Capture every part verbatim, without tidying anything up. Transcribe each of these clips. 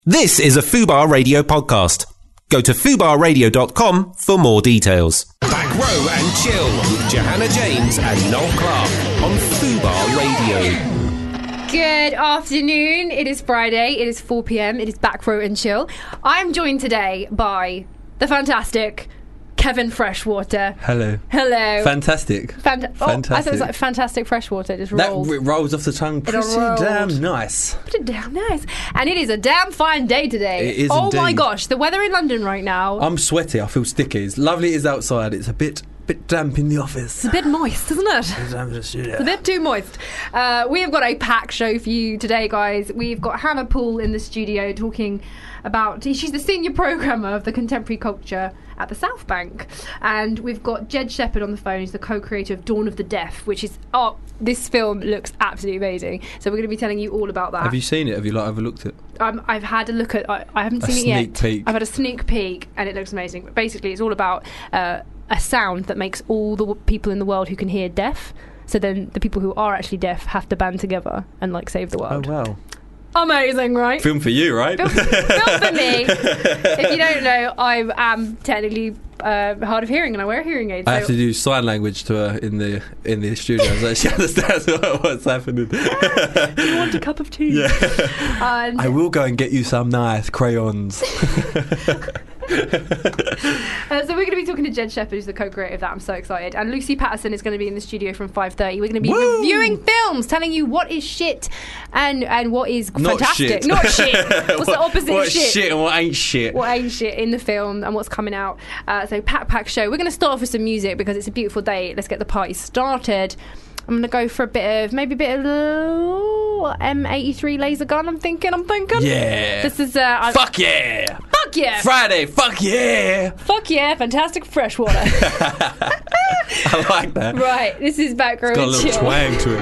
This is a Fubar Radio podcast. Go to fubar radio dot com for more details. Back Row and Chill with Johanna James and Noel Clark on Fubar Radio. Good afternoon. It is Friday. It is four p.m. It is Back Row and Chill. I'm joined today by the fantastic Kevin Freshwater. Hello. Hello. Fantastic. Fant- oh, Fantastic. I thought it was like fantastic freshwater. It just that rolled. r- rolls off the tongue pretty rolled. damn nice. Pretty damn nice. And it is a damn fine day today. It is Oh indeed. my gosh, the weather in London right now. I'm sweaty. I feel sticky. As lovely it is outside, it's a bit bit damp in the office. It's a bit moist, isn't it? It's It's a bit too moist. Uh, we have got a packed show for you today, guys. We've got Hannah Poole in the studio talking about... She's the senior programmer of the contemporary culture at the South Bank. And we've got Jed Shepherd on the phone. He's the co-creator of Dawn of the Deaf, which is... Oh, this film looks absolutely amazing. So we're going to be telling you all about that. Have you seen it? Have you like overlooked it? Um, I've had a look at... I, I haven't A seen it yet. sneak peek. I've had a sneak peek, and it looks amazing. But basically, it's all about... Uh, a sound that makes all the w- people in the world who can hear deaf. So then the people who are actually deaf have to band together and like save the world. Oh wow. Amazing, right? Film for you, right? Film, film for me. If you don't know, I am technically uh, hard of hearing and I wear hearing aids. I so have to do sign language to her in the in the studio so she understands what, what's happening. Do you want a cup of tea? Yeah. And I will go and get you some nice crayons. Uh, so we're going to be talking to Jed Shepherd, who's the co-creator of that. I'm so excited. And Lucy Patterson is going to be in the studio from five thirty. We're going to be Woo! reviewing films, telling you what is shit and and what is Not fantastic. shit. Not shit. What's the opposite of What's shit? shit and what ain't shit? What ain't shit in the film and what's coming out. Uh, so pack pack show. We're going to start off with some music because it's a beautiful day. Let's get the party started. I'm going to go for a bit of, maybe a bit of uh, M eighty-three laser gun. I'm thinking, I'm thinking. Yeah. This is... Uh, I- Fuck yeah. Fuck yeah. Friday, fuck yeah. Fuck yeah, fantastic freshwater. I like that. Right, this is Back Row It's got a and little Chill. twang to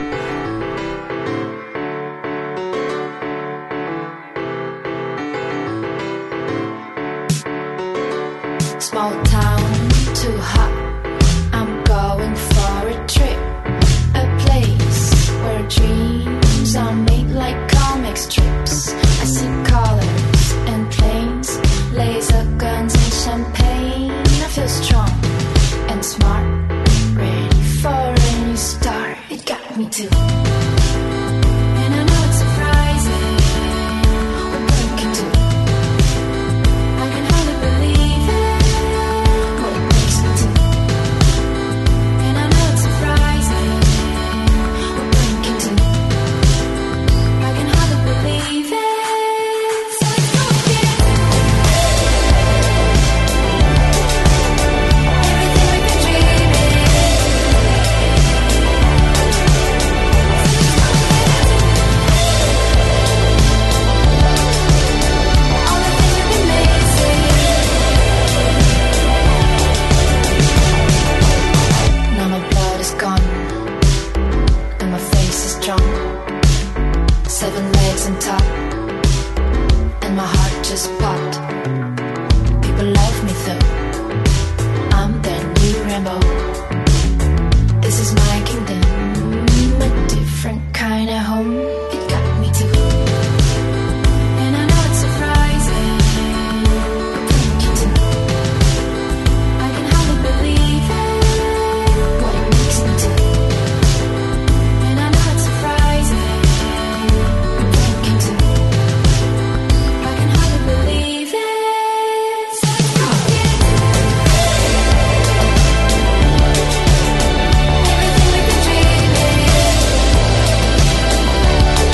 it. Small town, too hot. I'm going for a trip. A place where dreams are made like comic strips. I see colors and planes, laser guns and champagne. I feel strong and smart, ready for a new start. It got me too. And I know it's surprising what we can do. I can hardly believe it, what it makes me do. And I know it's surprising what we can do. I can hardly believe it. So let's go again. Everything we've been dreaming. All the things we've been missing. Now my blood is gone, and my face is strong. Seven legs on top, and my heart just popped. People love me though, I'm their new Rambo. This is my kingdom, a different kind of home. It got me too. And I know it's surprising what you do. I can hardly believe it, what it makes me do. And I know it's surprising what you do. I can hardly believe it. So let's go again. Everything we've been dreaming.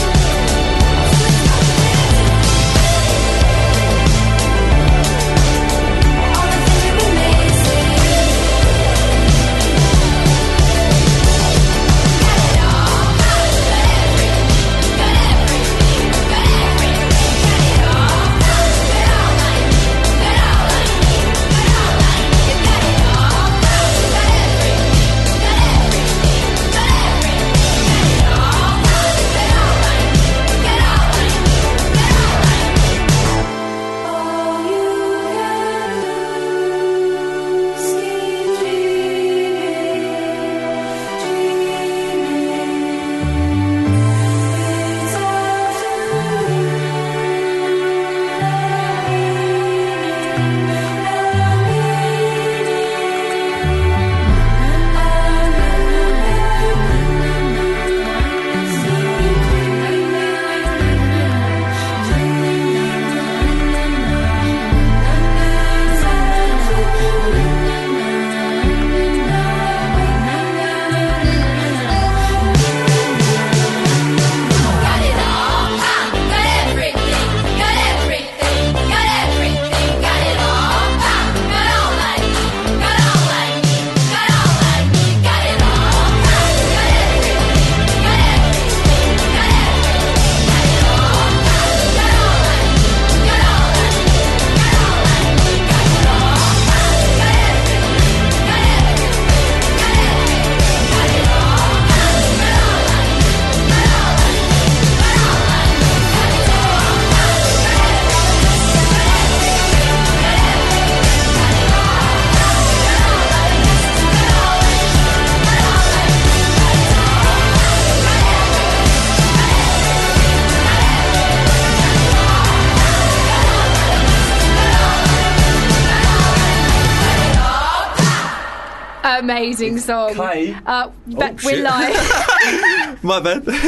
Amazing song. Clay. Uh, but Oh, we're shit. live. My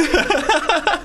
bad.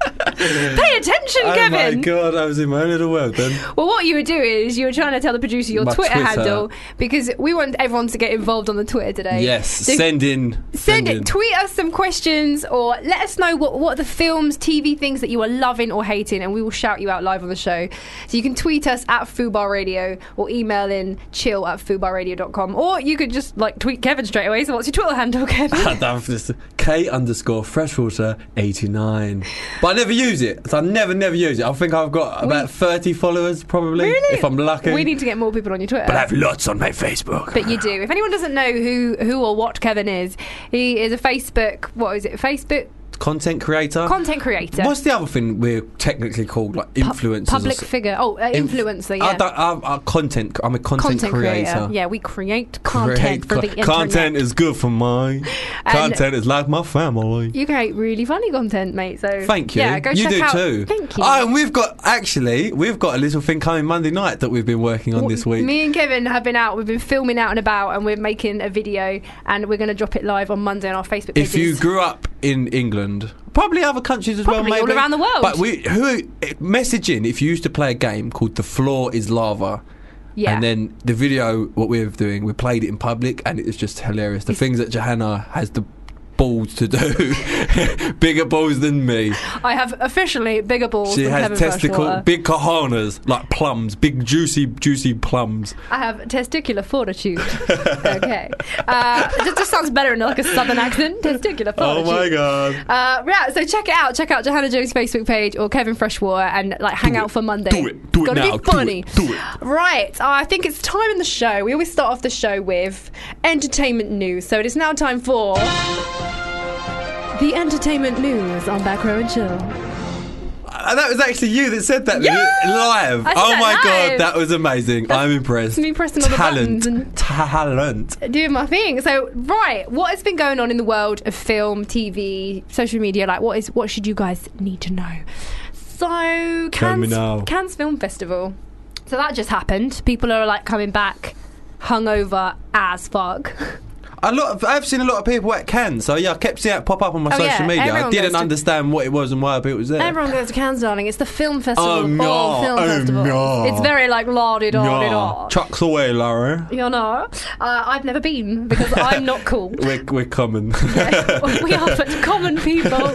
Pay attention, Oh Kevin. my god, I was in my own little world then. Well, what you were doing is you were trying to tell the producer your My Twitter, Twitter. handle because we want everyone to get involved on the Twitter today. Yes, So send in. Send it. in. Tweet us some questions or let us know what, what are the films, T V things that you are loving or hating, and we will shout you out live on the show. So you can tweet us at Fubar Radio or email in chill at fubar radio dot com, or you could just like tweet Kevin straight away. So what's your Twitter handle, Kevin? I don't just- K underscore freshwater eighty-nine. But I never use it. So I never, never use it. I think I've got about We- thirty followers probably. Really? If I'm lucky. We need to get more people on your Twitter. But I have lots on my Facebook. But you do. If anyone doesn't know who, who or what Kevin is, he is a Facebook, what is it, Facebook Content creator. content creator. What's the other thing we're technically called? Like Pu- influencers. or Public so- figure. Oh, uh, Inf- influencer, yeah. I don't, I'm, I'm content. I'm a content, Content creator. creator. Yeah, we create content Create for co- the internet. Content is good for mine. Content is like my family. You create really funny content, mate. So Thank you. Yeah, go you check do out. too. Thank you. Oh, and we've got actually we've got a little thing coming Monday night that we've been working on Well, this week. Me and Kevin have been out. We've been filming out and about, and we're making a video, and we're going to drop it live on Monday on our Facebook pages. If you grew up in England, probably other countries as well, Probably all maybe around the world. But we who message in if you used to play a game called The Floor Is Lava. yeah. And then the video, what we're doing, we played it in public, and it was just hilarious. The things that Johanna has the balls to do, bigger balls than me. I have officially bigger balls She than has Kevin testicle, Freshwater. big cojones, like plums, big juicy, juicy plums. I have testicular fortitude. Okay. Uh, it just sounds better in like a southern accent. Testicular Oh fortitude. my god! Uh, yeah, so check it out. Check out Johanna Jones' Facebook page or Kevin Freshwater and like hang Do out it. for Monday. Do it. Do It's it gonna now. be funny. Do it. Do it. Right. Uh, I think it's time in the show. We always start off the show with entertainment news. So it is now time for the entertainment news on Back Row and Chill. Uh, that was actually you that said that Yeah! live. I said Oh that my live. god, that was amazing. I'm impressed. It's me pressing all the Talent, buttons and talent. doing my thing. So, right, what has been going on in the world of film, T V, social media? Like, what is what should you guys need to know? So, Tell me Cannes, now. Cannes Film Festival. So that just happened. People are like coming back hungover as fuck. A lot of, I've seen a lot of people at Cannes, so yeah, I kept seeing it pop up on my Oh, social yeah, media. I everyone didn't goes to- understand what it was and why people was there. Everyone goes to Cannes, darling. It's the film festival Oh, of no. all film Oh, festivals. no. It's very like la di da di Yeah. da. Chucks away, Laura. You know, uh, I've never been because I'm not cool. We're, we're coming. Yeah, we are but common people.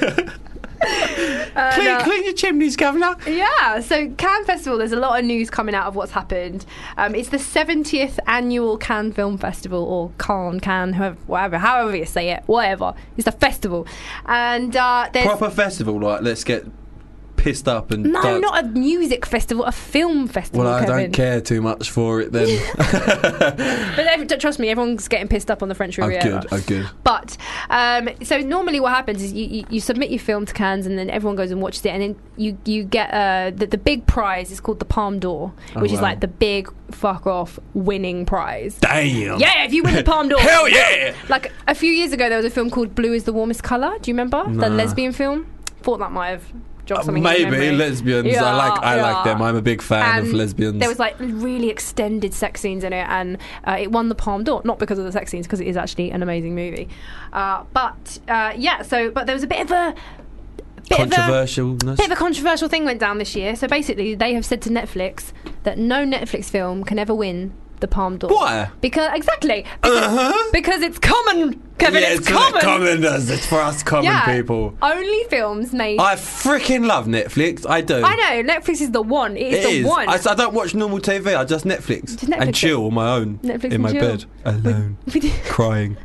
And, clean, uh, clean your chimneys, Governor. Yeah, so Cannes Festival, there's a lot of news coming out of what's happened. Um, it's the seventieth annual Cannes Film Festival, or Cannes, Cannes, whoever, whatever, however you say it, whatever. It's the festival. And uh, there's... Proper festival, like, let's get pissed up and No, dance. not a music festival, a film festival, Well, I Kevin. don't care too much for it then. But every, trust me, everyone's getting pissed up on the French I'm Riviera. good, I'm good. But um, so normally what happens is you, you, you submit your film to Cannes and then everyone goes and watches it, and then you you get uh, the, the big prize is called the Palme d'Or, Oh, which is wow. like the big fuck off winning prize. Damn. Yeah, if you win the Palme d'Or. Hell yeah! Like a few years ago, there was a film called Blue is the Warmest Colour. Do you remember the Nah. lesbian film? Thought that might have jogged Uh, something. in your maybe memory. lesbians. Yeah, I like. I yeah. like them. I'm a big fan And of lesbians. There was like really extended sex scenes in it, and uh, it won the Palme d'Or, not because of the sex scenes, because it is actually an amazing movie. Uh, but uh, yeah, so but there was a bit of a bit of a, Controversialness. bit of a controversial thing went down this year. So basically, they have said to Netflix that no Netflix film can ever win the Palme d'Or. Why? Because exactly because, Uh-huh. because it's common, Kevin. Yeah, it's, for the common. commoners. It's for us common Yeah, people. only films made. I freaking love Netflix. I do. I know Netflix is the one. It is It the is. one. I, I don't watch normal T V. I just Netflix, Just Netflix and it. chill on my own Netflix in and my chill. bed alone, crying.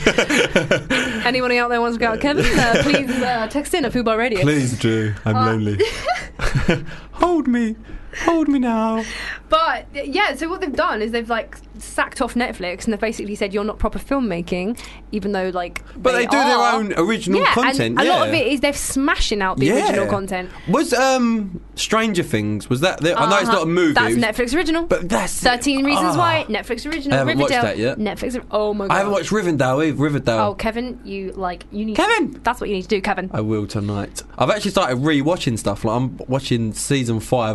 Anyone out there wants to go out, Kevin? Uh, please uh, text in at Fubar Radio. Please do. I'm Uh, lonely. Hold me. Hold me now. But yeah, so what they've done is they've like sacked off Netflix and they've basically said you're not proper filmmaking, even though like. But they, do are. their own original yeah, content. And a yeah. lot of it is they're smashing out the Yeah. original content. Was um Stranger Things? Was that? The, I know it's Uh-huh. not a movie. That's it was- Netflix original. But that's Thirteen Reasons Ah. Why. Netflix original. I haven't watched Riverdale. that yet. Netflix. Oh my god. I haven't watched Rivendell either. Riverdale. Oh, Kevin, you like you need. Kevin! That's what you need to do, Kevin. I will tonight. I've actually started re-watching stuff. Like I'm watching season five of um,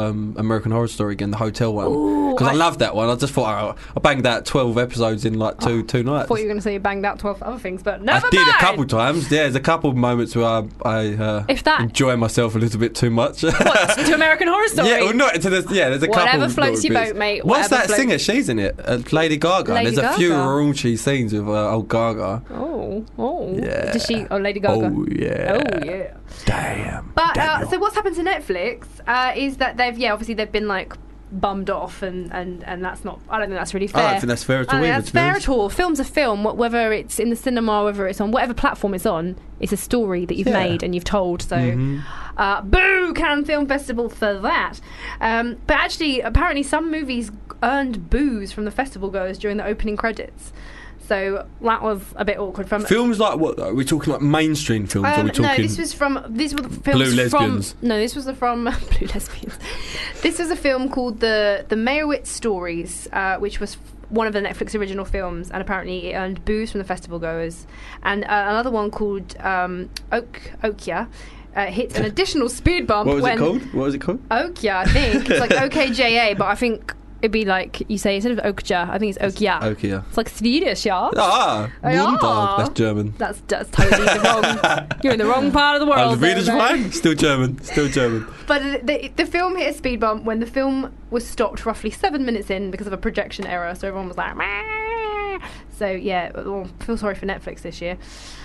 um, American Horror Story again, the hotel one, because I, I love that one. I just thought I, I banged out twelve episodes in like two oh, two nights. I thought you were going to say you banged out twelve other things, but never I did mind. a couple times. Yeah, there's a couple of moments where I, I uh, if that, enjoy myself a little bit too much. What, to American Horror Story? Yeah, well, not to the, yeah. There's a Whatever couple. Whatever floats your bits. boat, mate. What's that floats... singer? She's in it. Uh, Lady Gaga. Lady there's a Gaga. few raunchy scenes with uh, old Gaga. Oh, oh. Yeah. Does she? Oh, Lady Gaga. Oh yeah. Oh yeah. Damn. But uh, so what's happened to Netflix uh, is that they've yeah obviously they've been like bummed off and, and, and that's not I don't think that's really fair. I don't think that's fair at all. I don't think either, that's fair at all. Film's a film, whether it's in the cinema, whether it's on whatever platform it's on. It's a story that you've yeah. made and you've told. So, mm-hmm. uh, boo, Cannes Film Festival for that. Um, but actually, apparently, some movies earned boos from the festival goers during the opening credits. So that was a bit awkward. From films like what though? Are we talking like mainstream films? Um, or are we talking no, this was from these were the films Blue Lesbians. From, no, this was the from Blue Lesbians. This was a film called the the Meyerowitz Stories, uh, which was one of the Netflix original films, and apparently it earned boos from the festival goers. And uh, another one called um, Oak Okja. Uh, hit an additional speed bump. What was when it called? What was it called? Okja, I think it's like O K J A, but I think it'd be like you say instead of Okja, I think it's Okja. Okja. It's like Swedish, yeah. Ah, yeah. Dog. That's German. That's that's totally the wrong. You're in the wrong part of the world. Oh, Swedish fine. Still German. Still German. But the, the film hit a speed bump when the film was stopped roughly seven minutes in because of a projection error. So everyone was like, Meh. So yeah, well, I feel sorry for Netflix this year.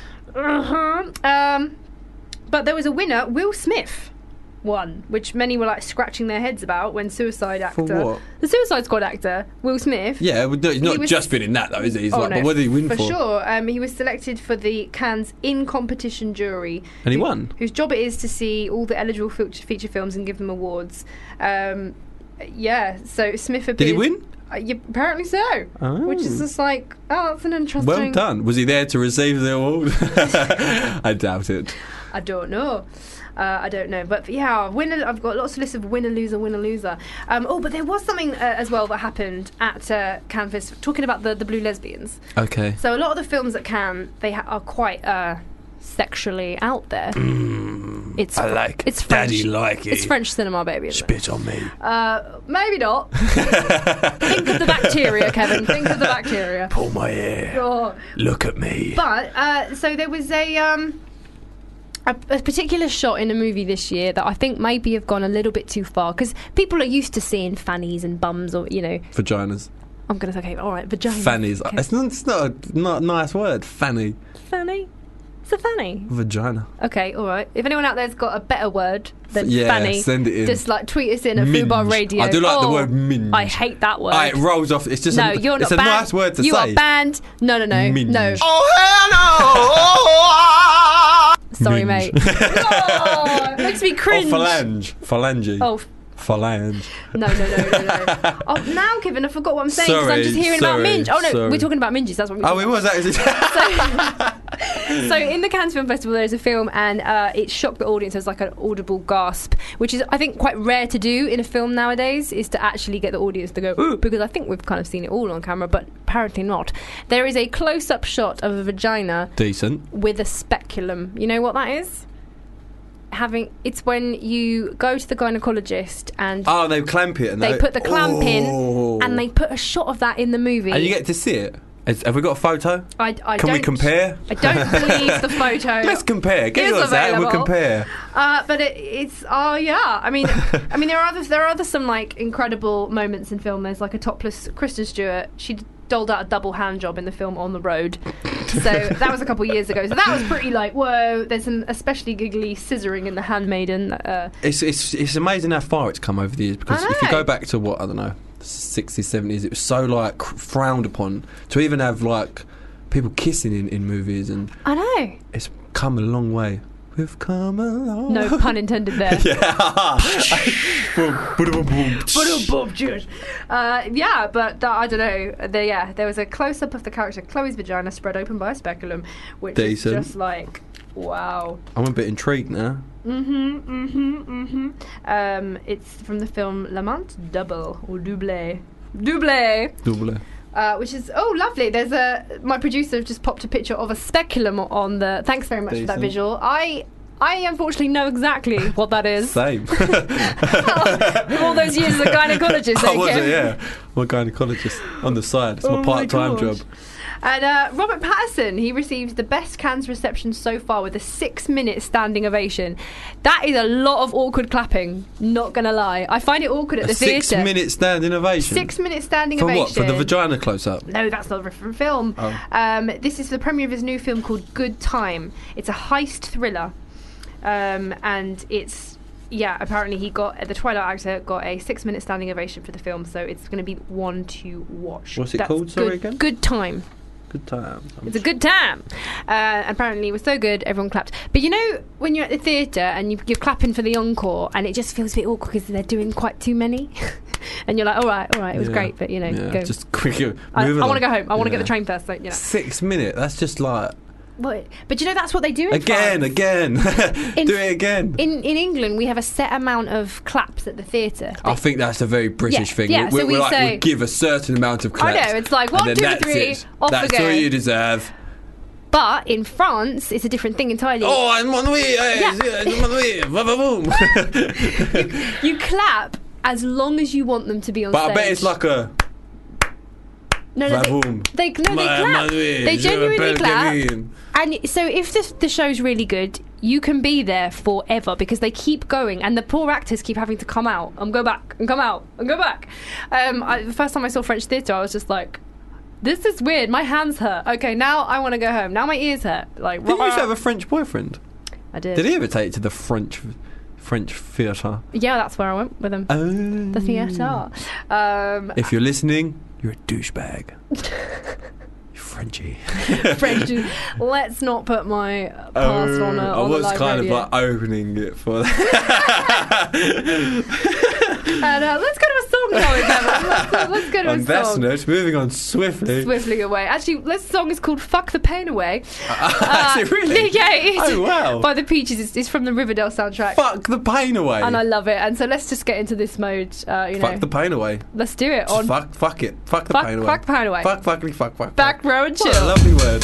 Uh-huh. Um, but there was a winner, Will Smith. Won, which many were like scratching their heads about when Suicide Actor, for what? the Suicide Squad actor Will Smith. Yeah, well, no, he's not he was, just been in that though, is he? He's oh like, no, but what did he win for? For sure, um, he was selected for the Cannes in competition jury, and he who, won. Whose job it is to see all the eligible feature, feature films and give them awards. Um, yeah, so Smith appeared, did he win? Uh, yeah, apparently so. Oh. Which is just like, oh, that's an interesting. Well done. Was he there to receive the award? I doubt it. I don't know. Uh, I don't know, but yeah, winner. I've got lots of lists of winner, loser, winner, loser. Um, oh, but there was something uh, as well that happened at uh, Cannes Fest, talking about the, the Blue Lesbians. Okay. So a lot of the films at Cannes, they ha- are quite uh, sexually out there. Mm, it's I like. It's French. Daddy like it. It's French cinema, baby. Isn't Spit it? on me. Uh, maybe not. Think of the bacteria, Kevin. Think of the bacteria. Pull my hair. Oh. Look at me. But uh, so there was a. Um, A, a particular shot in a movie this year that I think maybe have gone a little bit too far because people are used to seeing fannies and bums or you know vaginas. I'm gonna say okay, all right, vaginas. Fannies. Okay. It's not. It's not a, not a nice word. Fanny. Fanny. It's a fanny. Vagina. Okay, all right. If anyone out there's got a better word than yeah, fanny, send it in. just like tweet us in at Minge. Fubar Radio. I do like oh, the word minge. I hate that word. Ah, it rolls off. It's just. No, a, you're not It's a banned. nice word to you say. You are banned. No, no, no, Minge. no. Oh hell no! Sorry, Minge. mate. Oh, it makes me cringe. Or phalange. Phalange. Oh. Phalange. No, no, no, no, no. Oh, now, Kevin, I forgot what I'm saying because I'm just hearing sorry, about minge. Oh, no, sorry. we're talking about minges. That's what we're Oh, talking it was actually. so, so in the Cannes Film Festival there's a film and uh, it shocked the audience as like an audible gasp, which is I think quite rare to do in a film nowadays, is to actually get the audience to go ooh, because I think we've kind of seen it all on camera, but apparently not. There is a close-up shot of a vagina Decent. with a speculum. You know what that is? Having it's when you go to the gynecologist and oh, they clamp it and they they put the clamp oh. in and they put a shot of that in the movie. And you get to see it. Is, have we got a photo? I, I Can don't, we compare? I don't believe the photo. Let's compare. Get is yours out and we'll available. compare. Uh, but it, it's oh yeah. I mean, I mean there are other there are other some like incredible moments in film. There's like a topless Kristen Stewart. She doled out a double hand job in the film On the Road. So that was a couple of years ago. So that was pretty like whoa. There's some especially giggly scissoring in The Handmaiden. Uh, It's it's it's amazing how far it's come over the years because I if you know. go back to what I don't know, sixties, seventies, it was so like frowned upon to even have like people kissing in, in movies, and I know. it's come a long way. We've come a long. No pun intended there. Yeah. uh, yeah, but uh, I don't know. There, yeah, there was a close up of the character Chloe's vagina spread open by a speculum, which Decent. is just like wow. I'm a bit intrigued now. Mhm, mhm, mhm. Um, it's from the film Lamont Double or Double, Double. Double. Uh, which is oh lovely. There's a my producer just popped a picture of a speculum on the. Thanks very much Decent. for that visual. I I unfortunately know exactly what that is. Same. From all those years as a gynaecologist. I was okay? it, yeah. I'm a gynaecologist on the side. It's Oh my my part-time gosh. job. And uh, Robert Pattinson, he received the best Cannes reception so far with a six-minute standing ovation. That is a lot of awkward clapping, not going to lie. I find it awkward at A the theatre. six-minute standing ovation. Six-minute standing For ovation. what? For the vagina close-up? No, that's not a different film. Oh. Um, this is the premiere of his new film called Good Time. It's a heist thriller. Um, and it's... Yeah, apparently he got... The Twilight actor got a six-minute standing ovation for the film, so it's going to be one to watch. What's it That's called, sorry, good, again? Good Time. Good time. I'm It's a good time. Uh, apparently, it was so good, everyone clapped. But you know, when you're at the theatre and you, you're clapping for the encore, and it just feels a bit awkward because they're doing quite too many, and you're like, all right, all right, it was Yeah. great, but you know, Yeah, go. just quicker. I, I moving want to on. go home. I want to Yeah. get the train first. So you know. Six minute. That's just like But, but you know, that's what they do in again, France. again. In- Do it again. In in England, we have a set amount of claps at the theatre. I think that's a very British Yeah, thing. yeah, we, so we, we we're like, say- we give a certain amount of claps. I know, it's like, and one, then two, that's three, it. off That's we go. all you deserve. But in France, it's a different thing entirely. Oh, I'm on the way. Yeah. I'm on the way. Boom, boom. You clap as long as you want them to be on But stage. I bet it's like a. no, no, Boom. they, they, no, they My- clap. my way, They je genuinely m'appelle clap. Kevin. And so if the, the show's really good, you can be there forever because they keep going and the poor actors keep having to come out and go back and come out and go back. Um, I, the first time I saw French theatre, I was just like, this is weird. My hands hurt. Okay, now I want to go home. Now my ears hurt. Like, Did you used to have a French boyfriend? I did. Did he ever take you to the French French theatre? Yeah, that's where I went with him. Oh. The theatre. Um, If you're listening, you're a douchebag. You're Frenchy. French. Let's not put my past on, a, I on the was live kind radio. of like opening it for that. And uh, let's go to a song, shall we, Kevin? Let's, let's go to On a that song. note, moving on swiftly. Swiftly away. Actually, this song is called "Fuck the Pain Away." Uh, is it really? Yeah, it is. Oh, wow. By the Peaches. It's, it's from the Riverdale soundtrack, Fuck the pain away. and I love it. And so let's just get into this mode. Uh, you know, Fuck the pain away. let's do it Just on fuck, fuck it. Fuck the Fuck- pain away. fuck the pain away. Fuck, fuckly, fuck, fuck. Back fuck. Row and What a Chill. lovely word.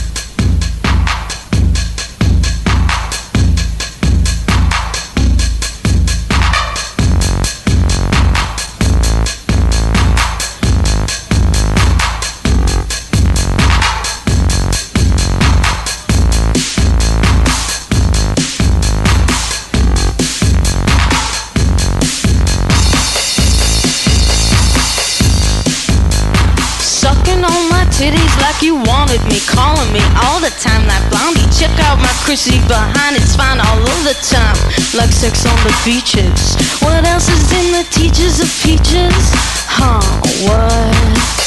Sucking on my titties like you wanted me, calling me all the time like Blondie. Check out my Chrissy behind, it's fine all of the time, like sex on the beaches. What else is in the teachers of peaches? Huh, what?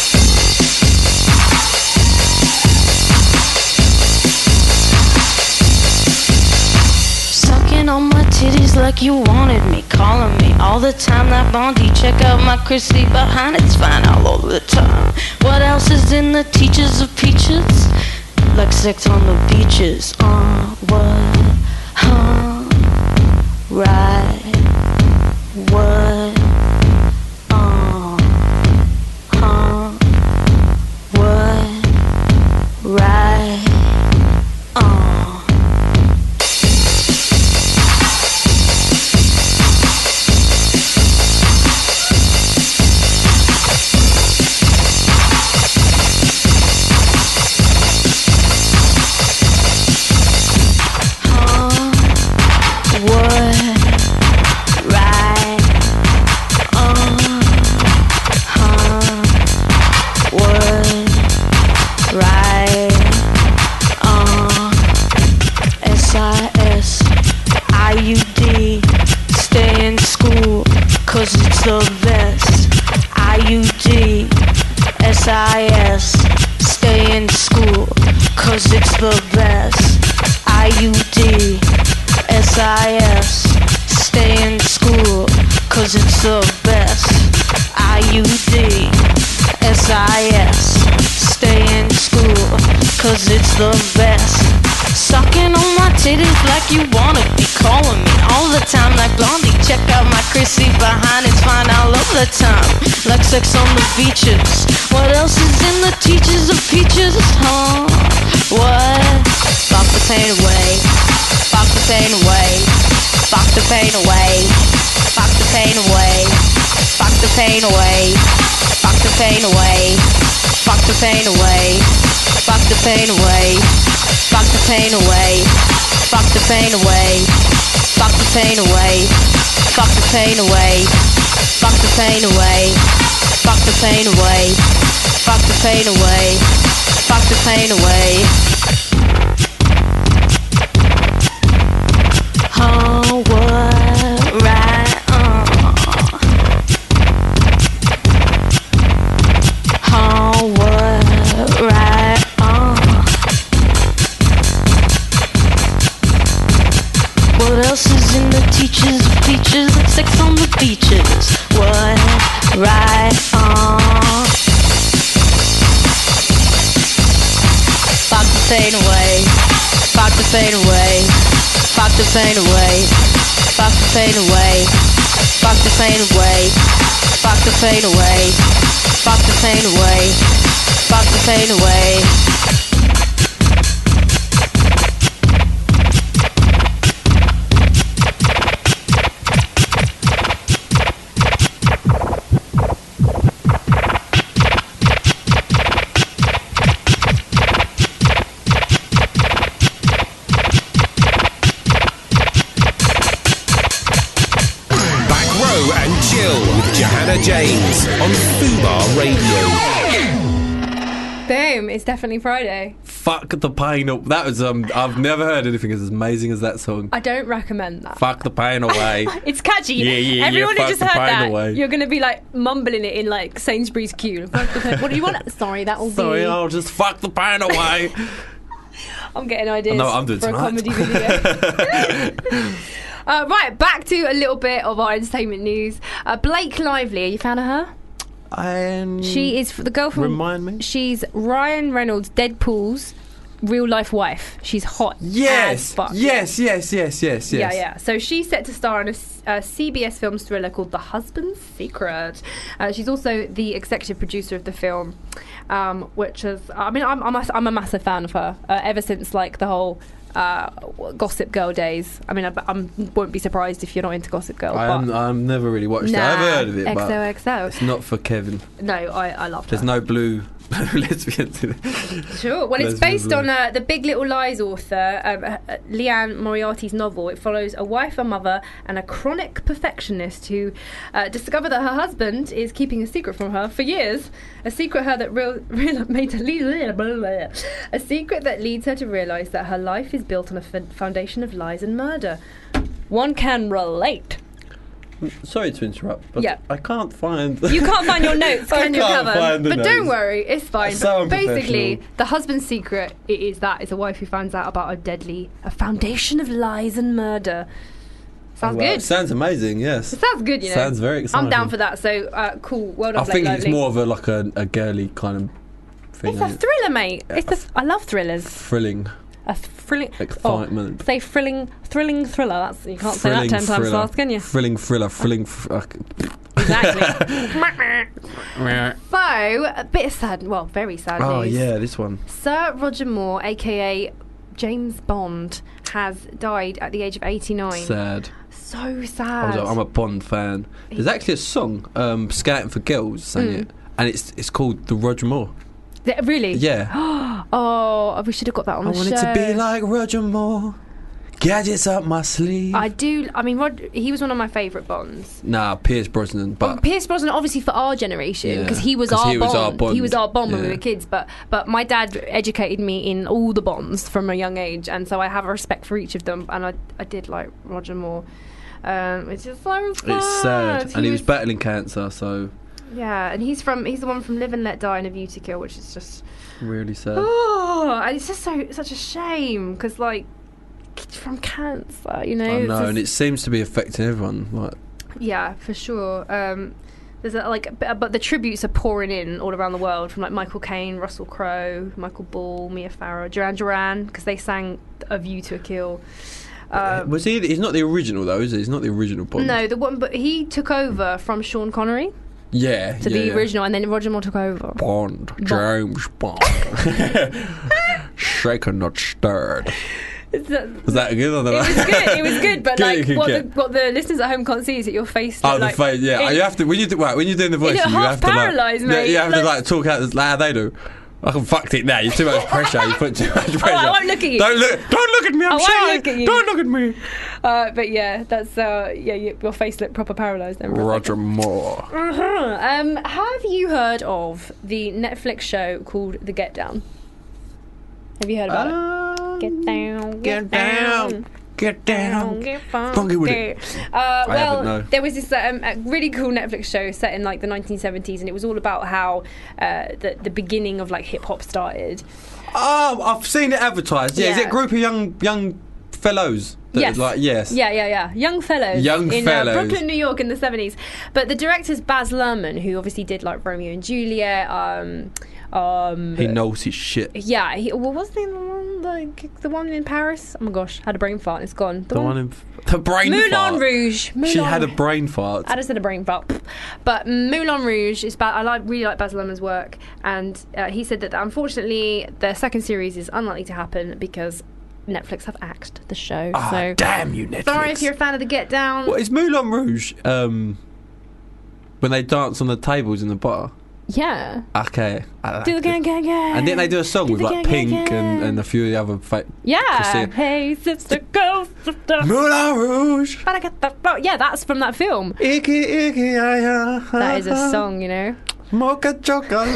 Sucking on my titties like you wanted me, calling me all the time like Blondie. Check out my Chrissy behind, it's fine all over the time. What else is in the teachers of peaches? Like sex on the beaches. Uh, what? Huh? Right. What? Uh, huh? What? Right. Uh. Cause it's the best. I U D S I S. Stay in school. Cause it's the best. I U D S I S. Stay in school. Cause it's the best. I U D S I S. Stay in school. Cause it's the best. Sucking on my titties like you wanna be, calling me all the time like Blondie. Check out my Chrissy behind, it's fine all of the time, like sex on the beaches. What else is in the teachers of peaches? Huh? What? Fuck the pain away. Fuck the pain away. Fuck the pain away. Fuck the pain away. Fuck the pain away. Fuck the pain away. Fuck the pain away. Fuck the pain away. Fuck the pain away. Fuck the pain away. Fuck the pain away. Fuck the pain away. Fuck the pain away. Fuck the pain away. Fuck the pain away. Fuck the pain away. Oh, what right on. Oh, what right on. What else is in the teachers of peaches? Sex on the beaches. What right on. Fuck the pain away. Fuck the pain away. Fuck the pain away. Fuck the pain away. Fuck the pain away. Fuck the pain away. Fuck the pain away. Fuck the pain away. Johanna James on Fubar Radio. Boom! It's definitely Friday. Fuck the pain up. That was um. I've never heard anything as amazing as that song. I don't recommend that. Fuck the pain away. It's catchy. Yeah, yeah, Everyone yeah, who just fuck the heard pain that, away. you're going to be like mumbling it in like Sainsbury's queue. Fuck the pain. What do you want? Sorry, that'll Sorry, be. I'll just fuck the pain away. I'm getting ideas No, I'm doing for tonight. a comedy video. uh, right, back to a little bit of our entertainment news. Uh, Blake Lively, you fan of her? And She is the girl from. Remind me. She's Ryan Reynolds, Deadpool's real life wife. She's hot. Yes, as fuck. yes, yes, yes, yes, yes. Yeah, yeah. So she's set to star in a, a C B S Films thriller called The Husband's Secret. Uh, she's also the executive producer of the film, um, which is, I mean, I'm, I'm, a, I'm a massive fan of her uh, ever since like the whole uh, Gossip Girl days. I mean, I, I won't be surprised if you're not into Gossip Girl. I am, I've never really watched nah, it. I've heard of it, X O but X O. it's not for Kevin. No, I, I loved There's her. no blue lesbians in it. Sure. Well, it's Lesbian based blue. on uh, the Big Little Lies author, um, uh, uh, Leanne Moriarty's novel. It follows a wife, a mother, and a chronic perfectionist who uh, discover that her husband is keeping a secret from her for years. A secret her that real, real made her lead, a secret that leads her to realise that her life is built on a f- foundation of lies and murder. One can relate. Sorry to interrupt, but Yeah. I can't find. You can't find your notes, I can you, can't Kevin? find the But don't notes. worry, it's fine. It's so Basically, unprofessional. the husband's secret it is that it's a wife who finds out about a deadly, a foundation of lies and murder. Sounds Wow, good. Sounds amazing. Yes. It sounds good, you know. Sounds very exciting. I'm down for that. So uh, cool. Well done, I Blake think it's Lively. more of a like a, a girly kind of thing. It's a isn't it? thriller, mate. It's a, I love thrillers. Thrilling. A thrilling. Excitement. Oh, say thrilling, thrilling thriller. That's you can't say that Thrilling ten times thriller. fast, can you? Thrilling thriller. Thrilling. Fr- uh, Exactly. So a bit of sad. Well, very sad oh news. yeah, this one. Sir Roger Moore, aka James Bond, has died at the age of eighty-nine. Sad. So I was sad. a, I'm a Bond fan. There's actually a song, um, "Scouting for Girls," sang Mm. it, and it's it's called the Roger Moore. Th- really? Yeah. Oh, we should have got that on I the wanted show. to be like Roger Moore. Gadgets up my sleeve. I do. I mean, Rod, he was one of my favourite Bonds. Nah, Pierce Brosnan, But but Pierce Brosnan, obviously for our generation, Yeah, because he was 'cause our he Bond. was our Bond, He was our Bond when we yeah. were kids. But but my dad educated me in all the Bonds from a young age, and so I have a respect for each of them. And I I did like Roger Moore. Um, it's just so sad. it's sad. And he was battling cancer, so Yeah, and he's from he's the one from Live and Let Die and A View to Kill, which is just really sad. oh, and it's just so such a shame because like from cancer, you know. I it's know, just- and it seems to be affecting everyone. Like, yeah, for sure. Um, there's a, like, b- but the tributes are pouring in all around the world from like Michael Caine, Russell Crowe, Michael Ball, Mia Farrow, Duran Duran, because they sang "A View to a Kill." Um, was he? He's not the original though, is he? He's not the original Bond. no, the one, but he took over from Sean Connery Yeah. to yeah, the yeah. original, and then Roger Moore took over. Bond, James Bond. Shaken, not stirred. It's that- Was that good? I don't know. It was good. It was good, but Good, like good, what the, good. what the listeners at home can't see is that your face. Oh, looked the like, face, yeah. it- you have to when you do right, when you're doing the voices, look you half have to like, paralysed, yeah, mate. you have to Like- like talk out like how they do. I can fucked it now. You've too much pressure. You put too much pressure. Oh, I won't look at you. Don't look. Don't look at me. I'm I won't shy. look at you. Don't look at me. Uh, but yeah, that's uh, yeah. You, your face looked proper paralysed then. for a Roger second. Moore. Uh-huh. Um, have you heard of the Netflix show called The Get Down? Have you heard about Um, it? Get down. Get down. Get down. Get Funky with it. Uh, I well, haven't, no. there was this um, a really cool Netflix show set in like the nineteen seventies, and it was all about how uh, the the beginning of like hip hop started. Oh, I've seen it advertised. Yeah, is Yeah. it a group of young young fellows? That Yes. is Like yes. Yeah, yeah, yeah. Young fellows. Young in fellows. Uh, Brooklyn, New York in the seventies. But the director's Baz Luhrmann, who obviously did like Romeo and Juliet. Um, um, He knows his shit. yeah, he, well, what's the one, the, the one in Paris? Oh my gosh, had a brain fart and it's gone. The one in the brain Moulin fart. Rouge. Moulin She had a brain fart. I just had a brain fart. But Moulin Rouge is bad. I like really like Baz Luhrmann's work, and uh, he said that unfortunately the second series is unlikely to happen because Netflix have axed the show. Ah, so damn you, Netflix. sorry if you're a fan of the Get Down. What is Moulin Rouge? Um, when they dance on the tables in the bar. Yeah. Okay. I Do the like gang it. gang gang. And didn't they do a song Do with the like gang, gang, Pink and, gang. and a few of the other fa- Yeah. Christine. Hey sister, go sister. Moulin Rouge. But I get that. Oh, yeah, that's from that film. Icky, icky, ah, ah, That is a ah. song, you know. Mocha chocolate.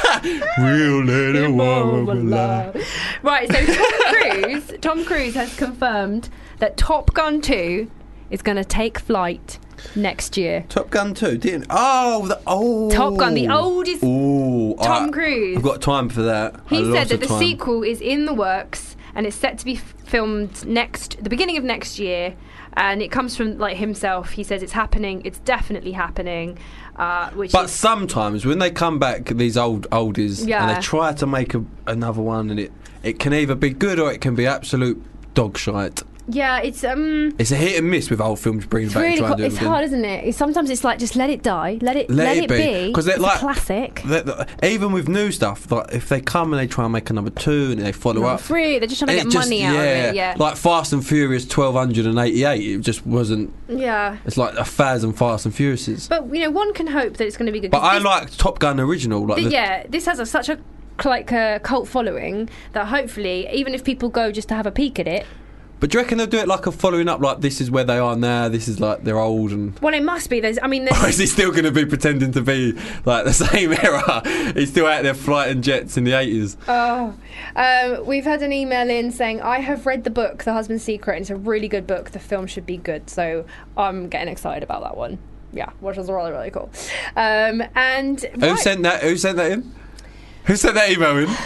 Real lady woman. Right, so Tom Cruise, Tom Cruise has confirmed that Top Gun two is going to take flight next year. Top Gun two, didn't? Oh, the, oh. Top Gun, the oldest Ooh, Tom I- Cruise. I've got time for that. He A said lot that of the time. sequel is in the works and it's set to be f- filmed next, the beginning of next year. And it comes from like himself. He says it's happening. It's definitely happening. Uh, which But is, sometimes when they come back, these old oldies, and Yeah. they try to make a, another one, and it it can either be good or it can be absolute dog shite. yeah, it's um. It's a hit and miss with old films bringing It's back really and trying co- to do it's it again. hard, isn't it? It's, sometimes it's like just let it die, let it Let let, it it be. be. 'Cause they're It's like- a classic. The- the- even with new stuff, like if they come and they try and make another two and they follow Number up, three, they're just trying to and get it just- money out of it. Yeah, like Fast and Furious twelve eighty-eight, it just wasn't. yeah. It's like a thousand Fast and Furiouses. But you know, one can hope that it's going to be good. But 'cause I this- like Top Gun original. Like th- the, yeah, this has a, such a like a cult following that hopefully, even if people go just to have a peek at it, But do you reckon they'll do it like a following up? Like this is where they are now. This is like they're old and. well, it must be. There's, I mean, there's, Or is he still going to be pretending to be like the same era? He's still out there flying jets in the eighties. Oh, um, we've had an email in saying, I have read the book, The Husband's Secret, and it's a really good book. The film should be good. So I'm getting excited about that one. Yeah, which is really, really cool. Um, and Who right, sent that? Who sent that in? Who sent that email in?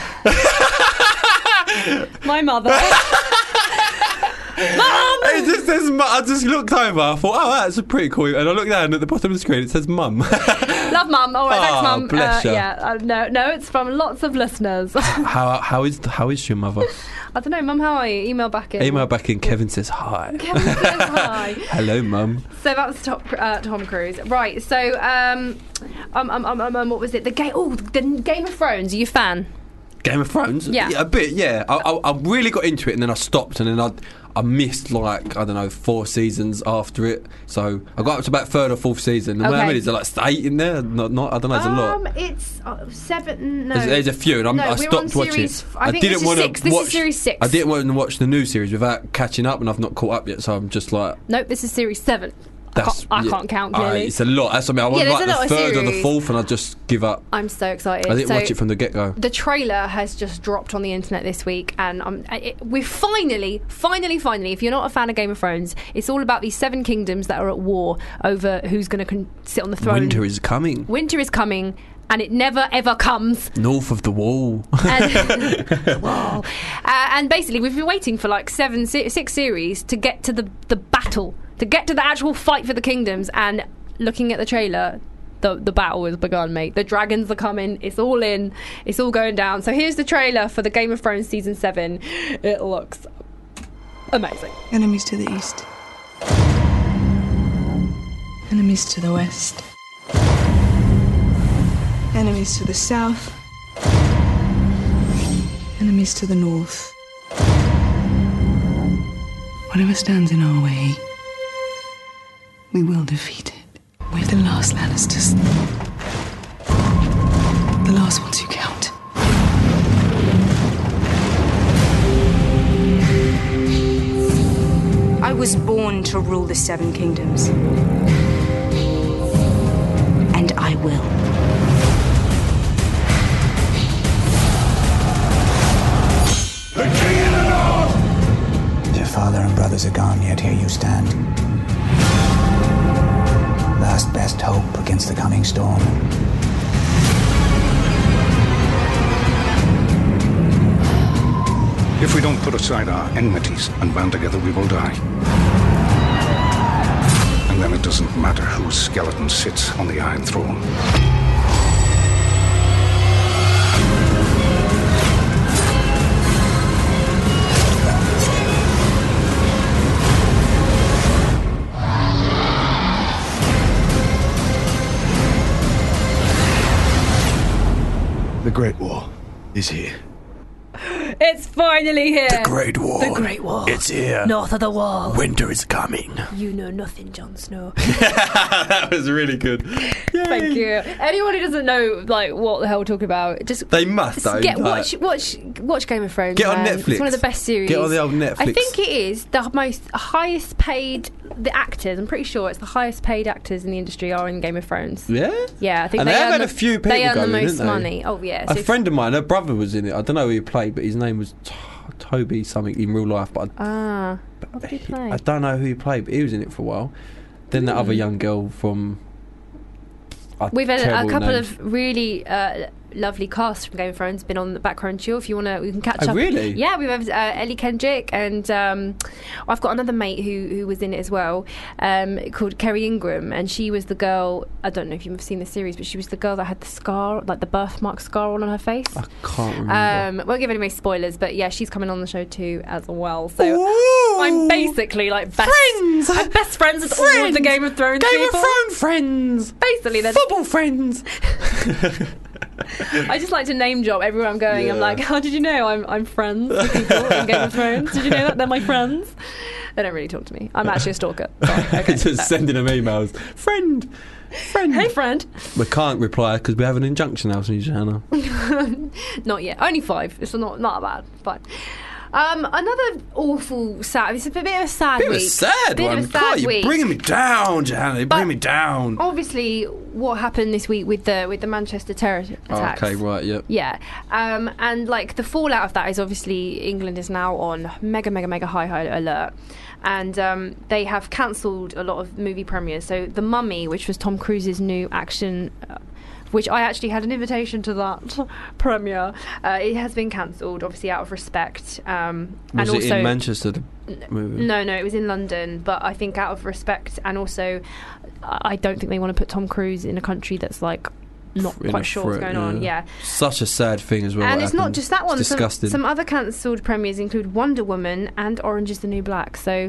my mother. It just says. mu- I just looked over. I thought, oh, that's a pretty cool. And I looked down at the bottom of the screen. It says mum. Love mum. All right, thanks, Oh, mum. bless uh, ya. yeah, uh, no, no, it's from lots of listeners. how how is how is your mother? I don't know, mum. How are you? Email back in. Email back in. Kevin says hi. Kevin says hi. Hello, mum. So that was top, uh, Tom Cruise, right? So, um, um, um, um, um, um, what was it? The game. Oh, the Game of Thrones. Are you a fan? Game of Thrones. Yeah. a bit. Yeah, I, I, I really got into it, and then I stopped, and then I I missed like I don't know four seasons after it. So I got up to about third or fourth season. And how Okay. many is there? Like eight in there? Not, not I don't know. There's a lot. Um, it's uh, seven. No, There's, there's a few, and I'm, no, I we're on stopped watching. series, I, think didn't this is wanna six. This watch. is series six. I didn't want to watch the new series without catching up, and I've not caught up yet. So I'm just like, Nope, this is series seven. I that's. can't, I yeah, can't count uh, clearly. it's a lot. That's something I was Yeah, there's like a lot the of third or the series. fourth, and I just give up. I'm so excited. I didn't so watch it from the get go. the trailer has just dropped on the internet this week, and um, it, we're finally, finally, finally. If you're not a fan of Game of Thrones, it's all about these seven kingdoms that are at war over who's going to con- sit on the throne. Winter is coming. Winter is coming, and it never ever comes. North of the wall. And, wow. Uh, and basically, we've been waiting for like seven, si- six series to get to the the battle, to get to the actual fight for the kingdoms. And looking at the trailer, the the battle has begun, mate. The dragons are coming. It's all in. It's all going down. So here's the trailer for the Game of Thrones season seven. It looks amazing. Enemies to the east. Enemies to the west. Enemies to the south. Enemies to the north. Whatever stands in our way, we will defeat it. We're the last Lannisters. The last ones who count. I was born to rule the Seven Kingdoms. And I will. The King in the North! Your father and brothers are gone, yet here you stand. Last best hope against the coming storm. If we don't put aside our enmities and band together, we will die. And then it doesn't matter whose skeleton sits on the Iron Throne. The Great War is here. It's finally here. The Great War. The Great War. It's here. North of the Wall. Winter is coming. You know nothing, Jon Snow. That was really good. Yay. Thank you. Anyone who doesn't know like what the hell we're talking about, just They must, though. get like- watch watch watch Game of Thrones. Get on man. Netflix. It's one of the best series. Get on the old Netflix. I think it is the most highest paid. The actors, I'm pretty sure it's the highest paid actors in the industry are in Game of Thrones. Yeah? Yeah, I think And they, they have earn had the, a few people They earn go the in, most didn't they? money. Oh yeah. A so- friend of mine, her brother was in it. I don't know who he played, but his name was T- Toby something in real life. But I, Ah, what did he he- play? I don't know who he played, but he was in it for a while. Then that Hmm. other young girl from. uh, We've had a, a terrible couple names. of really uh, lovely casts from Game of Thrones been on the Back Row and Chill. If you want to, we can catch Oh, up. really? Yeah, we've had uh, Ellie Kendrick, and um, I've got another mate who who was in it as well, um, called Kerry Ingram, and she was the girl. I don't know if you've seen the series, but she was the girl that had the scar, like the birthmark scar on her face. I can't remember. Um, won't give any spoilers, but yeah, she's coming on the show too as well. So I'm basically like best Friends! I'm best friends with all of the Game of Thrones Game people. of Thrones friends! Basically, they're Football friends! I just like to name drop everywhere I'm going. I'm Yeah. like, how did you know I'm I'm friends with people in Game of Thrones? Did you know that they're my friends? They don't really talk to me. I'm actually a stalker. Sorry. Okay, Just so- sending them emails. Friend! Friend! Hey, friend. We can't reply because we have an injunction now from you, Johanna. Not yet. Only five. It's not not bad. Fine. Um, another awful sad. It's a bit of a sad Bit of week. a sad bit one. Of a sad God, you're week. bringing me down, Johanna. You're But- bringing me down. Obviously, what happened this week with the with the Manchester terror attacks? Okay, right, yep. Yeah, um, and like the fallout of that is obviously England is now on mega, mega, mega high, high alert, and um, they have cancelled a lot of movie premieres. So The Mummy, which was Tom Cruise's new action, uh, which I actually had an invitation to that premiere, uh, it has been cancelled, obviously out of respect. Um, Was and it also, in Manchester, the movie? No, no, it was in London, but I think out of respect, and also I I don't think they want to put Tom Cruise in a country that's like not In a quite sure what's threat, going on. Yeah. Such a sad thing as well. And what it's not happened. just that one. It's Some, disgusting. some other cancelled premieres include Wonder Woman and Orange is the New Black. So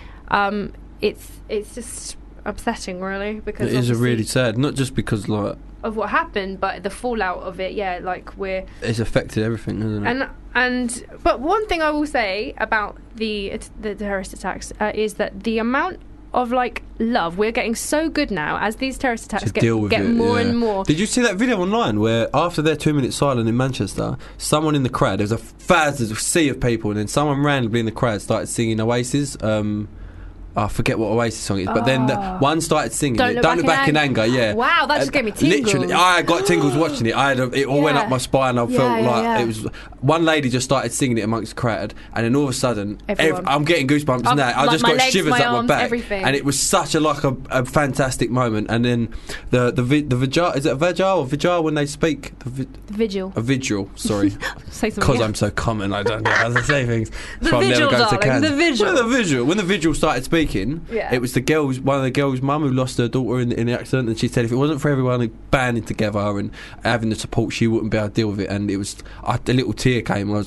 um, it's it's just upsetting, really, because It is a obviously really sad, not just because like of what happened, but the fallout of it. Yeah, like we're it's affected everything, hasn't it? and and but one thing I will say about the the terrorist attacks uh, is that the amount of like love we're getting so good now as these terrorist attacks to get, deal with get it, more yeah. and more. Did you see that video online where after their two minute silence in Manchester, someone in the crowd, there was a thousands, a sea of people, and then someone randomly in the crowd started singing Oasis. Um, I forget what Oasis song is, but then the, Oh. one started singing Don't it. Look Don't Back look back in in Anger. anger. Yeah. Wow, that just And gave me tingles. Literally, I got tingles watching it. I had a, it all went Yeah. up my spine. I Yeah, felt yeah, like yeah. it was. One lady just started singing it amongst the crowd, and then all of a sudden, Everyone. ev- I'm getting goosebumps Um, now. I like just my got legs, shivers my up my arms, back, everything. and it was such a like a, a fantastic moment. And then the the vi- the Vijay, is it a Vijay or Vijay when they speak? The vi- The vigil. a vigil, sorry, Say something. because else. I'm so common, I don't know how to say things. The So I'm vigil, never going to darling, Cannes. the vigil. Well, the vigil. When the vigil started speaking, Yeah. it was the girls, one of the girls' mum who lost her daughter in, in the accident, and she said if it wasn't for everyone banding together and having the support, she wouldn't be able to deal with it. And it was I, a little tear came. And I was like,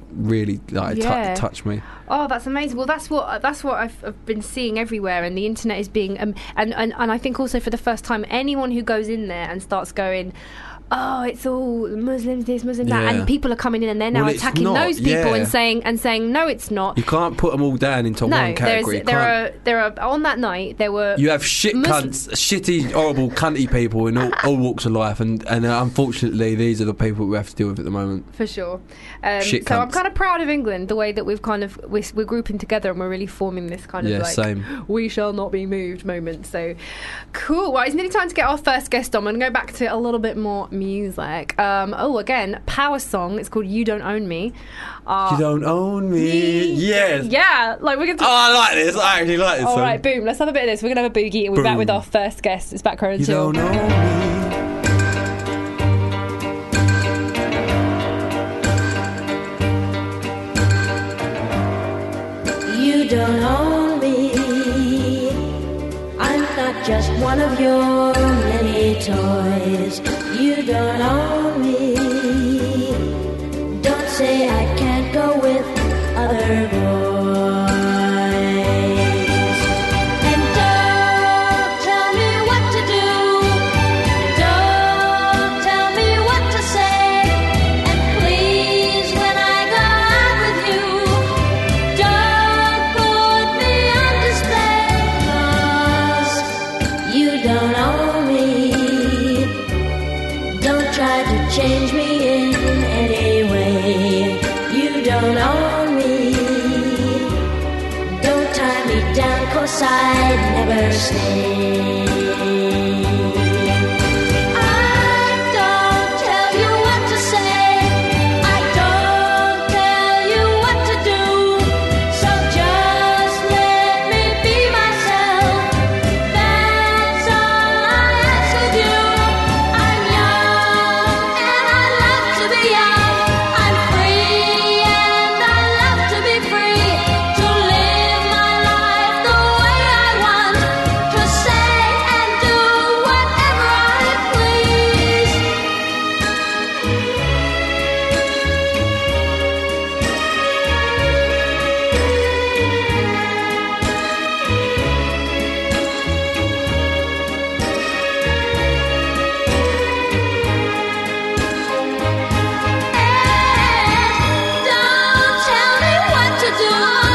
really like Yeah. t- touched me. Oh, that's amazing. Well, that's what that's what I've, I've been seeing everywhere, and the internet is being um, and, and and I think also for the first time, anyone who goes in there and starts going, oh, it's all Muslims this, Muslim that, Yeah. and people are coming in and they're now Well, it's attacking not, those people yeah. and saying and saying no, it's not. You can't put them all down into no, one category. there's You there can't- are there are on that night there were You have shit Muslim- cunts, shitty, horrible, cunty people in all, all walks of life, and, and uh, unfortunately, these are the people we have to deal with at the moment. for sure. Um, Shit so I'm cunts. kind of proud of England, the way that we've kind of we're, we're grouping together and we're really forming this kind Yeah, of like same. we shall not be moved moment. So cool. Well, it's nearly time to get our first guest on. I'm going to go back to a little bit more music. Um, oh, again, power song. It's called "You Don't Own Me." Uh, You don't own me. Yes. Yeah, like we're going to. Oh, I like this. I actually like this All song. right, boom. Let's have a bit of this. We're going to have a boogie, and we're back Boom. with our first guest. It's Back Row and You Chill. don't own me. You don't own me. I'm not just one of your many toys. You don't own me. Don't say I can't go with other boys. And don't tell me what to do. Don't tell me what to say. And please, when I go out with you, don't put me on display, 'cause you don't own me. Don't try to change me in any way. You don't own me. Don't tie me down, 'cause I'd never stay. I don't tell you what to say. I don't tell you what to do. So just let me be myself. That's all I ask of you. I'm young and I love to be young. I'm free and I love to be free. To live my life the way I want. To say and do whatever I please. Don't tell me what to do.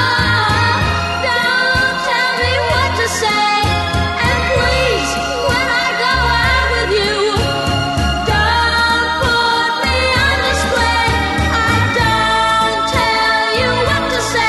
Don't tell me what to say. And please, when I go out with you, don't put me on display. I don't tell you what to say.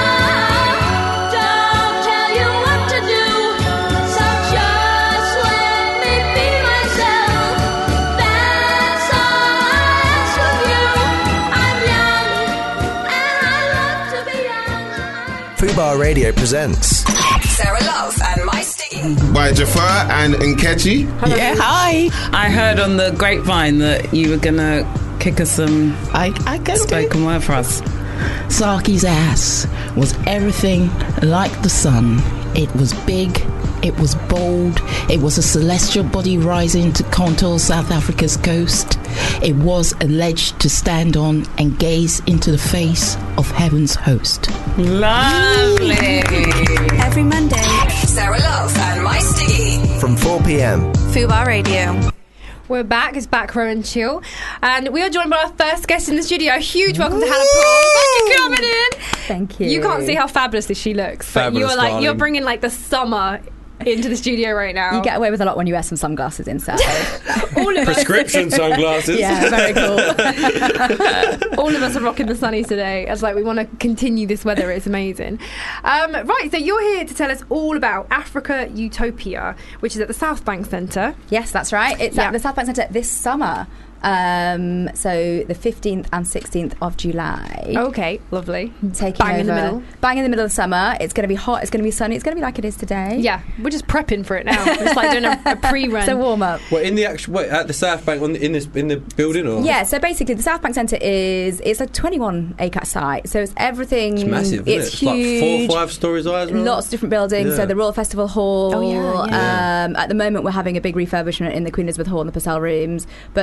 Don't tell you what to do. So just let me be myself. That's all I ask of you. I'm young and I love to be young. Fubar Radio presents Sarah Love and My Sticky. By Jafar and Nkechi. Yeah, hi. I heard on the grapevine that you were gonna kick us some I, I can spoken word for us. Sarki's ass was everything like the sun. It was big, it was bold, it was a celestial body rising to contour South Africa's coast. It was alleged to stand on and gaze into the face of heaven's host. Lovely. Every Monday, Sarah Love and My Sticky. from four p.m. Fubar Radio. We're back. It's Back Row and Chill, and we are joined by our first guest in the studio. A huge welcome to Hannah Paul. Thank you for coming in. Thank you. You can't see how fabulous she looks, but Fabulous, you are like darling. you're bringing like the summer into the studio right now. You get away with a lot when you wear some sunglasses inside. All of us. Prescription sunglasses. Yeah, very cool. All of us are rocking the sunnies today. It's like we want to continue this weather. It's amazing. Um, right, so you're here to tell us all about Africa Utopia, which is at the South Bank Centre. Yes, that's right. It's Yeah. at the South Bank Centre this summer. Um, so the fifteenth and sixteenth of July. Okay, lovely. Taking Bang in the over- middle. Bang in the middle of summer. It's going to be hot. It's going to be sunny. It's going to be like it is today. Yeah, we're just prepping for it now. We're just like doing a, a pre-run. It's a warm up. What in the actual wait, at the South Bank on the, in this in the building or Yeah, so basically the South Bank Centre is it's a twenty-one acre site. So it's everything. It's massive. Isn't It's it? huge. It's like four or five stories high as well. Lots of different buildings. Yeah. So the Royal Festival Hall. Oh, yeah, yeah. Um, at the moment, we're having a big refurbishment in the Queen Elizabeth Hall and the Purcell Rooms. But that whole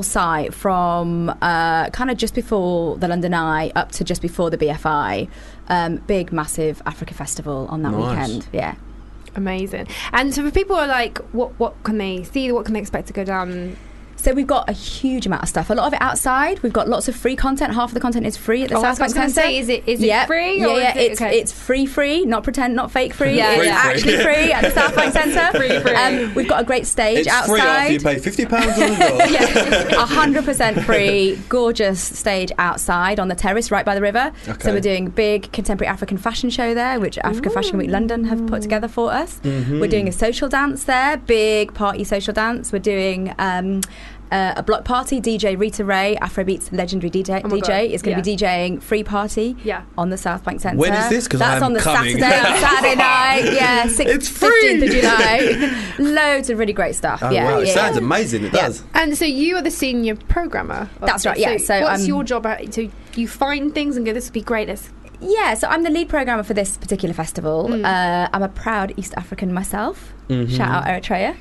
whole site from uh, kind of just before the London Eye up to just before the B F I. Um, big, massive Africa Festival on that Nice. weekend. Yeah. Amazing. And so, for people who are like, what what can they see? What can they expect to go down? So we've got a huge amount of stuff. A lot of it outside. We've got lots of free content. Half of the content is free at the Oh, South I was Bank gonna Centre. say, is it- is it Yep. free, Yeah, or yeah. is it- It's okay. it's free, free, not pretend, not fake free. Yeah, it's yeah. actually free at the South Bank Centre. Free, free. Um, we've got a great stage It's outside. free after you pay fifty pounds on the door. Yeah, one hundred percent free, gorgeous stage outside on the terrace right by the river. Okay. So we're doing big contemporary African fashion show there, which Africa Fashion Week London have put together for us. Mhm. We're doing a social dance there, big party social dance. We're doing um, uh, a block party. D J Rita Ray, Afrobeats legendary D J, Oh my D J God. is going to Yeah. be DJing free party Yeah. on the South Bank Centre. When is this? 'Cause That's I am on the coming. Saturday, Saturday night. Yeah, six, It's free. fifteenth of July. Loads of really great stuff. Oh, yeah, wow. It yeah, sounds yeah. amazing. It Yeah. does. And so, you are the senior programmer. of That's this. right, yeah. So, what's um, your job? At, so, you find things and go, this would be great. Let's Yeah, so I'm the lead programmer for this particular festival. Mm. Uh, I'm a proud East African myself. Mhm. Shout out Eritrea.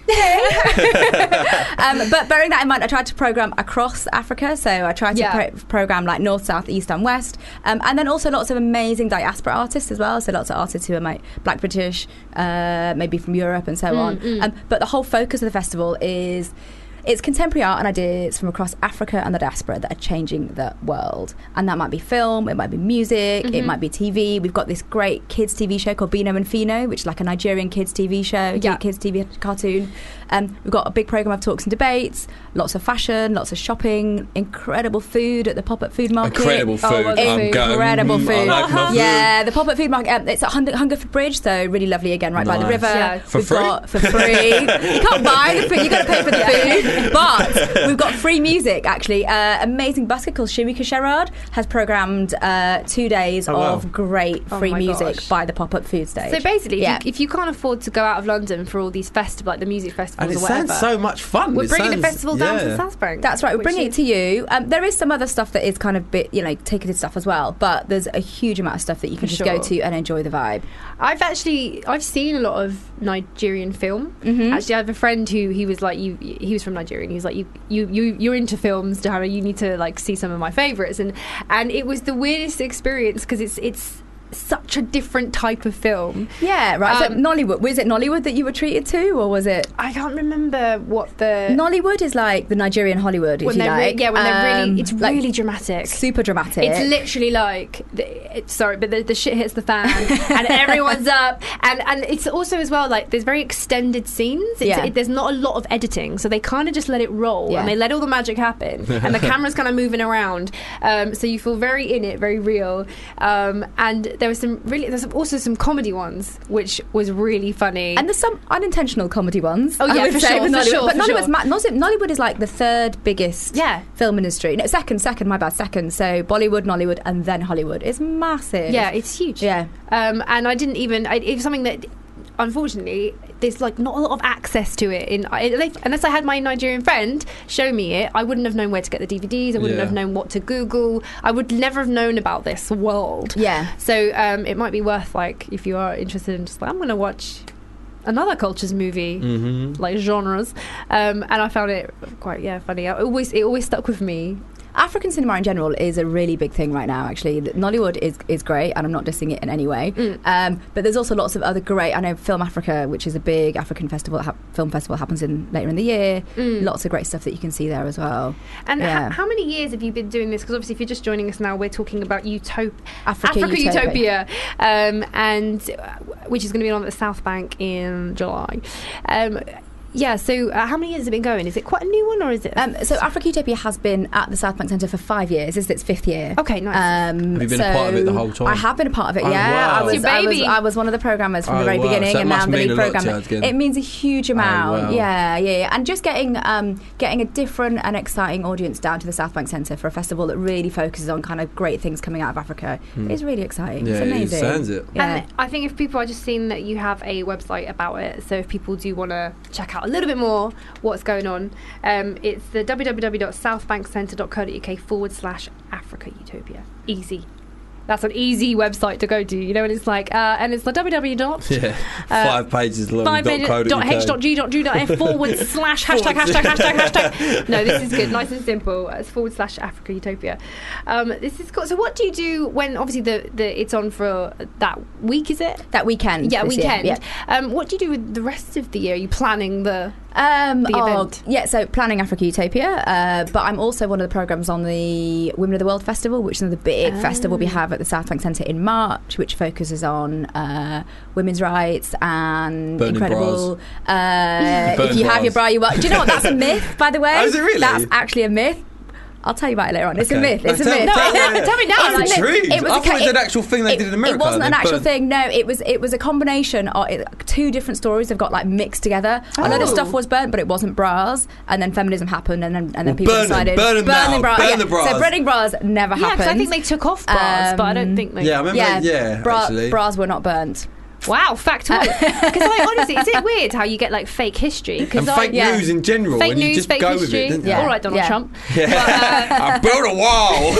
um, but bearing that in mind, I tried to program across Africa. So I tried to Yeah. pro- program like north, south, east, and west. Um, and then also lots of amazing diaspora artists as well. So lots of artists who are like Black British, uh, maybe from Europe and so Mm, on. mm. Um, but the whole focus of the festival is. It's contemporary art and ideas from across Africa and the diaspora that are changing the world. And that might be film, it might be music, it Mhm. might be T V. We've got this great kids T V show called Bino and Fino, which is like a Nigerian kids T V show, Yeah. kids T V cartoon. Um, we've got a big programme of talks and debates, lots of fashion, lots of shopping, incredible food at the pop-up food market. Incredible food. Oh, well, I'm going. Incredible mm, food. I like my food. Yeah, the pop-up food market. Um, it's at Hunger- Hungerford Bridge, so really lovely again, right by the Nice. river. Yeah. For We've free? got for free. You can't buy the food. You got to pay for the food. But we've got free music. Actually, uh, amazing busker called Shirika Sherrard has programmed uh, two days Oh, wow. of great Oh free my music gosh. by the pop-up food stage. So basically, Yeah. if, you, if you can't afford to go out of London for all these festivals, like the music festivals And it or whatever, sounds so much fun. we're It bringing sounds- the festival down to yeah. the South Bank. That's right. We're which bringing it is- to you. Um, there is some other stuff that is kind of bit, you know, ticketed stuff as well. But there's a huge amount of stuff that you can For just go sure. to and enjoy the vibe. I've actually I've seen a lot of Nigerian film. Mhm. Actually, I have a friend who he was like you. He was from Nigeria, and he was like you you you you're into films, Johanna. You need to like see some of my favorites, and and it was the weirdest experience because it's it's such a different type of film. Yeah, right. so Um, Nollywood. Was it Nollywood that you were treated to, or was it? I can't remember what the Nollywood is like the Nigerian Hollywood, if when you they're re- like. yeah when they're Um, really it's like, really dramatic. super dramatic. It's literally like, the, it, sorry, but the, the shit hits the fan, and everyone's up, and and it's also as well like there's very extended scenes. It's, Yeah. it, there's not a lot of editing, so they kind of just let it roll, Yeah. and they let all the magic happen, and the camera's kind of moving around, um, so you feel very in it, very real. Um, and there was some really, there's also some comedy ones, which was really funny. And there's some unintentional comedy ones. Oh, I yeah, would for say, sure, with for Nollywood. sure, But for Nollywood's sure. ma- Nollywood Nollywood is like the third biggest Yeah. film industry. No, second, second. My bad, second. So Bollywood, Nollywood, and then Hollywood. It's massive. yeah, it's huge. Yeah. Um, and I didn't even. I, it was something that, unfortunately, there's like not a lot of access to it. In I, like, unless I had my Nigerian friend show me it, I wouldn't have known where to get the D V Ds. I wouldn't Yeah. have known what to Google. I would never have known about this world. Yeah. So um, it might be worth like if you are interested in just like I'm going to watch another culture's movie. Mm-hmm. Like genres, um, and I found it quite yeah funny. I always it always stuck with me. African cinema in general is a really big thing right now, actually. Nollywood is, is great, and I'm not dissing it in any way. Mm. Um, but there's also lots of other great, I know Film Africa, which is a big African festival, ha- film festival, happens in later in the year. Mm. Lots of great stuff that you can see there as well. And Yeah. h- how many years have you been doing this? Because obviously, if you're just joining us now, we're talking about Utop- Africa, Africa Utopia. Utopia, um, and uh, which is going to be on at the South Bank in July. Um, yeah. So, uh, how many years has it been going? Is it quite a new one, or is it? Um, so Africa Utopia has been at the South Bank Centre for five years. This is its fifth year. Okay, nice. Um, Have you been so a part of it the whole time? I have been a part of it. Oh, Yeah, wow. I was. It's your I was. baby. I was one of the programmers from Oh, the very wow. beginning, So it and now must I'm the mean lead a lot to programmer. you, again. It means a huge amount. wow. Yeah, yeah, yeah, and just getting um, getting a different and exciting audience down to the South Bank Centre for a festival that really focuses on kind of great things coming out of Africa is really exciting. Yeah, it's it amazing. sounds it. Yeah. And I think if people are just seeing that you have a website about it, so if people do want to check out a little bit more what's going on, um, it's the w w w dot southbankcentre dot co dot u k forward slash Africa Utopia. Easy. That's an easy website to go to, you know, and it's like, uh, and it's the www dot Yeah, five pages long. five dot co dot h dot g dot ju dot f forward slash hashtag hashtag hashtag hashtag. No, this is good, nice and simple. It's forward slash Africa Utopia. Um, this is cool. So, what do you do when obviously the, the it's on for that week? Is it that weekend? Yeah, this weekend. year, yeah. Um, what do you do with the rest of the year? Are you planning the Um, the oh, event? yeah, so planning Africa Utopia, uh, but I'm also one of the programmes on the Women of the World Festival, which is the big Oh. festival we have at the South Bank Centre in March, which focuses on uh, women's rights and Burning incredible. Uh, Burn if you have your bras. bra, you are. Do you know what? That's a myth, by the way. Oh, is it really? That's actually a myth. I'll tell you about it later on. It's Okay. a myth. It's No, a tell- myth. tell- No, tell me now. It's a I'm myth. intrigued. It was I a thought ca- it was an actual thing they it- did in America. It wasn't an They actual burnt- thing. No, it was it was a combination of it, two different stories have got like mixed together. A lot of Oh. stuff was burnt, but it wasn't bras. And then feminism happened, and then and then Well, people burn them, decided burn them now, bras. burn yeah. the bras. So burning bras never Yeah, happened. because I think they took off bras, but I don't Um, think they. Yeah, I remember. yeah, Yeah, bra- actually. bras were not burnt. Wow, factoid. Because like, honestly, is it weird how you get like fake history? And I, fake yeah. news in general, fake and you news, just fake go history. with it. Don't you? Yeah. All right, Donald Yeah. Trump. Yeah. I built a wall.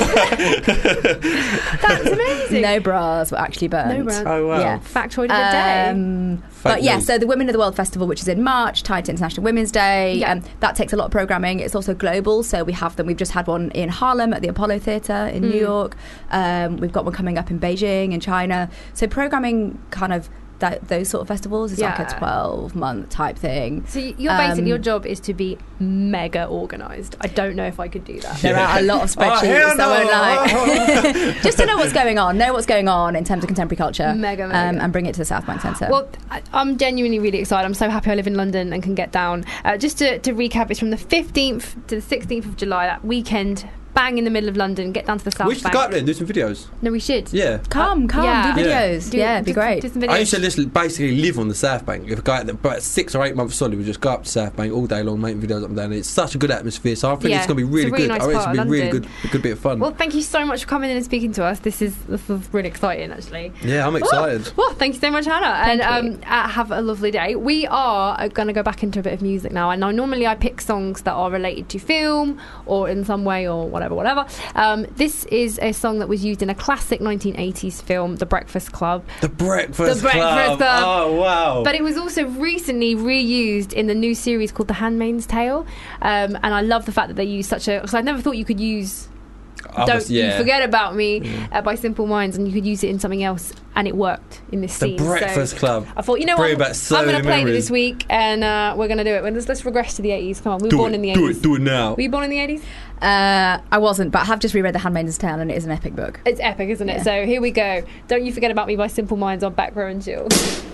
That's amazing. No bras were actually burnt. No bras. Oh wow. Yeah. Factoid of the day. Um, but Fake yeah, news. so the Women of the World Festival, which is in March, tied to International Women's Day, Yeah. um, that takes a lot of programming. It's also global, so we have them. We've just had one in Harlem at the Apollo Theatre in New Mm. York. Um, we've got one coming up in Beijing in China. So programming kind of that, those sort of festivals is like Yeah. a twelve month type thing. So y- you're basically Um, your job is to be mega organised. I don't know if I could do that. There are a lot of spreadsheets. hell so I won't no. lie. Just to know what's going on, know what's going on in terms of contemporary culture, Mega, mega. Um, and bring it to the South Bank Centre. Well, I, I'm genuinely really excited. I'm so happy I live in London and can get down. Uh, just to, to recap, it's from the fifteenth to the sixteenth of July, that weekend. Bang in the middle of London, get down to the South We should Bank. go up there and do some videos. No, we should. Yeah. come, come, yeah. do Yeah. videos. Do- Yeah, it'd be do- great. do some videos. I used to listen, basically live on the South Bank. If a guy, about six or eight months solid, we just go up to South Bank all day long, making videos up and down. It's such a good atmosphere, so I think Yeah, it's going to be really, it's a really good. nice I reckon it's part going to of be really London. good, a good bit of fun. Well, thank you so much for coming in and speaking to us. This is this is really exciting, actually. yeah, I'm excited. Well, thank you so much, Hannah, and Thank you. um, uh, have a lovely day. We are going to go back into a bit of music now, and now normally I pick songs that are related to film or in some way or whatever, whatever. Um, this is a song that was used in a classic nineteen eighties film, The Breakfast Club. The Breakfast, The Breakfast Club. Club. Oh, wow. But it was also recently reused in the new series called The Handmaid's Tale, um, and I love the fact that they use such a. Because I never thought you could use I "Don't was- You yeah. Forget About Me" Yeah. uh, by Simple Minds, and you could use it in something else, and it worked in this The scene. Breakfast so Club. I thought, you know Bring what, back so I'm going to many play it memories. this week, and uh, we're going to do it. Well, Let's, let's regress to the eighties. Come on, we were Do born it, in the do eighties. it, do it now. Were you born in the eighties? Uh, I wasn't, but I have just reread The Handmaid's Tale, and it is an epic book. It's epic, isn't it? Yeah. So here we go. Don't You Forget About Me by Simple Minds on Back Row and Chill.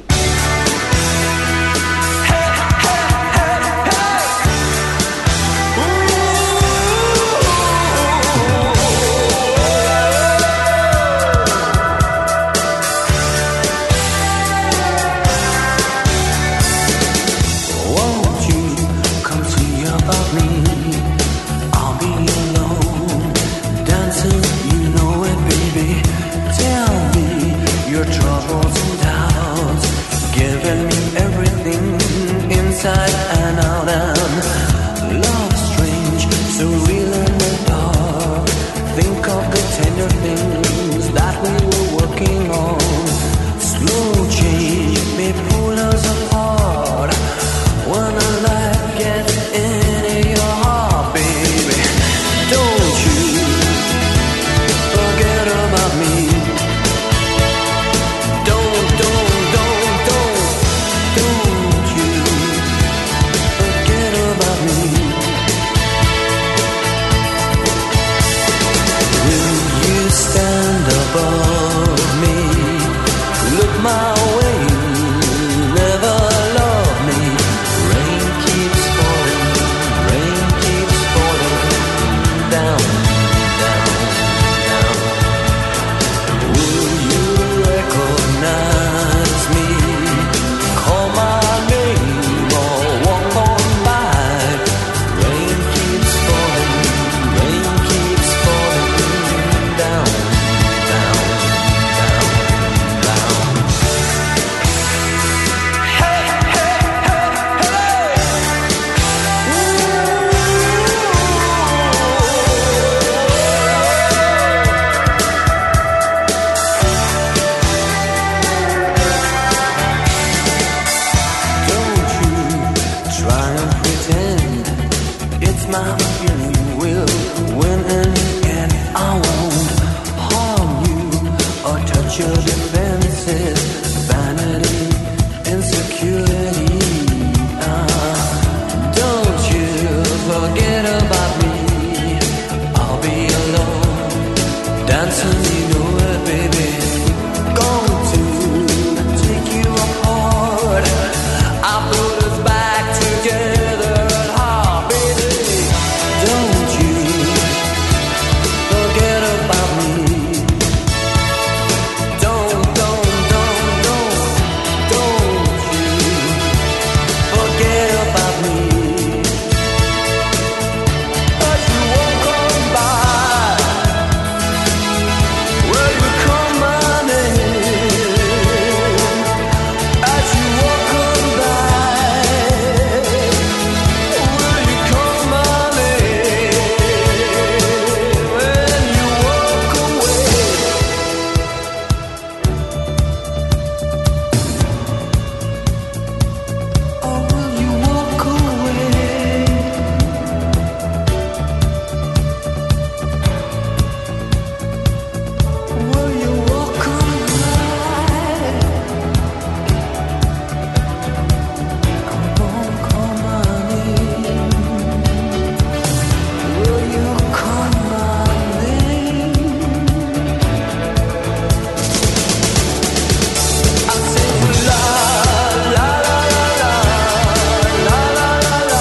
Won't you come see about me? I'll be alone, dancing, you know it, baby. Tell me your troubles and doubts, giving me everything inside and out. And love strange, so real in the dark. Think of the tender things that we were working on. Slow change may pull us apart. When a light gets into your heart, baby, don't you forget about me. Don't, don't, don't, don't, don't you forget about me. you will win in the end. I won't harm you or touch your defenses. Vanity, insecurity. Uh, don't you forget about me. I'll be alone, dancing, you know it, baby. Going to take you apart. I put us back together at heart, baby. Don't you forget about me. Don't, don't, don't, don't, don't you forget about me. As you walk on by, will you call my name? As you walk on by, will you call my name? When you walk away, or will you walk away? Will you walk on by? I won't call my name. Will you call my name? I say la la la la la la la la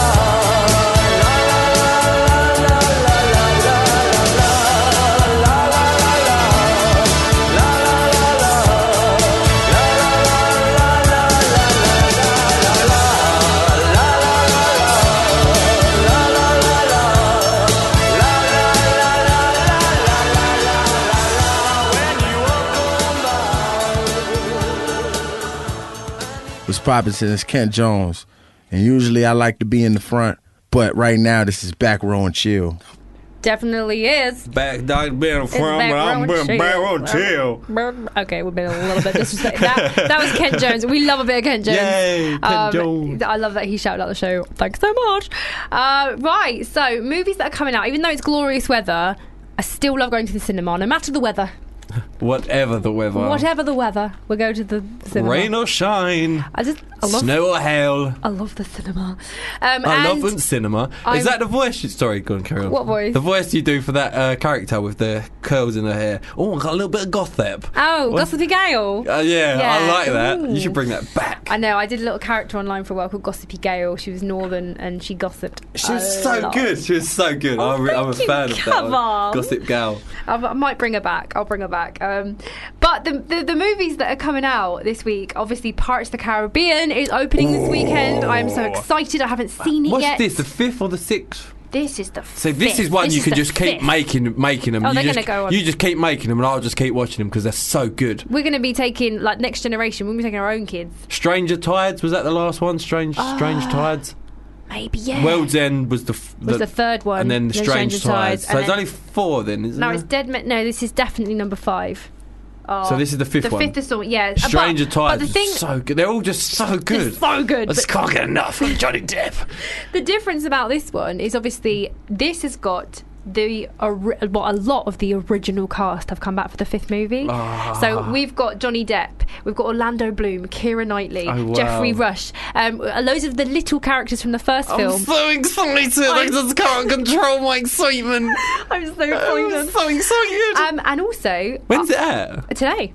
What's poppin'? It's Kent Jones, and usually I like to be in the front, but right now this is back row and chill. Definitely is. Back down being It's from back row I'm and being chill. back on chill. Okay, we've been a little bit disrespectful. That, that was Kent Jones. We love a bit of Kent Jones. Yay, Kent Um, Jones. I love that he shouted out the show. Thanks so much. Uh, right, so movies that are coming out, even though it's glorious weather, I still love going to the cinema, no matter the weather. Whatever the weather. Whatever the weather, we'll go to the cinema. Rain or shine. I just, I love, Snow or hail. I love the cinema. Um, I and love cinema. I'm- Is that the voice? You, sorry, go on, carry on. What voice? The voice you do for that uh, character with the curls in her hair. Oh, I got a little bit of gossip. Oh, What? Gossipy Gale. Uh, yeah, Yeah. I like that. Ooh. You should bring that back. I know, I did a little character online for a while called Gossipy Gale. She was northern and she gossiped. She was a so lot. good. She was so good. Oh, I'm, re- I'm a thank you. fan of that Come one. on. Gossip Gal. I, I might bring her back. I'll bring her back. Um, but the, the the movies that are coming out this week, obviously, Pirates of the Caribbean is opening this weekend. I am so excited. I haven't seen it What's yet. this? The fifth or the sixth? This is the So this fifth. is one This you can the just keep fifth. making, making them. Oh, you they're just, gonna go on. You just keep making them, and I'll just keep watching them because they're so good. We're going to be taking, like, next generation, we're going to be taking our own kids. Stranger Tides, was that the last one? Strange, Strange Ah, Tides. Maybe, yeah. World's End was the f- Was the third one, and then the then Strange, Stranger Tides. Tides, So and it's then- only four then, isn't No, it? it's Dead Men. No, this is definitely number five. Oh, So this is the fifth the one? fifth installment, yeah. Uh, Stranger but, Tides. But the thing, is so good. They're all just so good. so good. I just but- can't get enough of Johnny Depp. The difference about this one is obviously this has got the ori- well, a lot of the original cast have come back for the fifth movie. Ah. So we've got Johnny Depp, we've got Orlando Bloom, Keira Knightley, Oh, wow. Jeffrey Rush, um, loads of the little characters from the first I'm film. so excited. I I'm- just can't control my excitement. I'm so excited. so excited. Um, and also, When's it at? today.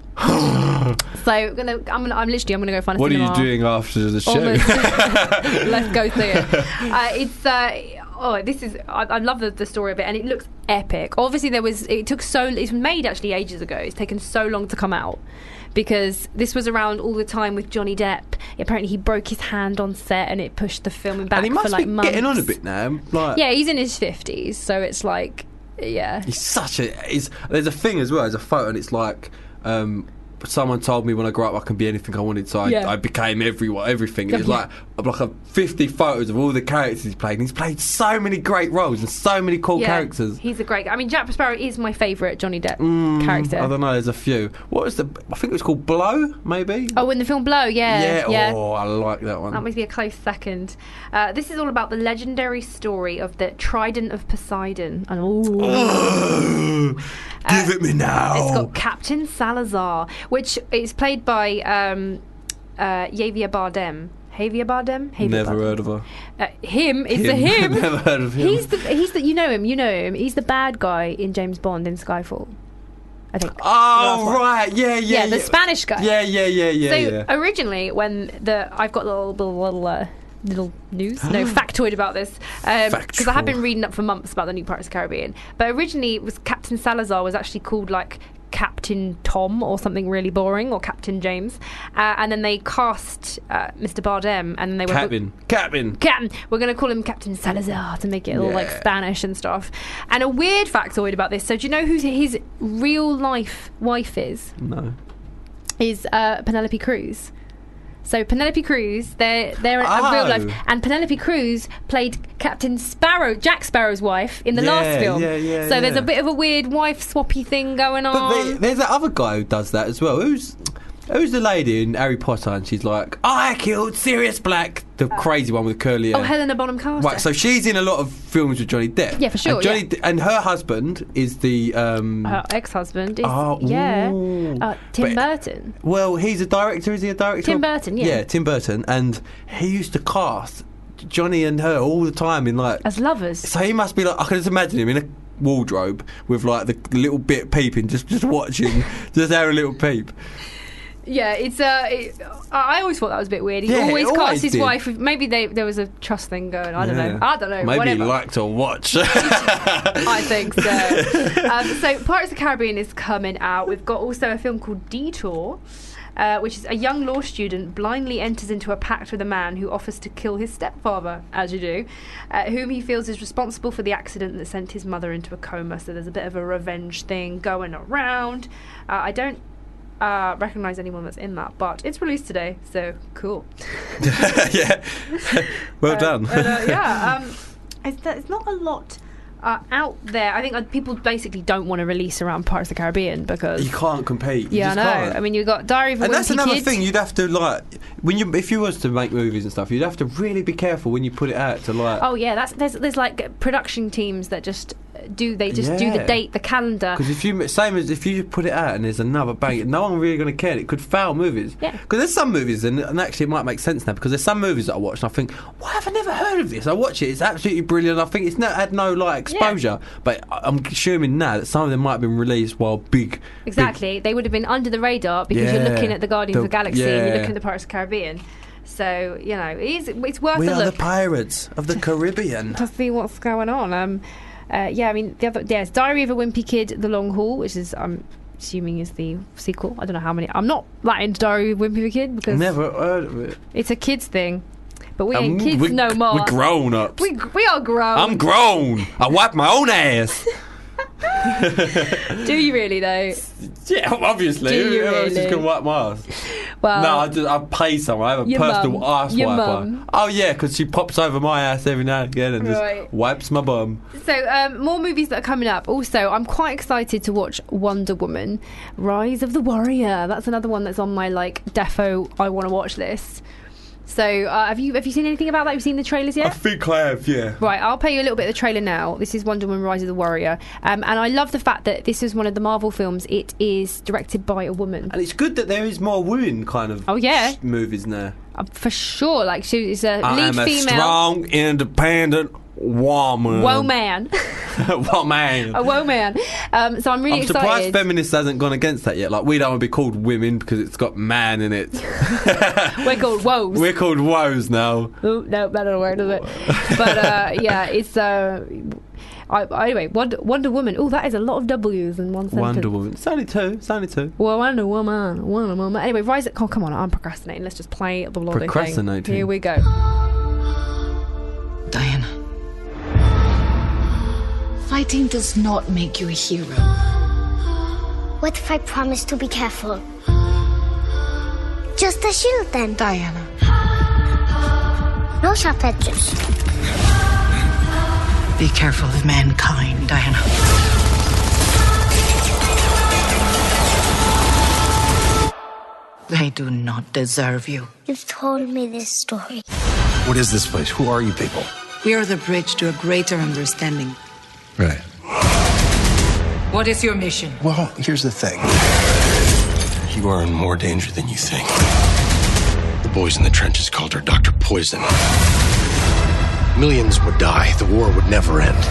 So gonna, I'm gonna, I'm literally, I'm gonna go find a What are cinema. you doing after the show? On the- Let's go see it. Uh, it's uh, oh, this is I, I love the, the story of it, and it looks epic. Obviously, there was it took so it was made actually ages ago. It's taken so long to come out because this was around all the time with Johnny Depp. Apparently, he broke his hand on set, and it pushed the filming back and he must for like be months. getting on a bit now. Like, Yeah, he's in his fifties, so it's like, yeah. he's such a. He's, there's a thing as well. There's a photo, and it's like. Um, someone told me when I grew up I can be anything I wanted, so I, Yeah. I became everyone, everything. It was Yeah. like like a fifty photos of all the characters he's played. And he's played so many great roles and so many cool Yeah, characters. He's a great guy. I mean, Jack Sparrow is my favourite Johnny Depp Mm, character. I don't know. There's a few. What was the? I think it was called Blow, maybe. Oh, in the film Blow, yeah. yeah. yeah. Oh, I like that one. That must be a close second. Uh, this is all about the legendary story of the Trident of Poseidon. And ooh. Give it me now. It's got Captain Salazar, which is played by um, uh, Javier Bardem. Javier Bardem? Javier Never Bardem. heard of her. Uh, him is the Him. him. Never heard of him. He's the he's the you know him you know him. He's the bad guy in James Bond in Skyfall. I think. Oh right, yeah, yeah, Yeah, the yeah. Spanish guy. Yeah, yeah, yeah, yeah, So yeah. originally, when the I've got a little little, little uh, little news, no factoid about this, because I have been reading up for months about the new Pirates of the Caribbean. But originally, it was Captain Salazar was actually called like Captain Tom or something really boring, or Captain James, uh, and then they cast uh, Mister Bardem, and they were Captain, Captain. Captain. We're going to call him Captain Salazar to make it all like Yeah. Spanish and stuff. And a weird factoid about this. So do you know who his real life wife is? No. Is uh, Penelope Cruz. So Penelope Cruz, they're they're a Oh. real life, and Penelope Cruz played Captain Sparrow, Jack Sparrow's wife in the Yeah, last film. yeah, yeah, so there's yeah. a bit of a weird wife swappy thing going on. But they, there's that other guy who does that as well. Who's who's the lady in Harry Potter? And she's like, I killed Sirius Black, the crazy one with curly hair. oh, Helena Bonham Carter. Right, so she's in a lot of films with Johnny Depp. Yeah, for sure, And, Johnny yeah. De- and her husband is the. Um, her ex-husband is Oh, yeah, ooh. uh, Tim But- Burton. well, he's a director. Is he a director? Tim Burton, yeah. Yeah, Tim Burton, and he used to cast Johnny and her all the time in like as lovers. So he must be like, I can just imagine him in a wardrobe with like the, the little bit peeping, just just watching, just having a little peep. Yeah, it's uh, it, I I always thought that was a bit weird. He Yeah, always it cast always his did. wife. With, maybe they, there was a trust thing going. I don't Yeah. know. I don't know. Maybe whatever. he liked to watch. I think so. um, so Pirates of the Caribbean is coming out. We've got also a film called Detour, uh, which is a young law student blindly enters into a pact with a man who offers to kill his stepfather, as you do, uh, whom he feels is responsible for the accident that sent his mother into a coma. So there's a bit of a revenge thing going around. Uh, I don't uh, recognise anyone that's in that, but it's released today, so cool. yeah, well Uh, done. but, uh, yeah, um, it's, it's not a lot uh, out there. I think uh, people basically don't want to release around Pirates of the Caribbean because You can't compete. You yeah, I just know. can't. I mean, you've got Diary of a And that's Wimpy another Kid. thing. You'd have to like when you if you was to make movies and stuff, you'd have to really be careful when you put it out to like. Oh yeah, that's there's there's like production teams that just do they just do the Yeah. date, the calendar. Because if you same as if you put it out and there's another bang, no one really going to care. It could fail movies. Yeah. Because there's some movies, and, and actually it might make sense now. Because there's some movies that I watch and I think, why have I never heard of this? I watch it, it's absolutely brilliant. I think it's not had no like exposure. But I- I'm assuming now that some of them might have been released while big. Exactly, they would have been under the radar because you're Yeah. looking at the Guardians The- of the Galaxy and you're yeah. looking at the Pirates of the Caribbean. So you know, it is, it's worth We a are look the pirates of the Caribbean. to see what's going on. Um, uh, yeah, I mean, the other, yeah, it's Diary of a Wimpy Kid, The Long Haul, which is I'm assuming is the sequel. I don't know how many. I'm not that into Diary of a Wimpy Kid because Never heard of it. it's a kids thing, but we Um, ain't kids we- no more. We're grown ups. We we are grown. I'm grown. I wipe my own ass. Do you really though? Yeah, obviously. Do you Who else is really? going to wipe my ass? Well, no, I, just, I pay someone. I have a Your personal mum. ass Your wiper. mum. Oh, yeah, because she pops over my ass every now and again and Right. just wipes my bum. So, um, more movies that are coming up. Also, I'm quite excited to watch Wonder Woman, Rise of the Warrior. That's another one that's on my like defo I want to watch list. So, uh, have you have you seen anything about that? Have you seen the trailers yet? I think I have, yeah. Right, I'll play you a little bit of the trailer now. This is Wonder Woman Rise of the Warrior. Um, and I love the fact that this is one of the Marvel films. It is directed by a woman. And it's good that there is more women kind of Oh, yeah. movies now. Uh, for sure. Like, she's a I lead am a female. strong, independent woman. Woe man. woman. A woe man. Um, so I'm really I'm excited. surprised feminists hasn't gone against that yet. Like, we don't want to be called women because it's got man in it. We're called woes. We're called woes now. Oh, no, that doesn't work, does it? But uh, yeah, it's. Uh, I, anyway, Wonder, Wonder Woman. Oh, that is a lot of W's in one sentence. Wonder Woman. It's only two. It's only two. Well, Wonder Woman, Wonder Woman. Anyway, Rise. Oh, come on, I'm procrastinating. Let's just play the bloody thing. Procrastinating. Here we go. Diana. Fighting does not make you a hero. What if I promise to be careful? Just a shield then. Diana. No sharp edges. Be careful of mankind, Diana. They do not deserve you. You've told me this story. What is this place? Who are you people? We are the bridge to a greater understanding. Right. What is your mission? Well, here's the thing. You are in more danger than you think. The boys in the trenches called her Doctor Poison. Millions would die. The war would never end.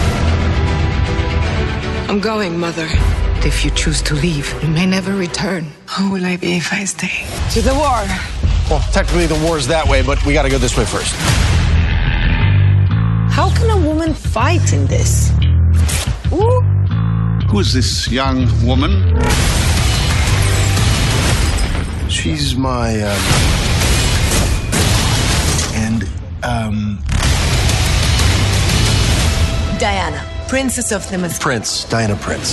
I'm going, Mother. If you choose to leave, you may never return. Who will I be if I stay? To the war. Well, technically the war's that way, but we gotta go this way first. How can a woman fight in this? Ooh. Who's this young woman? She's my, um... And, um... Diana, Princess of the Mist. Prince. Diana Prince.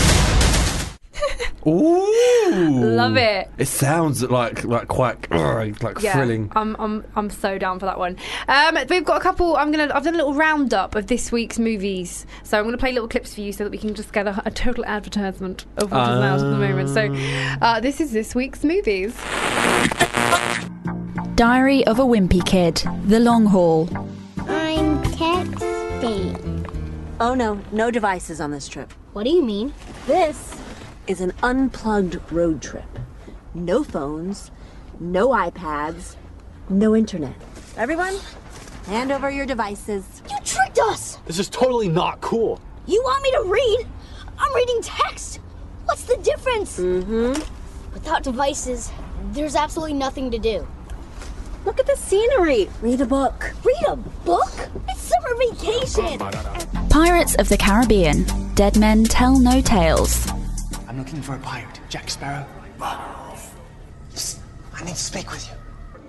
Ooh, Love it. It sounds like like quite uh, like Yeah, thrilling. I'm I'm I'm so down for that one. Um, we've got a couple. I'm gonna. I've done a little roundup of this week's movies, so I'm gonna play little clips for you so that we can just get a, a total advertisement of what is out at the moment. So, uh, this is this week's movies. Diary of a Wimpy Kid, The Long Haul. I'm texting. Oh no, no devices on this trip. What do you mean? This is an unplugged road trip. No phones, no iPads, no internet. Everyone, hand over your devices. You tricked us! This is totally not cool. You want me to read? I'm reading text. What's the difference? Mm-hmm. Without devices, there's absolutely nothing to do. Look at the scenery. Read a book. Read a book? It's summer vacation. Pirates of the Caribbean, Dead Men Tell No Tales. I'm looking for a pirate. Jack Sparrow. I need to speak with you.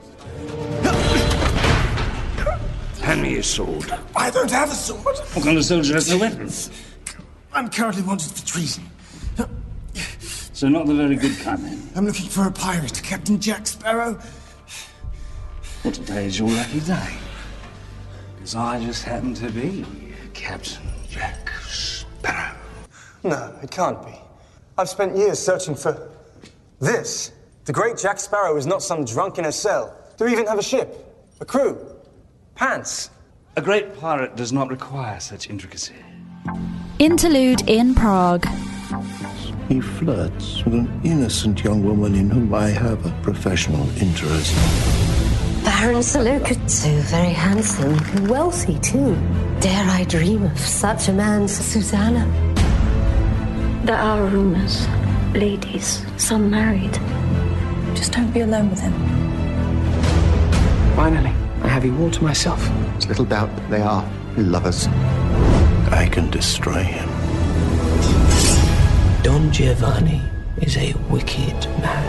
Hand me your sword. I don't have a sword. What kind of soldier has no weapons? I'm currently wanted for treason. So not the very good kind then. I'm looking for a pirate, Captain Jack Sparrow. Well, today is your lucky day. Because I just happen to be Captain Jack Sparrow. No, it can't be. I've spent years searching for this. The great Jack Sparrow is not some drunk in a cell. Do we even have a ship? A crew? Pants? A great pirate does not require such intricacy. Interlude in Prague. He flirts with an innocent young woman in whom I have a professional interest. Baron Salukatsu, very handsome and wealthy too. Dare I dream of such a man as Susanna? There are rumors. Ladies, some married. Just don't be alone with him. Finally, I have you all to myself. There's little doubt they are lovers. I can destroy him. Don Giovanni is a wicked man.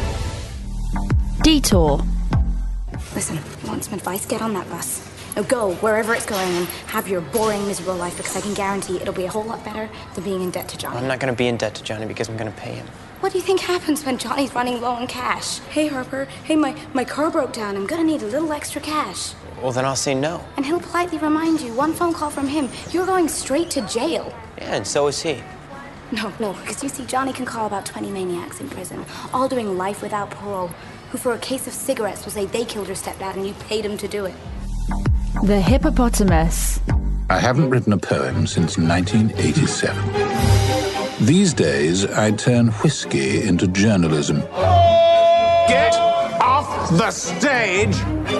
Detour. Listen, you want some advice? Get on that bus. Now go wherever it's going and have your boring, miserable life, because I can guarantee it'll be a whole lot better than being in debt to Johnny. I'm not going to be in debt to Johnny because I'm going to pay him. What do you think happens when Johnny's running low on cash? Hey, Harper. Hey, my, my car broke down. I'm going to need a little extra cash. Well, then I'll say no. And he'll politely remind you, one phone call from him, you're going straight to jail. Yeah, and so is he. No, no, because you see, Johnny can call about twenty maniacs in prison, all doing life without parole, who for a case of cigarettes will say they killed your stepdad and you paid him to do it. The Hippopotamus. I haven't written a poem since nineteen eighty-seven. These days, I turn whiskey into journalism. Get off the stage!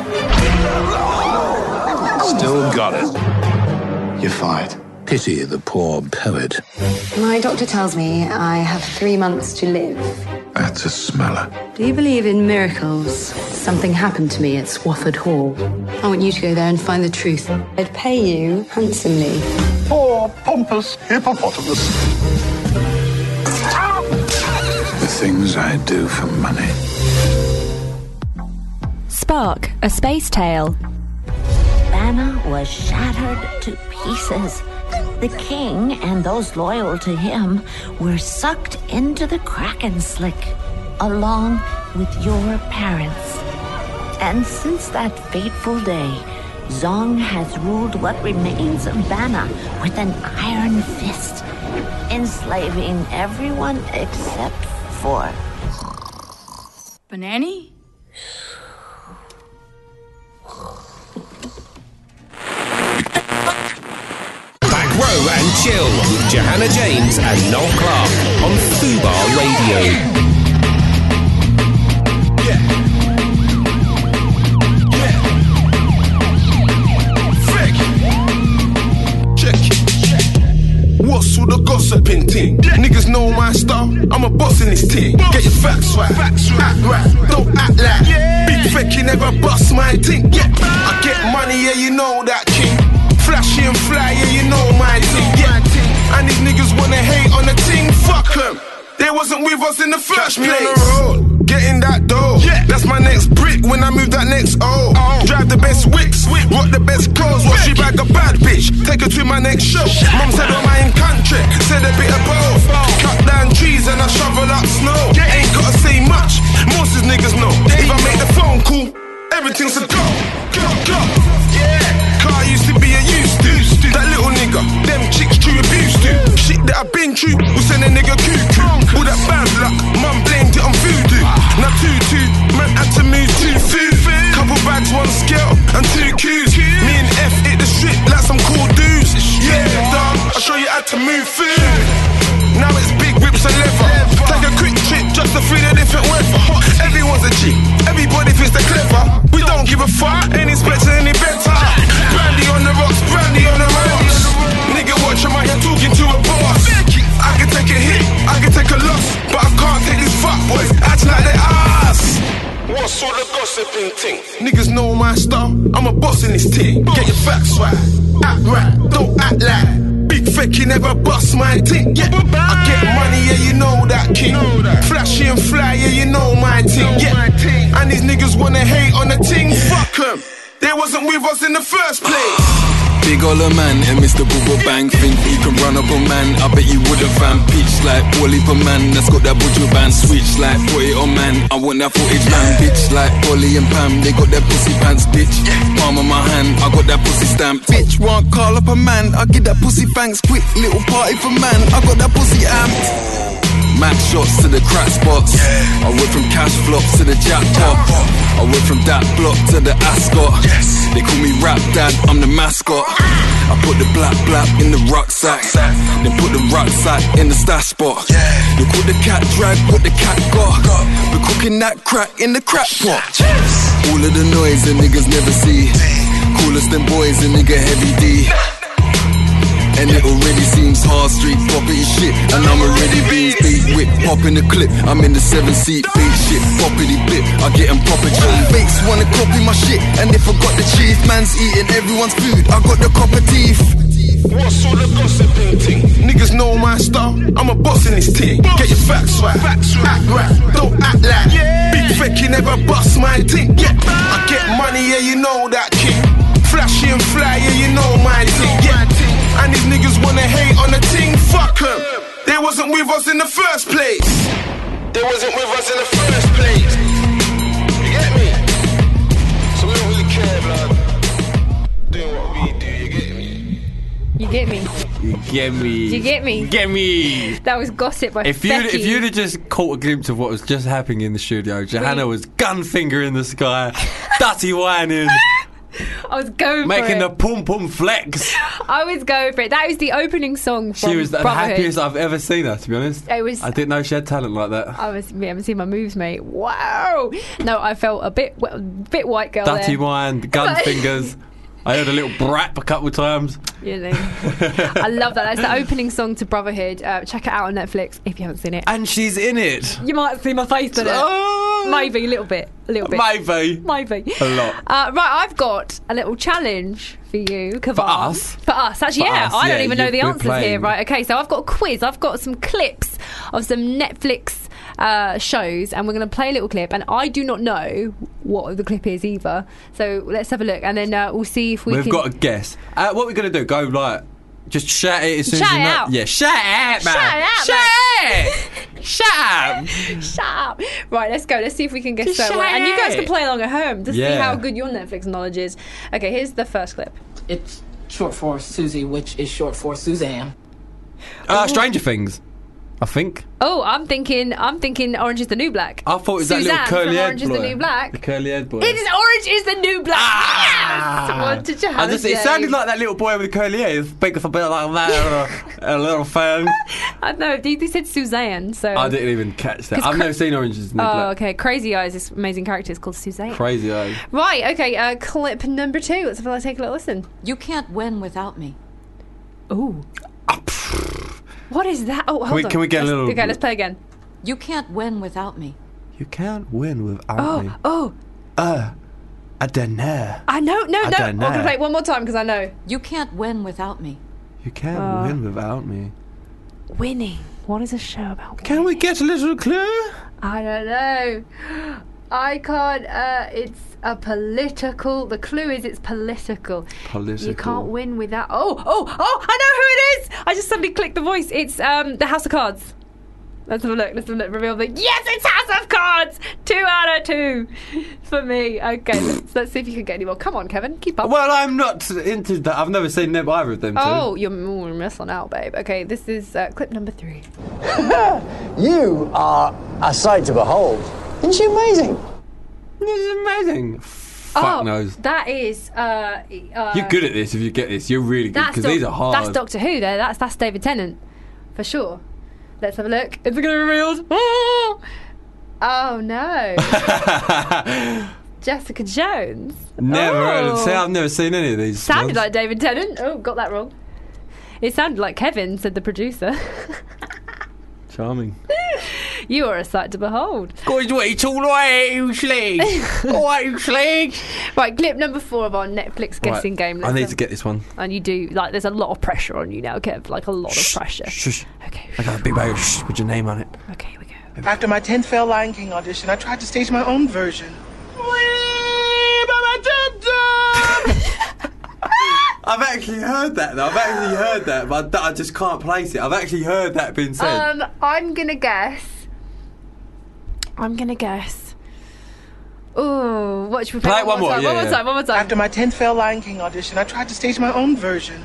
Still got it. You're fired. Pity the poor poet. My doctor tells me I have three months to live. That's a smeller. Do you believe in miracles? Something happened to me at Swafford Hall. I want you to go there and find the truth. I'd pay you handsomely. Poor pompous hippopotamus. The things I do for money. Spark, a Space Tale. Banner was shattered to pieces. The king and those loyal to him were sucked into the Kraken Slick, along with your parents. And since that fateful day, Zong has ruled what remains of Banna with an iron fist, enslaving everyone except for Banani? Back row and chill with Johanna James and Noel Clark on Fubar Radio. What's all the gossiping ting? Niggas know my style, I'm a boss in this team. Get your facts right, act right, don't act like big fake, you never bust my ting. Yeah, I get money, yeah, you know that king. Flashy and fly, yeah, you know my ting. Yeah, and these niggas wanna hate on the ting, fuck them. They wasn't with us in the first place. On the road, getting that dough. Yeah, that's my next brick when I move that next O. Oh. Drive the best whips, rock the best clothes. Watch she bag a bad bitch, take her to my next show. Mum said I'm in country, said a bit of both. Cut down trees and I shovel up snow. Ain't gotta say much, most of these niggas know. If I make the phone call, everything's a go, go, go. Yeah, car used to be a used to. That little nigga, them chicks true abuse to. Shit that I've been through will send a nigga cuckoo. All that bad luck, mum blamed it on voodoo. Now two-two, man had to move two food. Couple bags, one scale, and two cues. Me and F hit the strip like some cool dudes. Yeah, dog, I'll show you how to move food. Now it's big whips and leather. Take a quick trip just to feel the different weather. Everyone's a G, everybody thinks they're clever. We don't give a fuck, ain't expecting any better. Brandy on the rocks, brandy on the roads. Nigga watch him out here talking to a boss. I can take a hit, I can take a loss, but I can't take these fuck boys acting like they ass. What's all the gossiping ting? Niggas know my style, I'm a boss in this team. Get your facts right, act right, don't act like big fake, you never bust my ting. Yeah, I get money, yeah, you know that king. Flashy and fly, yeah, you know my ting. Yeah, and these niggas wanna hate on the ting. Fuck them, they wasn't with us in the first place. Big Ola man and Mister Bubble Bang. Think you can run up a man, I bet you wouldn't fan. Pitch like Wally per man, that's got that butcher band. Switch like put it on man, I want that footage man. Bitch like Polly and Pam, they got that pussy pants. Bitch, palm of my hand, I got that pussy stamp. Bitch want call up a man, I get that pussy thanks. Quick little party for man, I got that pussy amped. Max shots to the crack spots. Yeah. I went from cash flops to the jackpot. I went from that block to the Ascot. Yes. They call me Rap Dad, I'm the mascot. I put the black black in the rucksack. Then put the rucksack in the stash spot. Yeah. Look what the cat drag, what the cat got. We're cooking that crack in the crack pot. Yes. All of the noise the niggas never see. Coolest them boys, a nigga heavy D. And it already seems hard street property shit. And I'm already beans, beat whip, pop in the clip. I'm in the seven seat, beat shit, property bit. I get them proper cheese. Bakes wanna copy my shit. And if I got the cheese, man's eating everyone's food. I got the copper teeth. What's all the gossiping ting? Niggas know my style, I'm a boss in this team. Get your facts right, act right, don't act like big fake, you never bust my ting. Yeah, I get money, yeah, you know that king. Flashy and fly, yeah, you know my ting. Yeah, and these niggas wanna hate on the ting, fuck them. They wasn't with us in the first place. They wasn't with us in the first place. You get me? So we don't really care, blood. Doing what we do, you get me? You get me? You get me? You get me? Get me? That was Gossip by if you Becky. If you'd have just caught a glimpse of what was just happening in the studio, Johanna was gun finger in the sky, dirty whining. I was going Making for it. the pum pum flex. I was going for it. That was the opening song from She was the Brotherhood. happiest I've ever seen her, to be honest. It was. I didn't know she had talent like that. I was. We haven't seen my moves, mate. Wow. No, I felt a bit, well, bit white girl Dirty there. wine, gun fingers. I heard a little brap a couple of times. You know. I love that. That's the opening song to Brotherhood. Uh, check it out on Netflix if you haven't seen it. And she's in it. You might see my face in it. Oh. Maybe a little bit. A little bit. Maybe. Maybe. A lot. Uh, right, I've got a little challenge for you, Kavan. For us? For us. Actually, For yeah. us, I yeah, don't even know you- the we're answers here. playing. Right, okay. So I've got a quiz. I've got some clips of some Netflix uh, shows, and we're going to play a little clip, and I do not know what the clip is either. So let's have a look, and then uh, we'll see if we We've can... got a guess. Uh, what we're going to do, go like... Just shout it as soon Shout as you it know. out. Yeah, shout it out, man. Shout it out, Shout mate. it. Shut up! Shut up. Right, let's go. Let's see if we can guess Just that shut one. And you guys it. can play along at home to see Yeah. how good your Netflix knowledge is. Okay, here's the first clip. It's short for Susie, which is short for Suzanne. Uh, Stranger Things, I think. Oh, I'm thinking. I'm thinking Orange is the New Black. I thought it was Suzanne that little from curly Orange head is boy. the New Black. The curly head boy. It is Orange is the New Black. Yes. What did you have? I just, it sounded like that little boy with curly hair. Speak a bit like that. a, a little fan. I know. They said Suzanne, so I didn't even catch that. 'Cause I've cra- never seen Orange is the New Oh, Black. okay. Crazy Eyes. This amazing character is called Suzanne. Crazy eyes. Right. Okay. Uh, clip number two. Let's have a take a little listen. You can't win without me. Ooh. What is that? Oh, hold Can we- on. can we get a Let's- little- Okay, let's play again. You can't win without me. You can't win without Oh, me. oh. Uh, I don't know. I know. No, I no. don't I'm know. gonna play it one more time because I know. You can't win without me. You can't Uh, win without me. Winning. What is a show about? Can we get a little clue? I don't know. I can't. Uh, it's a political. The clue is it's political. Political. You can't win without. Oh, oh, oh! I know who it is. I just suddenly clicked the voice. It's um the House of Cards. Let's have a look. Let's have a look. Reveal the yes, it's House of Cards. Two out of two for me. Okay, let's, let's see if you can get any more. Come on, Kevin, keep up. Well, I'm not into that. I've never seen them, either of them two. Oh, you're you're missing out, babe. Okay, this is uh, clip number three. You are a sight to behold. Isn't she amazing? This is amazing. Fuck oh, knows. that is. Uh, uh, You're good at this. If you get this, you're really good That's because Doc- these are hard. That's Doctor Who, though. That's that's David Tennant, for sure. Let's have a look. Is it going to be revealed? Oh, oh no. Jessica Jones. Never heard of. Oh. See, I've never seen any of these. Sounded ones. like David Tennant. Oh, got that wrong. It sounded like Kevin, said the producer. Charming. You are a sight to behold. Guys, wait all right, you sling. Alright, you sling. Right, clip number four of our Netflix guessing Right, game. I Let's need have- to get this one. And you do, like, there's a lot of pressure on you now, Kev. Like, a lot of pressure. Shush. Okay. I got a big bag of shh with your name on it. Okay, here we go. After my tenth failed Lion King audition, I tried to stage my own version. I've actually heard that. Though. I've actually heard that, but I just can't place it. I've actually heard that being said. Um, I'm gonna guess. I'm gonna guess. Ooh, what should we play? Play it one more, time, yeah, one more yeah. time, one more time. After my tenth failed Lion King audition, I tried to stage my own version.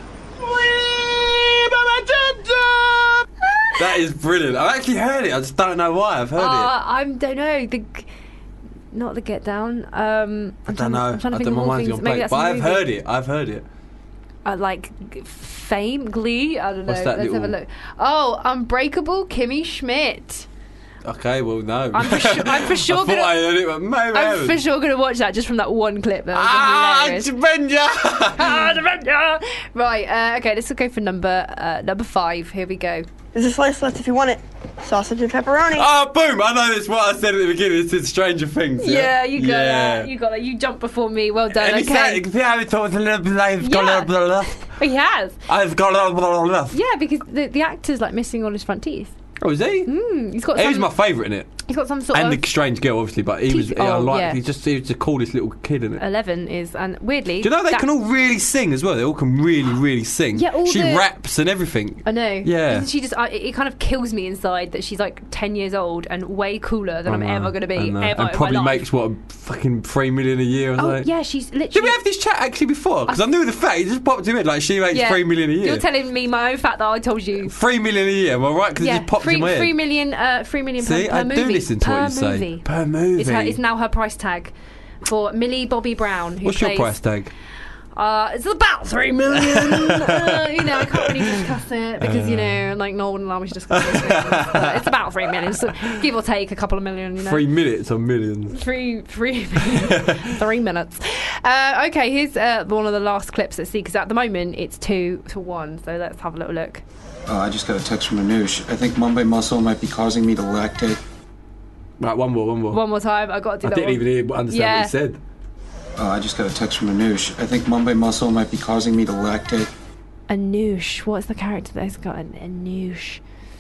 That is brilliant. I've actually heard it. I just don't know why. I've heard Uh, it. I don't know. The, not the Get Down. Um, I don't know. I'm trying to I think don't of know more why it's things. gonna Maybe play. that's But a I've movie. heard it. I've heard it. Uh, like g- Fame, Glee. I don't know. What's that Let's have a little- look. Oh, Unbreakable Kimmy Schmidt. Okay, well, no. I'm for sure. I'm for sure I thought gonna. I heard it, but maybe I I'm haven't. for sure gonna watch that just from that one clip. That was Ah, hilarious. Avenger! Ah, Avenger! Right. Uh, okay. Let's go for number uh, number five. Here we go. There's a slice left if you want it. Sausage and pepperoni. Oh, boom! I know that's what I said at the beginning. This is Stranger Things. Yeah, Yeah, you got yeah. that. You got that. You jumped before me. Well done. And okay. it's that, I've got a little bit I've got a Yeah. little bit left. He has. I've got a little bit left. Yeah, because the the actor's like missing all his front teeth. Oh, is he? Mm, he's got. He Some, was my favourite in it. He's got some sort And of. the strange girl, obviously, but he was. Teeth- I oh, like. yeah. He just he was the coolest little kid in it. Eleven is, and weirdly. Do you know they that- can all really sing as well? They all can really, really sing. Yeah, all she the- raps and everything. I know. Yeah. Isn't she just? I, it kind of kills me inside that she's like ten years old and way cooler than I I'm know, ever going to I be know. ever and in probably my life. makes what a fucking three million a year. Or Oh something. yeah, she's literally. Did we have this chat actually before? Because I knew the fact. It just popped in my head like she makes Yeah. three million a year. You're telling me my own fact that I told you. Three million a year. Am I right? Because Yeah, it just popped three, in my head. three million, uh, three million See, per, per I movie. do listen to per what you say. movie. Per movie. It's, her, it's now her price tag for Millie Bobby Brown. Who What's plays, your price tag? Uh, it's about three million. uh, you know, I can't really discuss it because you know, like no one will allow me to discuss it. Uh, it's about three million, so give or take a couple of million. You know, Three minutes or millions? Three, three, three minutes. Uh, okay, here's uh, one of the last clips. Let's see, because at the moment it's two to one. So let's have a little look. Uh, I just got a text from Anoush. I think Mumbai muscle might be causing me to lactate. Right, one more, one more. One more time. I got to do I that. didn't one. even hear- understand yeah. what he said. Uh, I just got a text from Anoush. I think Mumbai muscle might be causing me to lactate. Anoush. What's the character that's got an Anoush?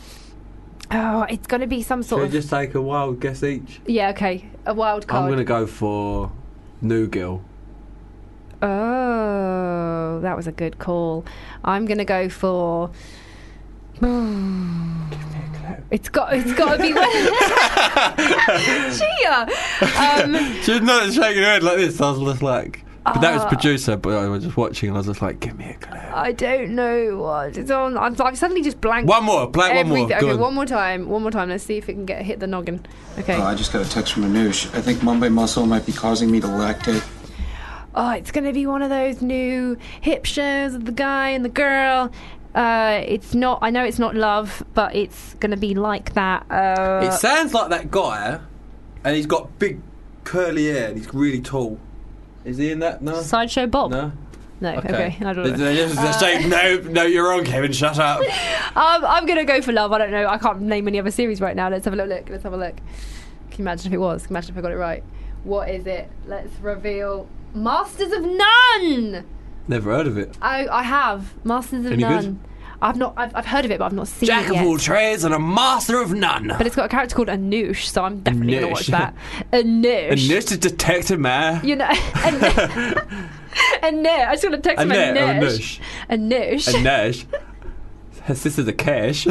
Oh, it's going to be some Should sort we of. just take a wild guess each? Yeah, okay. A wild card. I'm going to go for New Girl. Oh, that was a good call. I'm going to go for. It's got, it's got to be Chia. Um, She's not shaking her head like this. I was just like, but that was Uh, producer. But I was just watching, and I was just like, give me a clue. I don't know what it's on. I'm, I've suddenly just blanked. One more, blank one more. everything. Go Okay, on. one more time. One more time. Let's see if it can get hit the noggin. Okay. Oh, I just got a text from Anoush. I think Mumbai Muscle might be causing me to lactate. Oh, it's going to be one of those new hip shows with the guy and the girl. Uh, it's not. I know it's not Love, but it's going to be like that. Uh, It sounds like that guy, and he's got big curly hair, and he's really tall. Is he in that? No. Sideshow Bob. No. No. Okay. I don't know. They just Uh, say, no, no, you're wrong, Kevin. Shut up. Um, I'm going to go for Love. I don't know. I can't name any other series right now. Let's have a little look. Let's have a look. Can you imagine if it was? Can you imagine if I got it right? What is it? Let's reveal. Masters of None. Never heard of it. I I have Masters of Any good? None. I've not. I've, I've heard of it, but I've not seen Jack it of yet. all trades and a master of none. But it's got a character called Anoush, so I'm definitely going to watch Anoush. that. Anoush. And this is Detective Man. You know, Anoush. Anoush. I just want to text him Annette, Anoush. Anoush. Anoush. Her sister's a cash.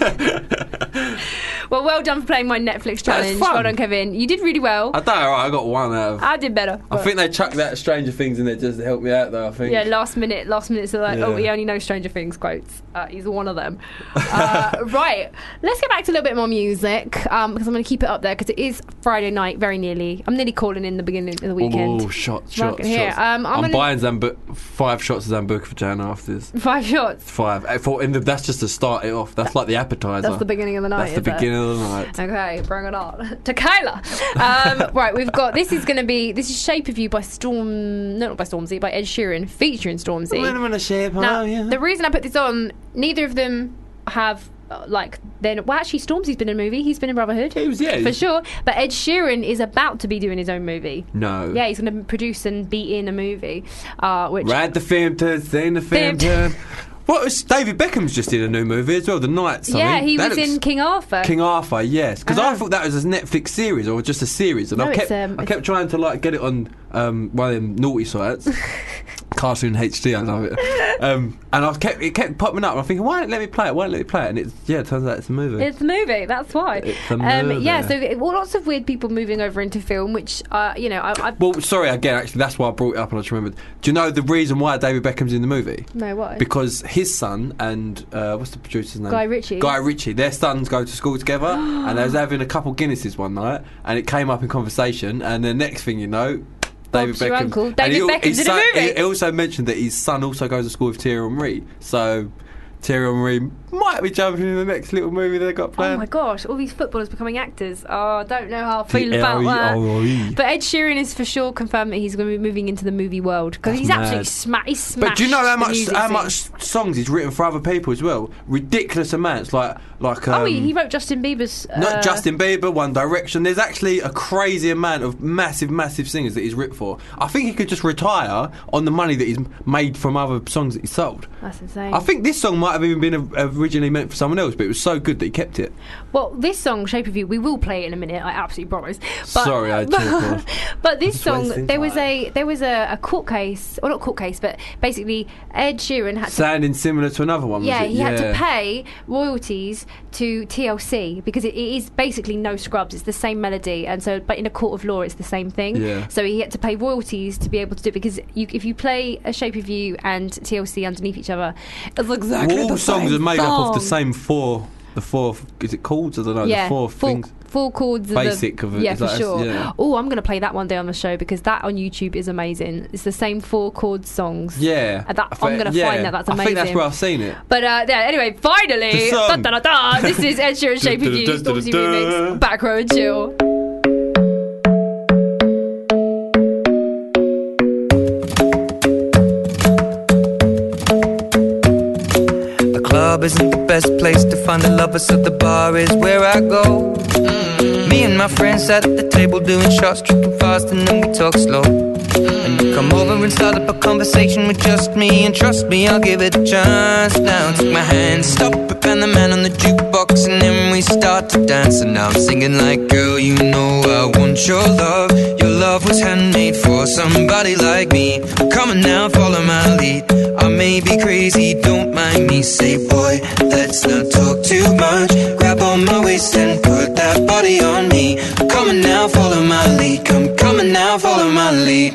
Well, well done for playing my Netflix challenge. fun. Well done, Kevin. You did really well. I don't know, I got one out of... I did better. I but- think they chucked that Stranger Things in there just to help me out, though, I think. Yeah, last minute, last minute. So like, Yeah. oh, he only knows Stranger Things quotes. Uh, he's one of them. Uh, right, let's get back to a little bit more music um, because I'm going to keep it up there because it is Friday night, very nearly. I'm nearly calling in the beginning of the weekend. Oh, shots, Right shots, here. shots. Um, I'm I'm, gonna- buying Zambu- five shots of Zambuca for Jan after this. Five shots. Five. I thought in the, that's just to start it off. That's like the appetizer. That's the beginning of the night. That's the is it? beginning of the night. Okay, bring it on. Tequila. Um, right, we've got, this is going to be, this is Shape of You by Storm, no, not by Stormzy, by Ed Sheeran, featuring Stormzy. When I'm in a shape, Now, oh, yeah. the reason I put this on, neither of them have, uh, like, then well, actually, Stormzy's been in a movie. He's been in Brotherhood. He was, yeah. For sure. But Ed Sheeran is about to be doing his own movie. No. Yeah, he's going to produce and be in a movie. Uh, which Ride the Phantom, sing the Phantom. What was David Beckham's just in a new movie as well, The Night something. Yeah, he That was looks- in King Arthur. King Arthur, yes, because Ah. I thought that was a Netflix series or just a series, and No, I kept it's, um, I kept trying to like get it on um, one of them naughty sites, Cartoon H D. I love it, um, and I kept it kept popping up. And I'm thinking, why don't let me play it? Why don't let me play it? And it's yeah, it turns out it's a movie. It's a movie, that's why. It's a Um, movie. yeah, so it, well, lots of weird people moving over into film, which, uh, you know, I, I Well, sorry again. Actually, that's why I brought it up, and I just remembered. Do you know the reason why David Beckham's in the movie? No, why? Because his son and uh, what's the producer's name? Guy Ritchie. Guy Ritchie. Their sons go to school together, and they was having a couple Guinnesses one night, and it came up in conversation, and the next thing you know, David Bob's your Beckham. uncle. and David he al- Beckham's his in a son- movie. He he also mentioned that his son also goes to school with Thierry Henry, so Thierry Henry might be jumping in the next little movie they got Oh planned. my gosh, all these footballers becoming actors. Oh, I don't know how I feel about Thierry that. Henry. But Ed Sheeran is for sure confirmed that he's going to be moving into the movie world because That's he's mad. absolutely sma- he's smashed. But do you know how the much music how scene. much songs he's written for other people as well? Ridiculous amounts, like like. Um, oh, he, he wrote Justin Bieber's. Uh, Not Justin Bieber, One Direction. There's actually a crazy amount of massive, massive singers that he's written for. I think he could just retire on the money that he's made from other songs that he sold. That's insane. I think this song might have even been a, originally meant for someone else, but it was so good that he kept it. Well, this song, Shape of You, we will play it in a minute. I absolutely promise. But, Sorry, I but, but this Just wasting song, there was time. a there was a, a court case, or not court case, but basically Ed Sheeran had to. Sounding similar to another one, was Yeah, it? he had to pay royalties to T L C because it, it is basically no scrubs. It's the same melody, and so but in a court of law, it's the same thing. Yeah. So he had to pay royalties to be able to do it because you, if you play A Shape of You and T L C underneath each other, it's exactly All the songs same are made up of the song. same four. The four, is it chords? I don't know. Yeah, the four, four, things. four chords. of Basic the, of it, Yeah, is for that- sure. yeah. Oh, I'm going to play that one day on the show because that on YouTube is amazing. It's the same four chord songs. Yeah. And that, I I'm thi- going to yeah. find that. That's I amazing. think that's where I've seen it. But uh, yeah, anyway, finally, The da, song. da, da, da, this is Ed Sheeran's Shape of You, Stormzy remix, Back Row and Chill. The club isn't the best place to find a lover, so the bar is where I go. Mm. Me and my friends sat at the table doing shots, tripping fast, and then we talk slow. And you come over and start up a conversation with just me, and trust me, I'll give it a chance. Now take my hand, stop it, and the man on the jukebox, and then we start to dance. And now I'm singing like, girl, you know I want your love. Your love was handmade for somebody like me. Come on now, follow my lead. I may be crazy, don't mind me. Say, boy, let's not talk too much. Grab on my waist waist and put that body on me. I'm coming now, follow my lead. Come coming now, follow my lead.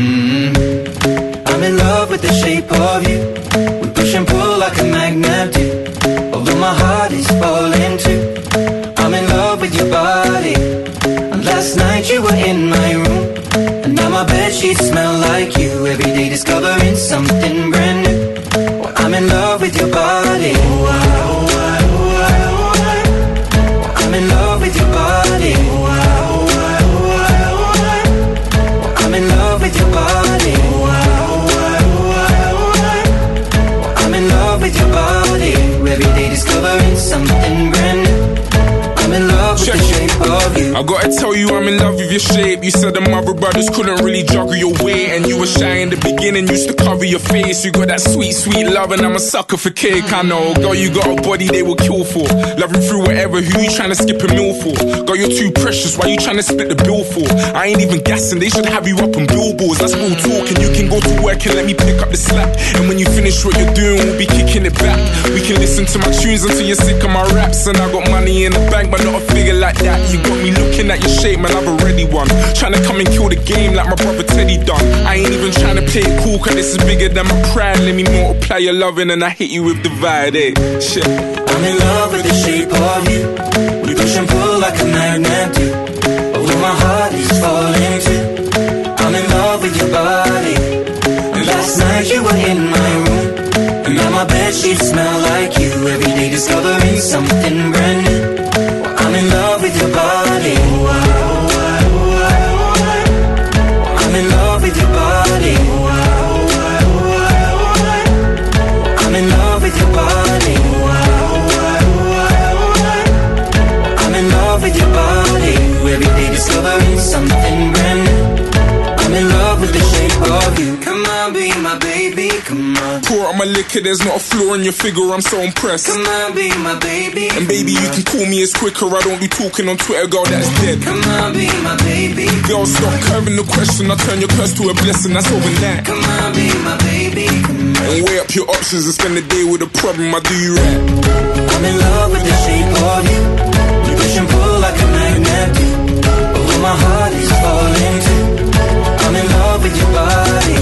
Mm-hmm. I'm in love with the shape of you. We push and pull like a magnet do. Although my heart is falling too. I'm in love with your body. And last night you were in my room. And now my bedsheets smell like you. Every day discovering something brand new. Well, I'm in love with your body. Oh, I, oh, I, oh, I, oh, I. Well, I'm in love with your body. Oh, I, oh, I, oh, I, oh, I. Well, I'm in love with your body. Oh, I, oh, I, oh, I, oh, I. Well, I'm in love with your body. Every day discovering something brand new. I'm in love with Check. the shape of you. I gotta tell you, I'm in love with your shape. You said the mother brothers couldn't really juggle your weight, and you were shy in the beginning, used to cover your face. You got that sweet, sweet love, and I'm a sucker for cake. I know, girl, you got a body they will kill for. Loving through whatever, who you trying to skip a meal for? Girl, you're too precious, why you trying to split the bill for? I ain't even gassing, they should have you up on billboards. That's real talk, and you can go to work and let me pick up the slack. And when you finish what you're doing, we'll be kicking it back. We can listen to my tunes until you're sick of my raps. And I got money in the bank, but not a figure like that. You got me looking at your shape, man, I've already won. Tryna come and kill the game like my brother Teddy done. I ain't even tryna play it cool, cause this is bigger than my pride. Let me multiply your loving and I hit you with divide, eh? Shit. I'm in love with the shape of you. We push and pull like a magnet do. Although my heart is falling too. I'm in love with your body. And last night you were in my room. And now my bedsheets smell like you. Every day discovering something brand new. Well, I'm in love with your body. Oh, I, oh, I, oh, I, oh, I. Well, I'm in love with your body. Oh, I, oh, I, oh, I, oh, I. Well, I'm in love with your body. Oh, I, oh, I, oh, I, oh, I. Well, I'm in love with your body. Every day discovering something brand new. I'm in love with the shape of you. Come on, be my baby, come on. Pour out my liquor, there's not a flaw in your figure, I'm so impressed. Come on, be my baby. And baby, you can call me as quicker, I don't be talking on Twitter, girl, that's dead. Come on, be my baby. Girl, stop curving the question, I turn your curse to a blessing, that's overnight. Come on, be my baby, come on. And weigh up your options and spend the day with a problem, I do you right. I'm in love with the shape of you. You push and pull like a magnet do. Although my heart is falling too. I'm in love with your body.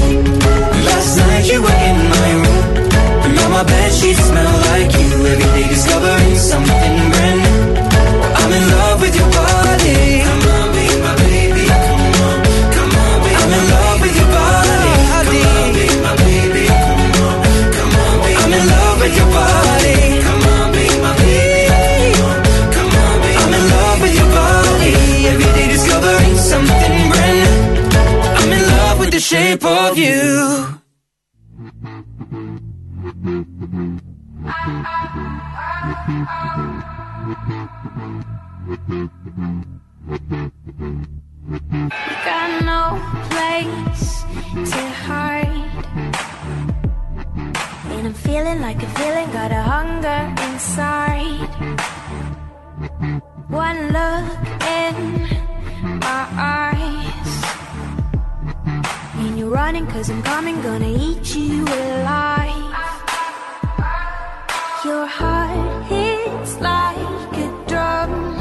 Last night you were in my room. And now my bedsheets smell like you. Every day discovering something brand new. I'm in love with your body. Come on, be my baby. Come on, come on, be I'm in love with your body. Come on, be my baby. Come on, come on, be I'm in love with your body. Come on, be my baby. Come on, come on, be I'm in love with your body. Every day discovering something brand new. I'm in love with the shape of you. Got no place to hide, and I'm feeling like a villain, got a hunger inside. One look in my eyes, and you're running cause I'm coming, gonna eat you alive. Your heart hits like a drum.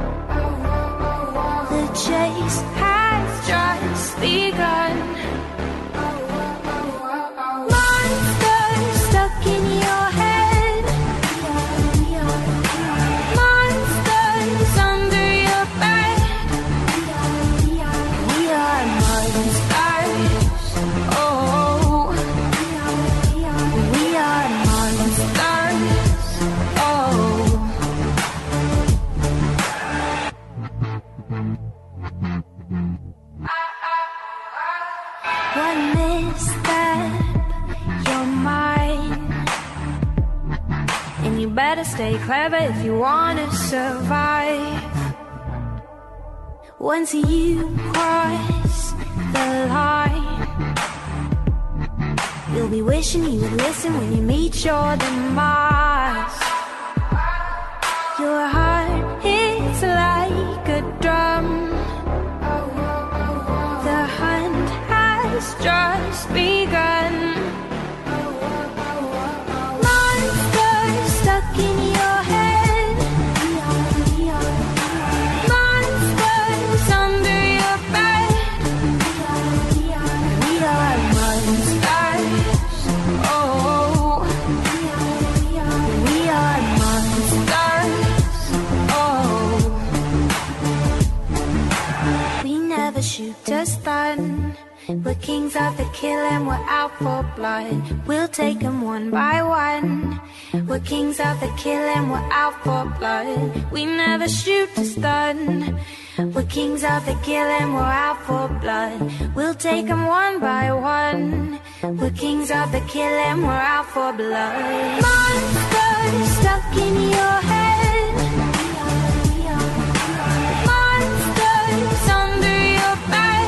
The chase has just begun. Monsters stuck in your head. Monsters under your bed. We are monsters. Oh, we are monsters. Oh. One misstep, you're mine, and you better stay clever if you wanna survive. Once you cross the line, you'll be wishing you would listen when you meet your demise. Your heart hits like a drum. The hunt has just begun. Monsters stuck in your head. We're kings of the kill and we're out for blood. We'll take them one by one. We're kings of the kill and we're out for blood. We never shoot to stun. We're kings of the kill and we're out for blood. We'll take them one by one. We're kings of the kill and we're out for blood. Monsters stuck in your head. Monsters under your bed.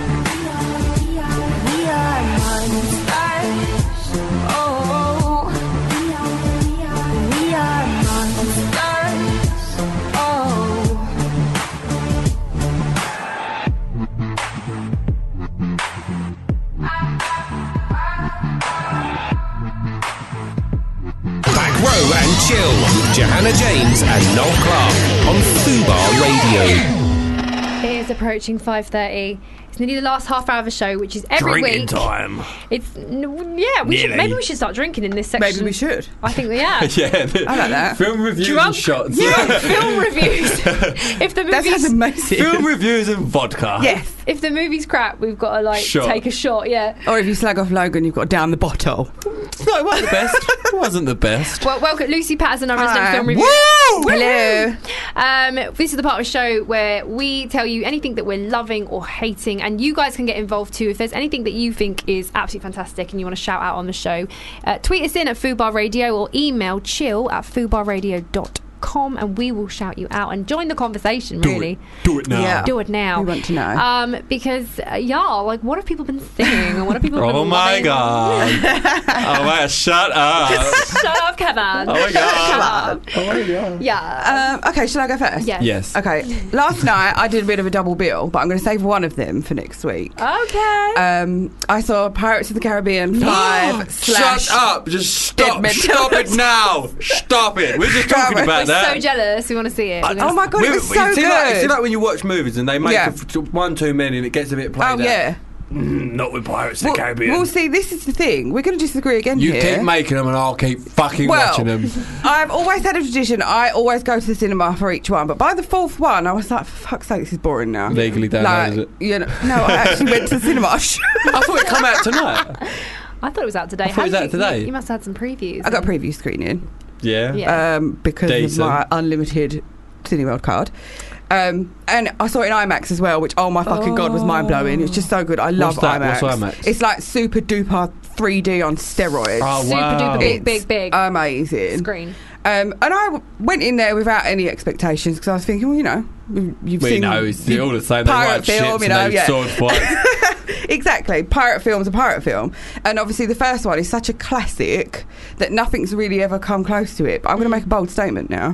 We are monsters. Oh, we are monsters. Oh. Back Row and Chill with Johanna James and Noel Clark on Fubar Radio. It is approaching five thirty. It's nearly the last half hour of the show, which is every Drinking week. time. It's n- yeah. We should, Nearly. maybe we should start drinking in this section. Maybe we should. I think we yeah. yeah. I like that. Film reviews Drunk? and shots. Yeah, film reviews. If the That movies sounds amazing. Film reviews and vodka. Yes. if the movie's crap, we've got to like Shot. take a shot. Yeah. Or if you slag off Logan, you've got to down the bottle. No, it wasn't the best. It wasn't the best. Well, welcome, Lucy Patterson, our resident Hi. film reviewer. Woo! Hello. Um, this is the part of the show where we tell you anything that we're loving or hating, and you guys can get involved too. If there's anything that you think is absolutely fantastic and you want to shout out on the show, uh, tweet us in at Fubar Radio or email chill at fubarradio dot com and we will shout you out and join the conversation. Do really, it. Do it now. Yeah. do it now. We want to know. Um, because uh, y'all, like, what have people been singing? And what have people been Oh my loving? god. Oh my god, shut up. Shut up, Kevin. Oh my god. Shut up. Oh my god. Yeah. Um, okay, shall I go first? Yes. Yes. Okay. Last night I did a bit of a double bill, but I'm going to save one of them for next week. Okay. Um, I saw Pirates of the Caribbean five slash. Shut up. Just stop. Dead Stop it now. Stop it. We're just talking We're about We're that. so jealous. We want to see it. We're gonna Oh my god, We- it was we- so see good. Like, see like when you watch movies and they make Yeah. a f- one too many and it gets a bit played Oh out. yeah. Mm, not with Pirates of Well, the Caribbean. well, see, this is the thing. We're going to disagree again you here. keep making them and I'll keep fucking Well, watching them. I've always had a tradition. I always go to the cinema for each one, but by the fourth one, I was like, for fuck's sake, this is boring now. Legally downloaded like, it. You know, no, I actually went to the cinema. I thought it come out tonight. I thought it was out today. I thought it was How out you- today. You, you must have had some previews. I got a preview screening. Yeah. Yeah. Um, because Decent. of my unlimited Cineworld card. Um, and I saw it in IMAX as well, which, oh my fucking god, was mind blowing. It's just so good. I love What's that? IMAX. What's IMAX? It's like super duper three D on steroids. Oh, Super wow. duper big, It's big, big amazing. screen. Um, and I w- went in there without any expectations because I was thinking, well, you know, you- you've We seen know it's you- all the same. They pirate ride film, ships you know, and they yeah. sword fight. Exactly. Pirate film's a pirate film. And obviously the first one is such a classic that nothing's really ever come close to it. But I'm going to make a bold statement now.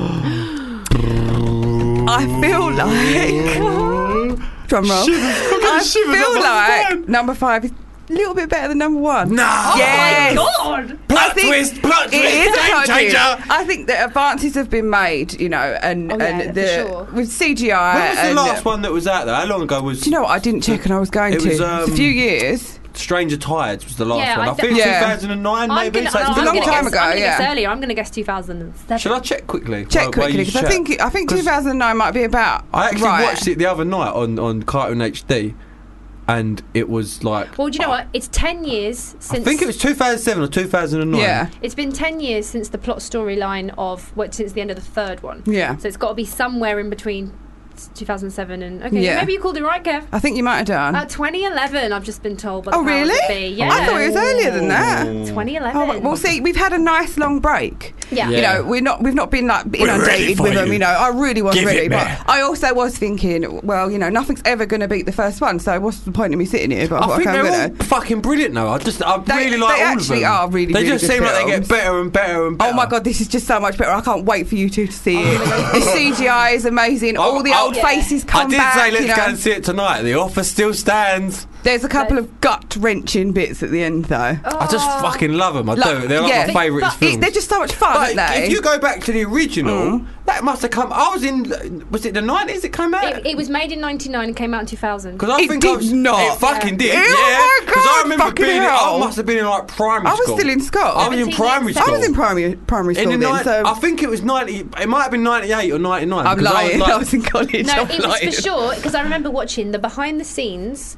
I feel like... Drum roll. I feel like number five is a little bit better than number one. No. Yes. Oh my god! Plot I think twist, plot it twist, is a game plot twist. changer. I think that advances have been made, you know, and, Oh, yeah, and for the sure. with C G I. When was the and, last one that was out there? How long ago was... Do you know what? I didn't check and I was going It to. was, it's a um, few years. Stranger Tides was the last Yeah, one. I I, th- think Yeah. two thousand nine I'm maybe. gonna, So it's no, been I'm a long gonna time guess, ago, I'm gonna guess yeah. earlier. I'm going to guess two thousand seven. Shall I check quickly? Check While- while quickly you because I chat? think I think 'Cause two thousand nine might be about. I actually right. watched it the other night on, on Cartoon H D and it was like... Well, do you know what? It's ten years since. I think it was two thousand seven or two thousand nine. Yeah. It's been ten years since the plot storyline of what since the end of the third one. Yeah. So it's got to be somewhere in between two thousand seven and okay. Yeah. Maybe you called it right, Kev. I think you might have done. Uh, twenty eleven. I've just been told. By the oh powers that really? be. Yeah. I thought it was earlier than that. twenty eleven. Oh, well, well, see, we've had a nice long break. Yeah. You know, we're not, we've not been like ready inundated for with them. you. You know, I really was Give it ready, me. but I also was thinking, well, you know, nothing's ever going to beat the first one. So what's the point of me sitting here? But I, I thought, think okay, I'm they're all gonna. fucking brilliant now. I just, I They- really like they all actually of them. are really, They really just good seem like they get films. better and better and better. Oh my god, this is just so much better. I can't wait for you two to see it. The C G I is amazing. All the Oh, old oh, faces come I did back. say let's you know. go and see it tonight. The offer still stands. There's a couple of gut wrenching bits at the end, though. I just fucking love them. I Like, do. They're like yeah. my favourite But films. it- they're just so much fun, But aren't they? if you go back to the original, Mm. that must have come. I was in. Was it the nineties? It came out. It, it was made in ninety-nine and came out in two thousand. Because I It think did I was, not. It fucking Yeah. did. Oh yeah. my Because I God, remember fucking being. hell. I must have been in like primary I was school. still in school. I was in seventeen primary years. school. I was in primary primary In school the then, ni- so I think it was ninety. It might have been ninety-eight or ninety-nine. I'm because lying. I was, I like, was in college. No, I'm it was lying. for sure because I remember watching the behind the scenes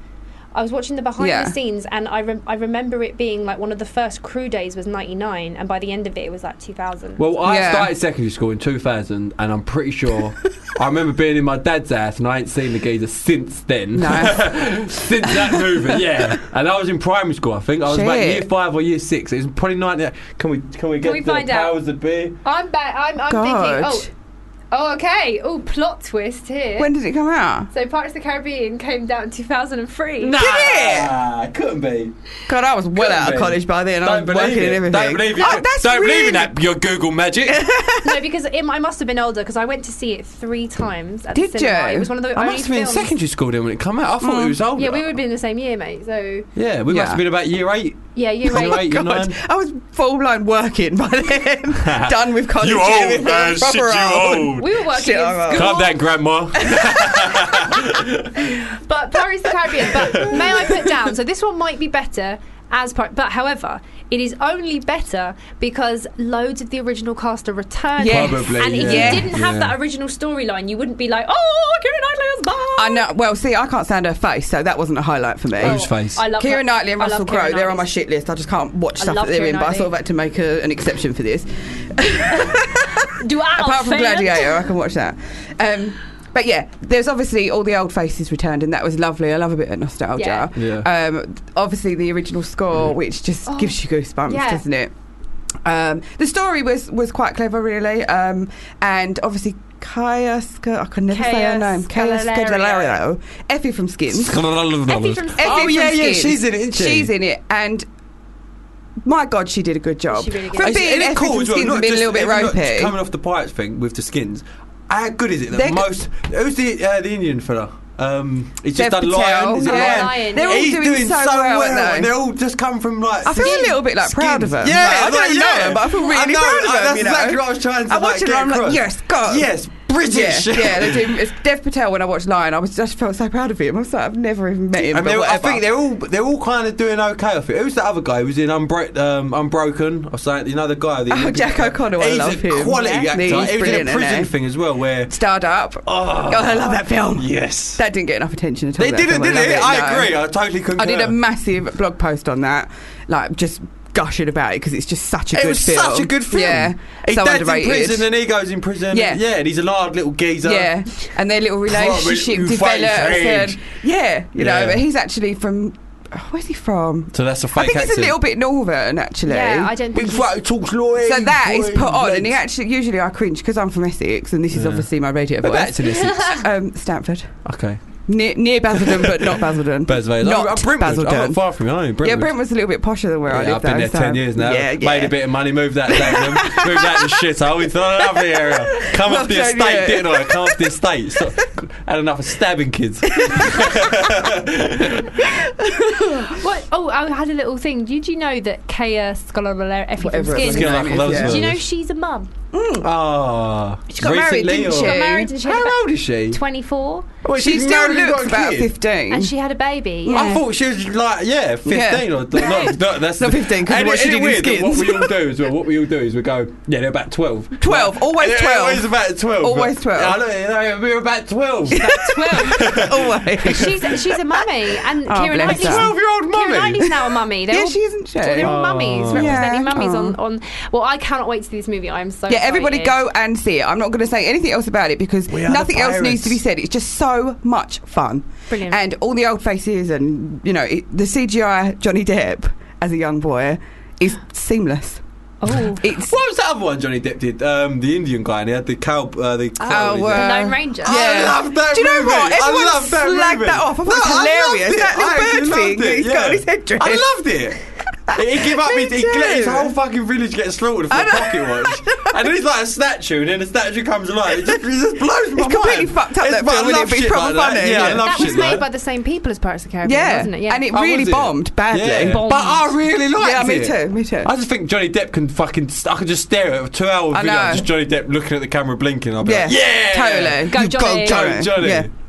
I was watching the behind Yeah. the scenes, and I rem- I remember it being like one of the first crew days was ninety-nine, and by the end of it, it was like two thousand. Well, I Yeah. started secondary school in two thousand, and I'm pretty sure I remember being in my dad's house, and I ain't seen the geezer since then. Nice. Since that movie, yeah. And I was in primary school, I think. I was about Shit. year five or year six. It was probably ninety. Can we can we get we the find out? powers that be? I'm back. I'm, I'm God. thinking. Oh, oh, okay. Oh, plot twist here. When did it come out? So Pirates of the Caribbean came down in two thousand three. Nah, Did it? it couldn't be. God, I was well Couldn't out of be. college by then. I Don't was believe working it. and everything. Don't believe it. Oh, that's Don't believe really... in that. Your Google magic. No, because it, I must have been older because I went to see it three times at Did the cinema. you? It was one of the I only must have been in films. secondary school then when it came out. I thought Mm. it was older. Yeah, we would have been in the same year, mate. So Yeah, we Yeah. must have been about year eight. yeah, you're Year right. eight, year God, nine. I was full blown working by then. Done with college. You and old, everything. man. Shit, Proper you old. We were working Shit, in I'm old. school. Calm down, Grandma. But Pirates of the Caribbean. But may I put down? So this one might be better as part. But however, it is only better because loads of the original cast are returning. Yes. Probably, And if yeah. you didn't have Yeah. that original storyline, you wouldn't be like, oh, Keira Knightley is back. I know. Well, see, I can't stand her face, so that wasn't a highlight for me. Whose face? I love Keira her- Knightley and I love Russell Keira Crowe, they're on my Knightley's- shit list. I just can't watch I stuff love that they're Keira in, but I Knightley. sort of had to make a, an exception for this. Do I Apart from fan? Gladiator, I can watch that. Um, but yeah, there's obviously all the old faces returned, and that was lovely. I love a bit of nostalgia. Yeah. Um, obviously, the original score, which just Oh, gives you goosebumps, yeah. doesn't it? Um, the story was, was quite clever, really, um, and obviously Kaya Sc- I can never say her Kaya name. Kaya Scodelario. Scodelario, Effie from Skins. Effie from Oh, Effie yeah, from yeah, Skins. she's in it, isn't she? She's in it, and my God, she did a good job. She really did. For Isn't being it Effie cool from as well? Skins Not and being a just- little bit even not ropey. just coming off the Pirates thing with the Skins. How good is it that They're- most? Who's the uh, the Indian fella? Um, he's just Dev done Patel, Lion. Is it yeah. Lion? Lion, They're all He's doing, doing so, well, aren't they? and they're all just come from like. I feel a Skins. little bit like proud of her. Yeah, Like, I don't like, know yeah. them, but I feel really I know, proud of I- them. That's you know? exactly what I was trying to I like, watch it get and I'm like, across. yes, God. Yes, British. Yeah, yeah, they do. It's Dev Patel. When I watched Lion, I was just felt so proud of him. I was like, I've never even met him. And but they're- I whatever. think they're all they're all kind of doing okay. I think. Who's the other guy who was in Unbro- um, Unbroken? Or something? You know the guy. The Oh, Jack O'Connell, I He's love a him. quality Yeah. actor. He's He was in a brilliant, prison isn't he? thing as well, where Starred Up. Oh, God, I love that film. Yes, That didn't get enough attention at all. they that didn't, film. did love it? I no. agree. I totally concur. I did a massive blog post on that, like just gushing about it because it's just such a It good was film. such a good film. Yeah, His so dad's underrated. in prison and he goes in prison. Yeah. yeah, and he's a hard little geezer. Yeah, and their little relationship With- with develops. face And, yeah, you know, Yeah. but he's actually from. oh, where's he from? So that's a I fake think accent. he's a little bit northern, actually. Yeah, I don't think Big he's- fat talks Lloyd. So that is put on, and he Lloyd. actually usually I cringe because I'm from Essex, and this is Yeah. obviously my radio But voice. that's in Essex. um, Stanford, Okay. near, near Basildon, but not Basildon. Basildon. Not I'm, I'm Brentwood. I'm Basildon. not far from you. I'm in Yeah, Brentwood. Brentwood's a little bit posher than where I Yeah, live. I've been though, there so- ten years now. Yeah, yeah. Made a bit of money, moved out, Dagenham, moved out the shithole. We thought, I love the area. Come Well off the done, estate, yeah. didn't I? Come off the estate. Stop. Had enough of stabbing kids. What? Oh, I had a little thing. Did you know that Kaya Scodelario, Effie from Whatever it Skins? was. Skin name is, yeah. Do you know she's a mum? Ah, She got married, recently, didn't or- she? She got married and she had How a old is she? twenty-four, Well, She she's still married and looks got a about kid. fifteen. and she had a baby. I Yeah. thought she was like, yeah, fifteen Yeah. or not. not that's Not fifteen, 'cause and what it- she and did it in weird that Skins. What we all do is well, what we all do is we go, yeah, they're about twelve. twelve, always Yeah, twelve. Always about twelve. Always but- twelve. Yeah, I know, you know, we're about twelve. twelve. Always. she's she's a mummy, and Oh, Keira bless Knightley's her. twelve-year-old Keira mummy. Knightley's now a mummy. They're Yeah, all, she isn't she? They're all mummies, Oh. representing Yeah. mummies Oh. on, on. Well, I cannot wait to see this movie. I'm so Yeah, everybody excited. go and see it. I'm not going to say anything else about it because We are the nothing else needs pirates. to be said. It's just so much fun. Brilliant. And all the old faces and, you know, it, the C G I Johnny Depp as a young boy is seamless. Oh, It's What was the other one Johnny Depp did? Um, the Indian guy, and he had the cow. Uh, the Oh, the uh, Lone Ranger. I love that Do you know movie. what? Everyone I love that slagged movie. that off. I thought No, it was I hilarious. loved it. That little I actually bird loved thing it, that he's got yeah. on his headdress. I loved it. He give up Me his, he let his too. whole fucking village get slaughtered for I a know. pocket watch. And then he's like a statue, and then the statue comes alive. It just, it just blows my mind. It's completely fucked up, that but I film, isn't it? love But it's shit proper like that. funny, Yeah, I yeah. love That shit was like made that. by the same people as Pirates of the Caribbean, Yeah. wasn't it? Yeah. And it Oh, really was it? bombed badly. Yeah. Bombed. But I really liked Yeah, me it. too, me too. I just think Johnny Depp can fucking. St- I could just stare at a two-hour I video know. of just Johnny Depp looking at the camera blinking. I'll be Yeah, like, yeah, totally. Go You Johnny. Go Johnny. Yeah.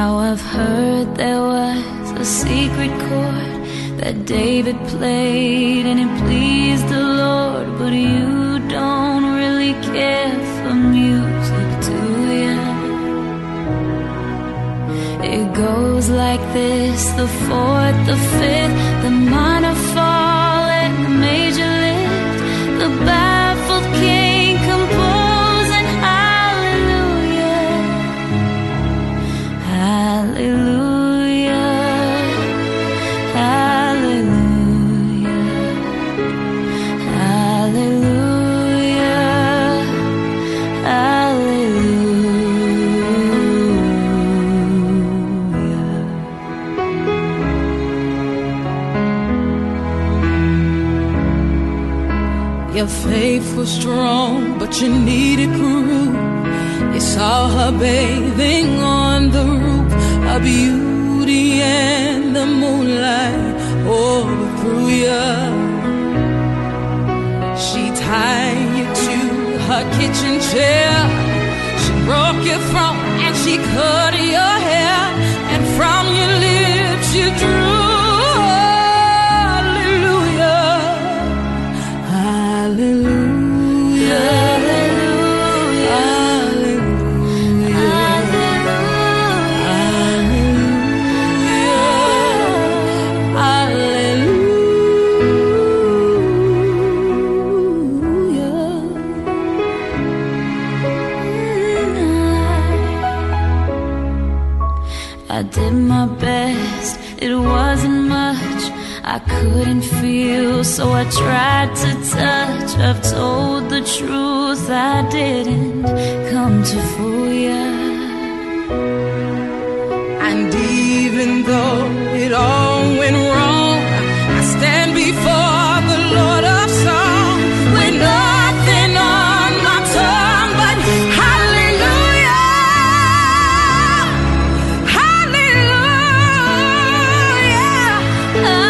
Now I've heard there was a secret chord that David played and it pleased the Lord, but you don't really care for music, do ya? It goes like this: the fourth, the fifth, the minor fall and the major lift, the baffled king composing hallelujah, hallelujah, hallelujah, hallelujah, hallelujah. Your faith was strong, but you needed proof. You saw her bathing on the roof, her beauty and the moonlight overthrew you. She tied you to her kitchen chair, she broke your throat and she cut your hair, and from your lips you drew hallelujah, hallelujah, hallelujah, hallelujah. I did my best, it wasn't much. I couldn't feel, so I tried to touch. I've told the truth, I didn't come to fool ya. And even though it all went wrong, I stand before the Lord of Song with nothing on my tongue but hallelujah, hallelujah.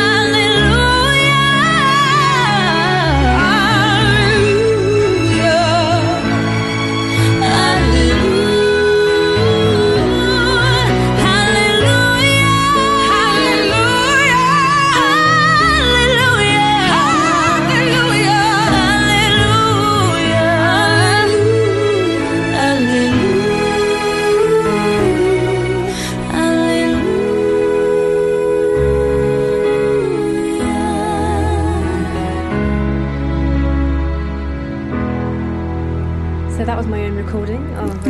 So that was my own recording of. Uh,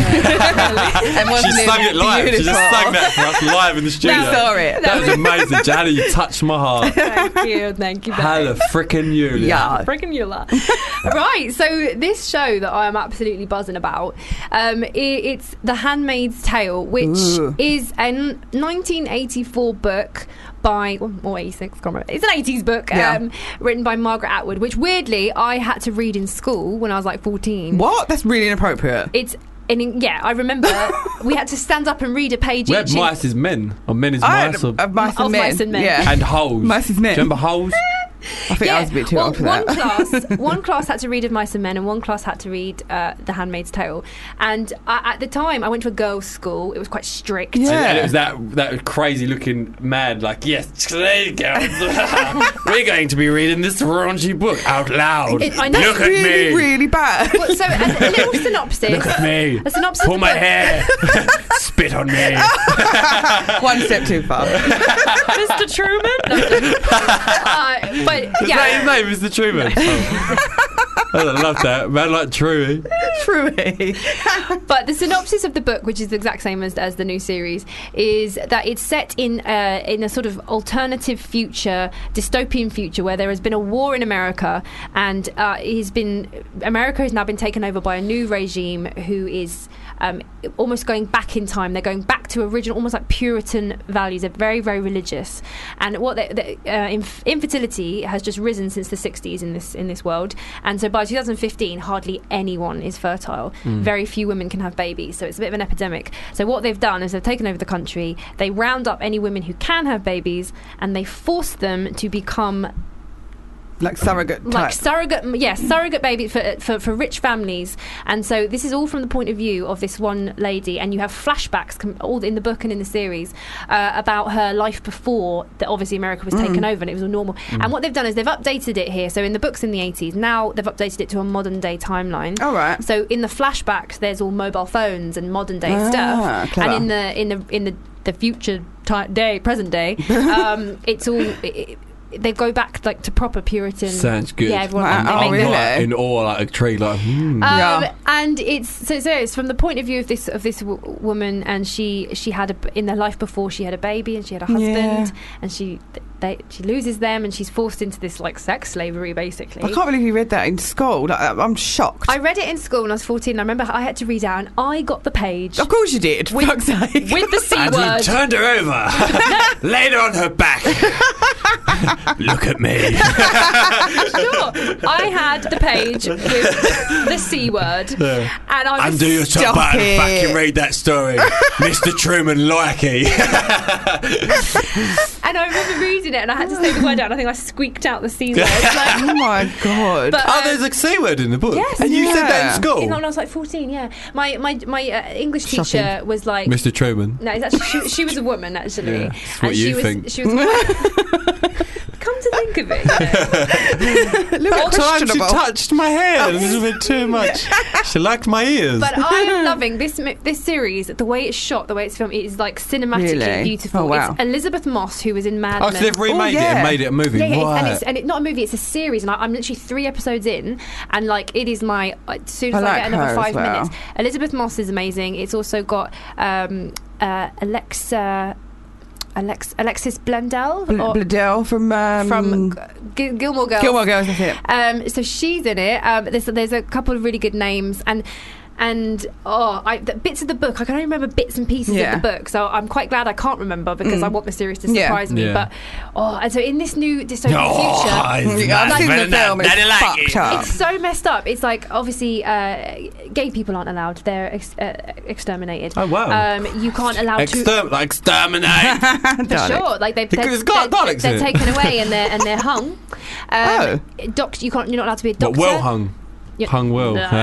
She sang it live. She just sang that for us live in the studio. We saw it. That was amazing, Johanna. You touched my heart. Thank you, thank you. Hella frickin' you. Yeah. Frickin' Eula. Right, so this show that I am absolutely buzzing about, um, it, it's The Handmaid's Tale, which Ooh. is a nineteen eighty-four book by, or eighty-six, can't remember. It's an eighties book, Yeah. um, written by Margaret Atwood, which weirdly I had to read in school when I was like fourteen. What? That's really inappropriate. It's and in, yeah, I remember we had to stand up and read a page We each. had Mice is Men, or Men is I had Mice, or, of Mice and Of Men. Mice and Men. Yeah. and Holes. Mice is Men. Do you remember Holes? I think I was a bit too well, old for one that. class, one class had to read Of Mice and Men, and one class had to read uh, The Handmaid's Tale. And I, at the time, I went to a girls' school. It was quite strict. And, and it was that that crazy looking man, like, yes, today, girls, we're going to be reading this raunchy book out loud. It- I know. Look at really, me. really bad. Well, so, a, a little synopsis. Look at me. A synopsis Pull of my the book. hair. Spit on me. One step too far. Mister Truman. No, no. uh, but Is yeah, that his name, Mister Truman? Oh. I love that. Man like Truey. Truly. but the synopsis of the book, which is the exact same as, as the new series, is that it's set in uh, in a sort of alternative future, dystopian future, where there has been a war in America, and uh, it's been America has now been taken over by a new regime who is um, almost going back in time. They're going back to original, almost like Puritan values. They're very, very religious, and what they, they, uh, inf- infertility has just risen since the sixties in this in this world, and so by two thousand fifteen, hardly anyone is fertile. Mm. Very few women can have babies, so it's a bit of an epidemic. So what they've done is they've taken over the country. They round up any women who can have babies, and they force them to become like surrogate, like type. surrogate, yes, surrogate baby for, for for rich families. And so this is all from the point of view of this one lady, and you have flashbacks com- all in the book and in the series uh, about her life before that. Obviously, America was taken Mm. over and it was all normal. Mm. And what they've done is they've updated it here. So in the books in the eighties, now they've updated it to a modern day timeline. All right. So in the flashbacks, there's all mobile phones and modern day Ah, stuff. clever. And in the in the in the the future ti day, present day, um, it's all. It, they go back like to proper Puritan. Sounds good. Yeah, everyone. And they I'm make the- like in awe, like a tree, like. Hmm. um, and it's so, so it's from the point of view of this of this w- woman, and she she had a, in their life before she had a baby and she had a husband, Yeah. and she they she loses them and she's forced into this like sex slavery basically. I can't believe you read that in school. Like, I'm shocked. I read it in school when I was fourteen. I remember I had to read out, and I got the page. Of course you did. With, fuck's sake. with the C And word. he turned her over, laid her on her back. Look at me. Sure. I had the page with the C word, Yeah. and I was Undo your top Stop button and it. fucking read that story. Mister Truman Likey. and I remember reading it, and I had to say the word out. And I think I squeaked out the C word. Like, Oh my god. But, Oh, um, there's a C word in the book. Yes, and you said that yeah. in school. in- when I was like fourteen, yeah. My my my uh, English teacher Shocking. was like, Mister Truman. no, it's actually she, she was a woman actually, Yeah, that's what and you she was think. she was. Come to think of it, you know. A little bit Time she questionable. touched my hair a little bit too much. She liked my ears. But I am loving this mi- this series. The way it's shot, the way it's filmed, it is like cinematically Really? beautiful. Oh, wow. It's Elizabeth Moss, who was in Mad oh, Men. so they've remade Oh, it yeah. and made it a movie. Yeah, yeah, it's, and Right. it's and it's not a movie; it's a series, and I, I'm literally three episodes in, and like it is my as soon I as I, like get another her as five well. minutes. Elizabeth Moss is amazing. It's also got um, uh, Alexa. Alex, Alexis Blundell Bl- or- Bladell from um, from G- Gilmore Girls. Gilmore Girls, that's it. Um, so she's in it. Um, there's there's a couple of really good names, and and oh, I, the bits of the book I can only remember bits and pieces Yeah. of the book. So I'm quite glad I can't remember because Mm. I want the series to Yeah. surprise me. Yeah. But oh, and so in this new dystopian Oh, future. it's I've mad. seen the Better than film. that. It's Daddy like fucked it. up. It's so messed up. It's like obviously uh, gay people aren't allowed. They're ex- uh, exterminated. Oh, wow. Um, you can't allow to. Exterm- like exterminate. For Daleks. sure, like they, Because they're, it's got they're, Daleks they're in it. taken away and they're and they're hung. Um, doc- you can't. You're not allowed to be a But doctor. well hung. You- Hung well. No.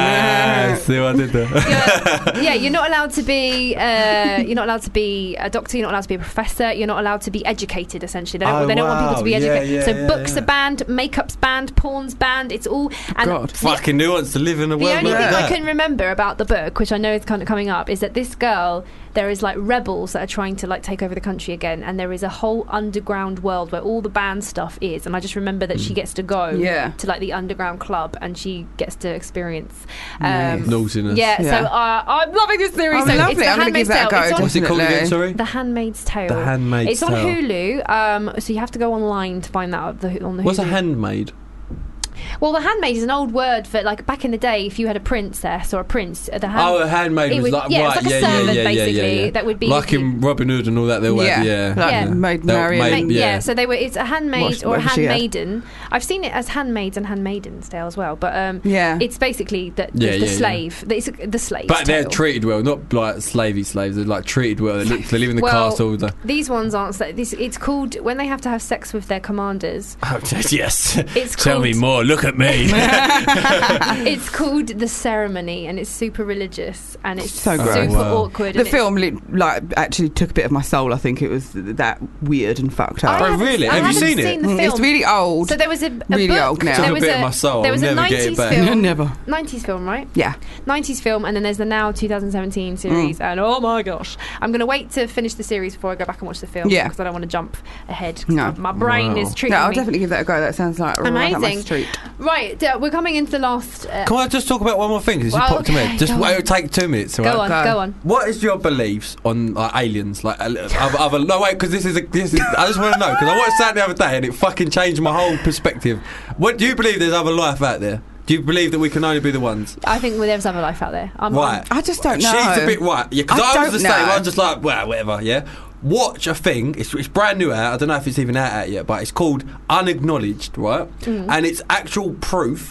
Ah, see what I did there? You're- yeah, you're not allowed to be. Uh, you're not allowed to be a doctor. You're not allowed to be a professor. You're not allowed to be educated. Essentially, they don't, Oh, they don't want people to be wow. Yeah, educated. yeah, so yeah, books yeah. are banned, makeup's banned, porn's banned. It's all. And God. the- Fucking who wants to live in a The world only like thing that? I can remember about the book, which I know is kind of coming up, is that this girl, there is like rebels that are trying to like take over the country again, and there is a whole underground world where all the band stuff is. And I just remember that she gets to go Yeah. to like the underground club, and she gets to experience Nice. Naughtiness. Yeah, Yeah. so uh, I'm loving this series. Oh, so lovely. It's the I'm gonna give Handmaid's that a Tale. go, It's on What's it called again, definitely. sorry? The Handmaid's Tale. The Handmaid's It's on Tale. Hulu, um, so you have to go online to find that on the, on the What's a Hulu. handmaid? Well, the handmaid is an old word for like back in the day. If you had a princess or a prince, uh, the hand, Oh, a handmaid it was would- like yeah, right, it's like a yeah, servant yeah, yeah, yeah, basically yeah, yeah. that would be like in Robin Hood and all that. They were Yeah. yeah, Like Yeah. Maid They were Marian. made- Ma- yeah. yeah. so they were. It's a handmaid What- or a whatever she had. handmaiden. I've seen it as handmaids and handmaidens tale as well, but um, Yeah. it's basically the, the, Yeah, the yeah, yeah. slave. The, it's the slave. But they're tale. treated well, not like slavey slaves. They're like treated well. They, live, they live in the Well, castle. The, These ones aren't. sla- This it's called when they have to have sex with their commanders. oh, yes. It's Tell called- me more. Look at me. It's called the ceremony, and it's super religious, and it's So super gross. Wow. awkward. The and it's- film li- like actually took a bit of my soul. I think it was th- that weird and fucked up. I Oh, haven't- really? I Have you haven't seen it? seen the Mm, film. It's really old. So there was a, a Really book, old now. There Took a was bit a, of my soul. There was I'll a never get it nineties back. film. Never. nineties film, right? Yeah. nineties film, and then there's the now twenty seventeen series. And oh my gosh, I'm going to wait to finish the series before I go back and watch the film. Yeah. Because I don't want to jump ahead. No. My brain Wow. is treating No, I'll me. definitely give that a go. That sounds like right up my Amazing. street. Right, uh, we're coming into the last. Uh, Can I just talk about one more thing? Because Well, you popped to okay, me. Just go wait, on. it'll take two minutes. all go right? on, Go. go on. What is your beliefs on like aliens? Like uh, other, other no wait, because this is a, this is. I just want to know because I watched that the other day and it fucking changed my whole perspective. What do you believe? There's other life out there? Do you believe that we can only be the ones? I think there's other life out there. I'm, Right. I just don't know. She's a bit right. Yeah, because I I, was don't the same. know. I was just like, well, whatever. Yeah. Watch a thing. It's, it's brand new out. I don't know if it's even out, out yet, but it's called Unacknowledged, right? Mm. And it's actual proof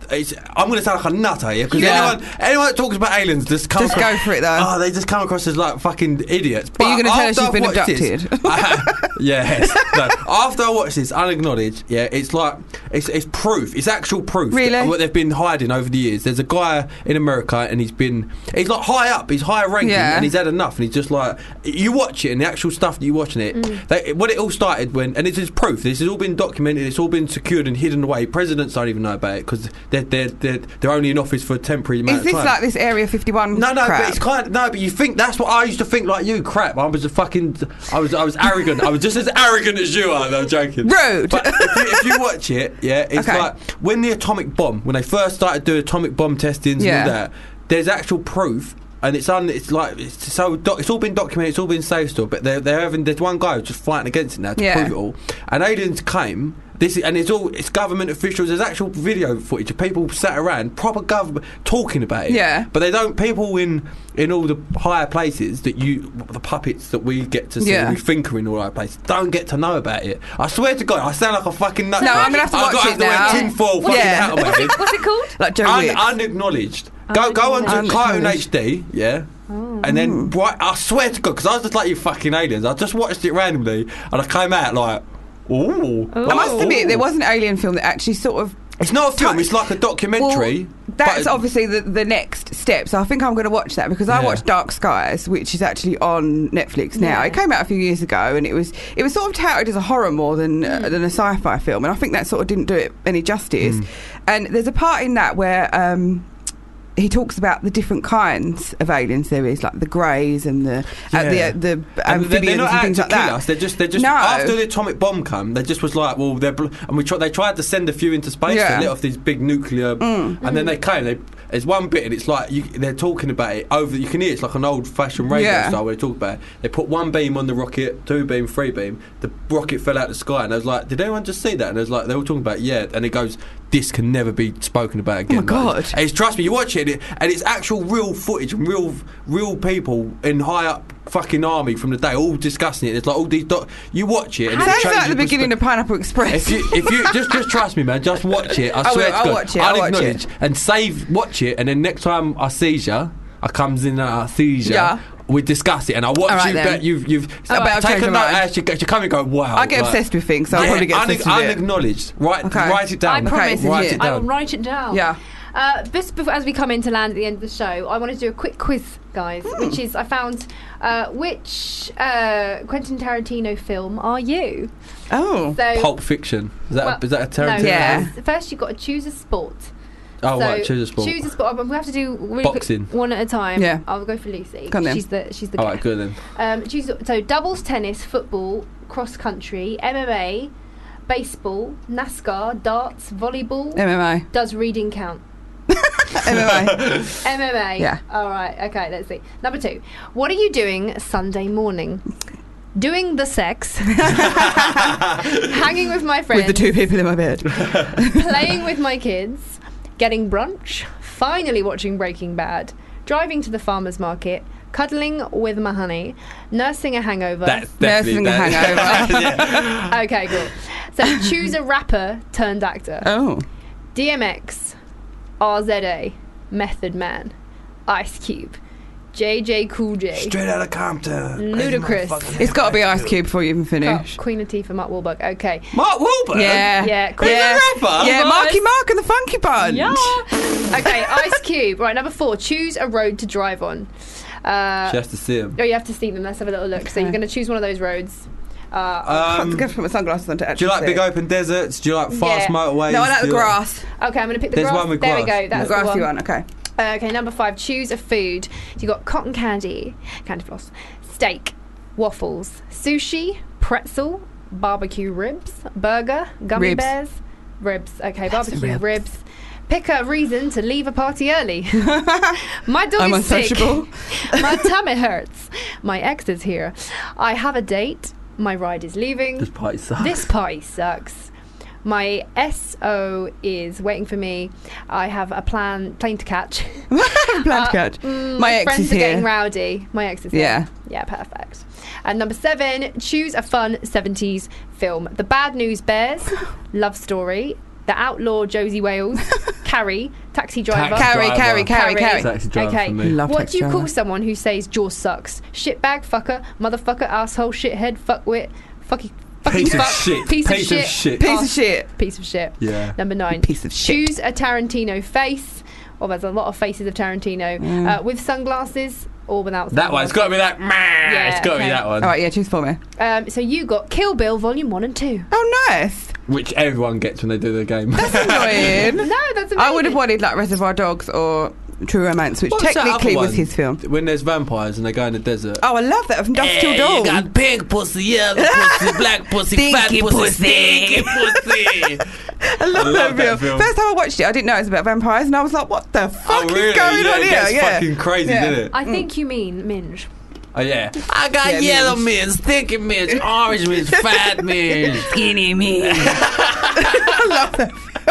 it's, I'm going to sound like a nutter here because Yeah. anyone, anyone that talks about aliens just come Just across, go for it, though. Oh, they just come across as like fucking idiots. Are you going to tell us after you've been I've watched this- abducted? I- yes. No, after I watched this, unacknowledged, yeah, it's like it's it's proof. It's actual proof. Really? That what they've been hiding over the years. There's a guy in America, and he's been he's like high up. He's high ranking, Yeah. and he's had enough. And he's just like you watch it, and the actual stuff that you're watching it. Mm. They, when it all started, when and this is proof. This has all been documented. It's all been secured and hidden away. Presidents don't even know about it because they're they're they're, they're only in office for a temporary amount Is of this time. like this Area fifty-one? No, no, crap? but it's kind of, no, but you think that's what I used to think like you. Crap, I was a fucking, I was, I was arrogant. I was just as arrogant as you are. No, I'm joking. Rude. But if you, if you watch it, yeah, it's Okay. like when the atomic bomb, when they first started doing atomic bomb testings Yeah. and all that. There's actual proof. And it's un, it's like it's so doc, it's all been documented, it's all been saved still. But they're they're having there's one guy who's just fighting against it now to Yeah. prove it all. And aliens came. This is, and it's all it's government officials. There's actual video footage of people sat around, proper government talking about it. Yeah. But they don't. People in in all the higher places that you the puppets that we get to see, Yeah. we think are in all higher places, don't get to know about it. I swear to God, I sound like a fucking nut. No, I'm gonna have to I've watch got it to now. wear tinfoil fucking Yeah. hat on my head. What's it called? Like Joe Un- Wicks. unacknowledged. Go go on to Unacknowledged. Cartoon H D, yeah. And then, right, I swear to God, because I was just like you fucking aliens. I just watched it randomly, and I came out like, ooh. I must admit, there was an alien film that actually sort of. It's not a film. It's like a documentary. Well, that's but- obviously the, the next step. So I think I'm going to watch that because I Yeah. watched Dark Skies, which is actually on Netflix now. Yeah. It came out a few years ago, and it was it was sort of touted as a horror more than Hmm. uh, than a sci-fi film, and I think that sort of didn't do it any justice. Mm. And there's a part in that where. Um, he talks about the different kinds of aliens there is, like the greys and the Yeah. uh, the, uh, the And they're, amphibians they're not and out things to like kill that. us. They're just, they're just. No. After the atomic bomb come, they just was like, well, they're, bl- and we try, they tried to send a few into space. Yeah. They lit off these big nuclear, Mm. and then they came. They, there's one bit, and it's like you, they're talking about it over. You can hear it's like an old-fashioned radio Yeah. style where they talk about it. They put one beam on the rocket, two beam, three beam. The rocket fell out of the sky, and I was like, did anyone just see that? And I was like, they were talking about it, yeah, and it goes, this can never be spoken about again. Oh my God. Like, it's, it's trust me, you watch it, and, it, and it's actual real footage and real, real people in high up fucking army from the day all discussing it. It's like all these. Doc- you watch it, and it Sounds changes like the beginning of Pineapple Express. if you, if you just, just trust me, man, just watch it. I I swear will, to I'll God, watch it, I'll watch acknowledge it. and save, watch it, and then next time I seize you, I comes in a seizure. Yeah. We discuss it, and I watch All right you. then. Bet you've you've All right, I'll take change a my note. mind. As you, you come and go, wow. I get like- obsessed with things, so I'll Yeah, probably get une- obsessed with it. unacknowledged. Write, Okay. write it down. I promise Write you. it I will down. write it down. Yeah. Uh, just before, as we come into land at the end of the show, I want to do a quick quiz, guys. Hmm. Which is, I found, uh, which uh, Quentin Tarantino film are you? Oh. So, Pulp Fiction. Is that well, a, is that a Tarantino? No, Yeah. first, first you've got to choose a sport. Oh so right, choose a sport. Choose a sport. We have to do really Boxing. quick, one at a time. Yeah. I'll go for Lucy. Come on then. She's the she's the. All guest. right, good then. Um, choose so doubles, tennis, football, cross country, M M A, baseball, NASCAR, darts, volleyball. M M A. Does reading count? M M A. M M A. Yeah. All right. Okay. Let's see. Number two. What are you doing Sunday morning? Doing the sex, hanging with my friends, With the two people in my bed. playing with my kids, getting brunch, finally watching Breaking Bad, driving to the farmer's market, cuddling with my honey, nursing a hangover. That's definitely Nursing a that. hangover. Yeah. Okay, cool. So choose a rapper turned actor. Oh. D M X, R Z A, Method Man, Ice Cube, J J Cool J, Straight out of Compton. Ludacris, It's got to be Ice Cube before you even oh, finish. Queen Latifah, Mark Wahlberg. Okay. Mark Wahlberg. Yeah. Yeah, He's Queen. a rapper. Yeah, Was. Marky Mark and the Funky Bunch. Yeah. Okay, Ice Cube. Right, number four. Choose a road to drive on. Uh, She has to see him. oh, you have to see them. Let's have a little look. So you're going to choose one of those roads. Uh, I have Um, to go put my sunglasses on to do actually you like see big it. open deserts? Do you like fast Yeah. motorways? No, I like Do the you grass. okay, I'm going to pick the There's grass. one with there we grass. go. That's The grassy the one. Okay. Uh, okay, number five. Choose a food. You got cotton candy, candy floss, steak, waffles, sushi, pretzel, barbecue ribs, burger, gummy Ribs. bears, ribs. Okay, That's barbecue ribs. ribs. Pick a reason to leave a party early. My dog I'm is sick. unsociable. My tummy hurts. My ex is here. I have a date. My ride is leaving. This party sucks. This party sucks. My S O is waiting for me. I have a plan plane to catch. Plan to Uh, catch. mm, My ex friends is are getting here. rowdy. My ex is Yeah. here. Yeah, perfect. And number seven, choose a fun seventies film. The Bad News Bears, Love Story, The Outlaw Josie Wales, Carrie, Taxi Driver. Taxi Carrie, driver. Carrie, Carrie, Carrie. Taxi Driver Okay. for me. Love What Taxi do you call Driver. someone who says jaw sucks? Shitbag, fucker, motherfucker, asshole, shithead, fuckwit, fucky, fucking Piece of fuck, shit. piece, Piece of of shit, shit. Piece of Oh, shit. piece of shit. Yeah. Number nine. Piece of shit. Choose a Tarantino face. Well, there's a lot of faces of Tarantino. Mm. Uh, with sunglasses or without That sunglasses. one. It's got to be that. Yeah, it's got to okay. be that one. All right, yeah, choose for me. Um, so you got Kill Bill Volume One and Two. Oh, nice. Which everyone gets when they do the game. That's annoying. No, that's amazing. I would have wanted like Reservoir Dogs or True Romance, which What's that technically other was one? his film. When there's vampires and they go in the desert. Oh, I love that. From Dusk Till Dawn. You got pink pussy, yellow pussy, black pussy, fat Stinky pussy, pussy. stinky pussy. I love, I love that, that film. film. First time I watched it, I didn't know it was about vampires, and I was like, "What the fuck Oh, really? is going Yeah, on it here?" gets Yeah, fucking crazy, yeah. doesn't it? I think you mean Minge. Oh yeah. I got Yeah, yellow minge. minge, stinky minge, orange minge, fat minge, skinny minge. I love that.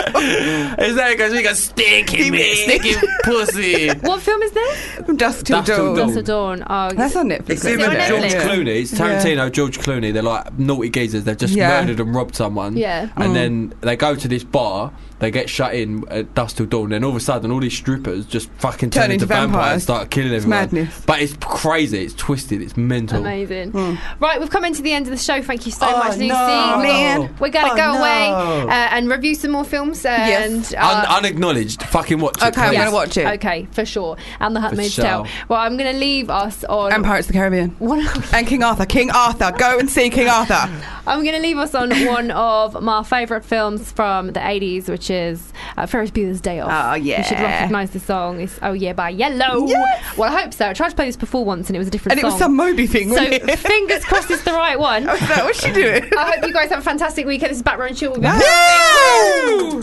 Is that because we got stinky minge, stinky pussy? What film is this? From Dusk Till Dusk Till Dawn. Dawn. Dusk Till Dawn. Oh, That's on Netflix. It's isn't him and it? George Yeah. Clooney. It's Tarantino, George Clooney. They're like naughty geezers. They've just Yeah. murdered and robbed someone. Yeah. And Mm. then they go to this bar. They get shut in at dusk till dawn. Then all of a sudden, all these strippers just fucking turn, Turn into into vampires, vampires. and start killing everyone. madness. But it's crazy. It's twisted. It's mental. Amazing. Mm. Right, we've come into the end of the show. Thank you so Oh, much, Lucy. no. Man. We're going to Oh, go no. away uh, and review some more films. And, Yes. uh, Un- unacknowledged. Fucking watch it. Okay, I'm please. going to watch it. Okay, for sure. And The For Handmaid's sure. Tale. Well, I'm going to leave us on. And Pirates of the Caribbean. One And King Arthur. King Arthur. Go and see King Arthur. I'm going to leave us on one of my favourite films from the eighties, which is uh, Ferris Bueller's Day Off. Oh, yeah. You should recognise the song. It's Oh Yeah by Yellow. Yes. Well, I hope so. I tried to play this before once and it was a different And it song. was some Moby thing, So wasn't it? fingers crossed it's the right one. Oh, is that what she doing? I hope you guys have a fantastic weekend. This is Back Row and Chill. We'll be back. Woo!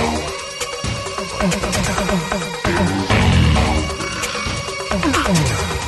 Oh.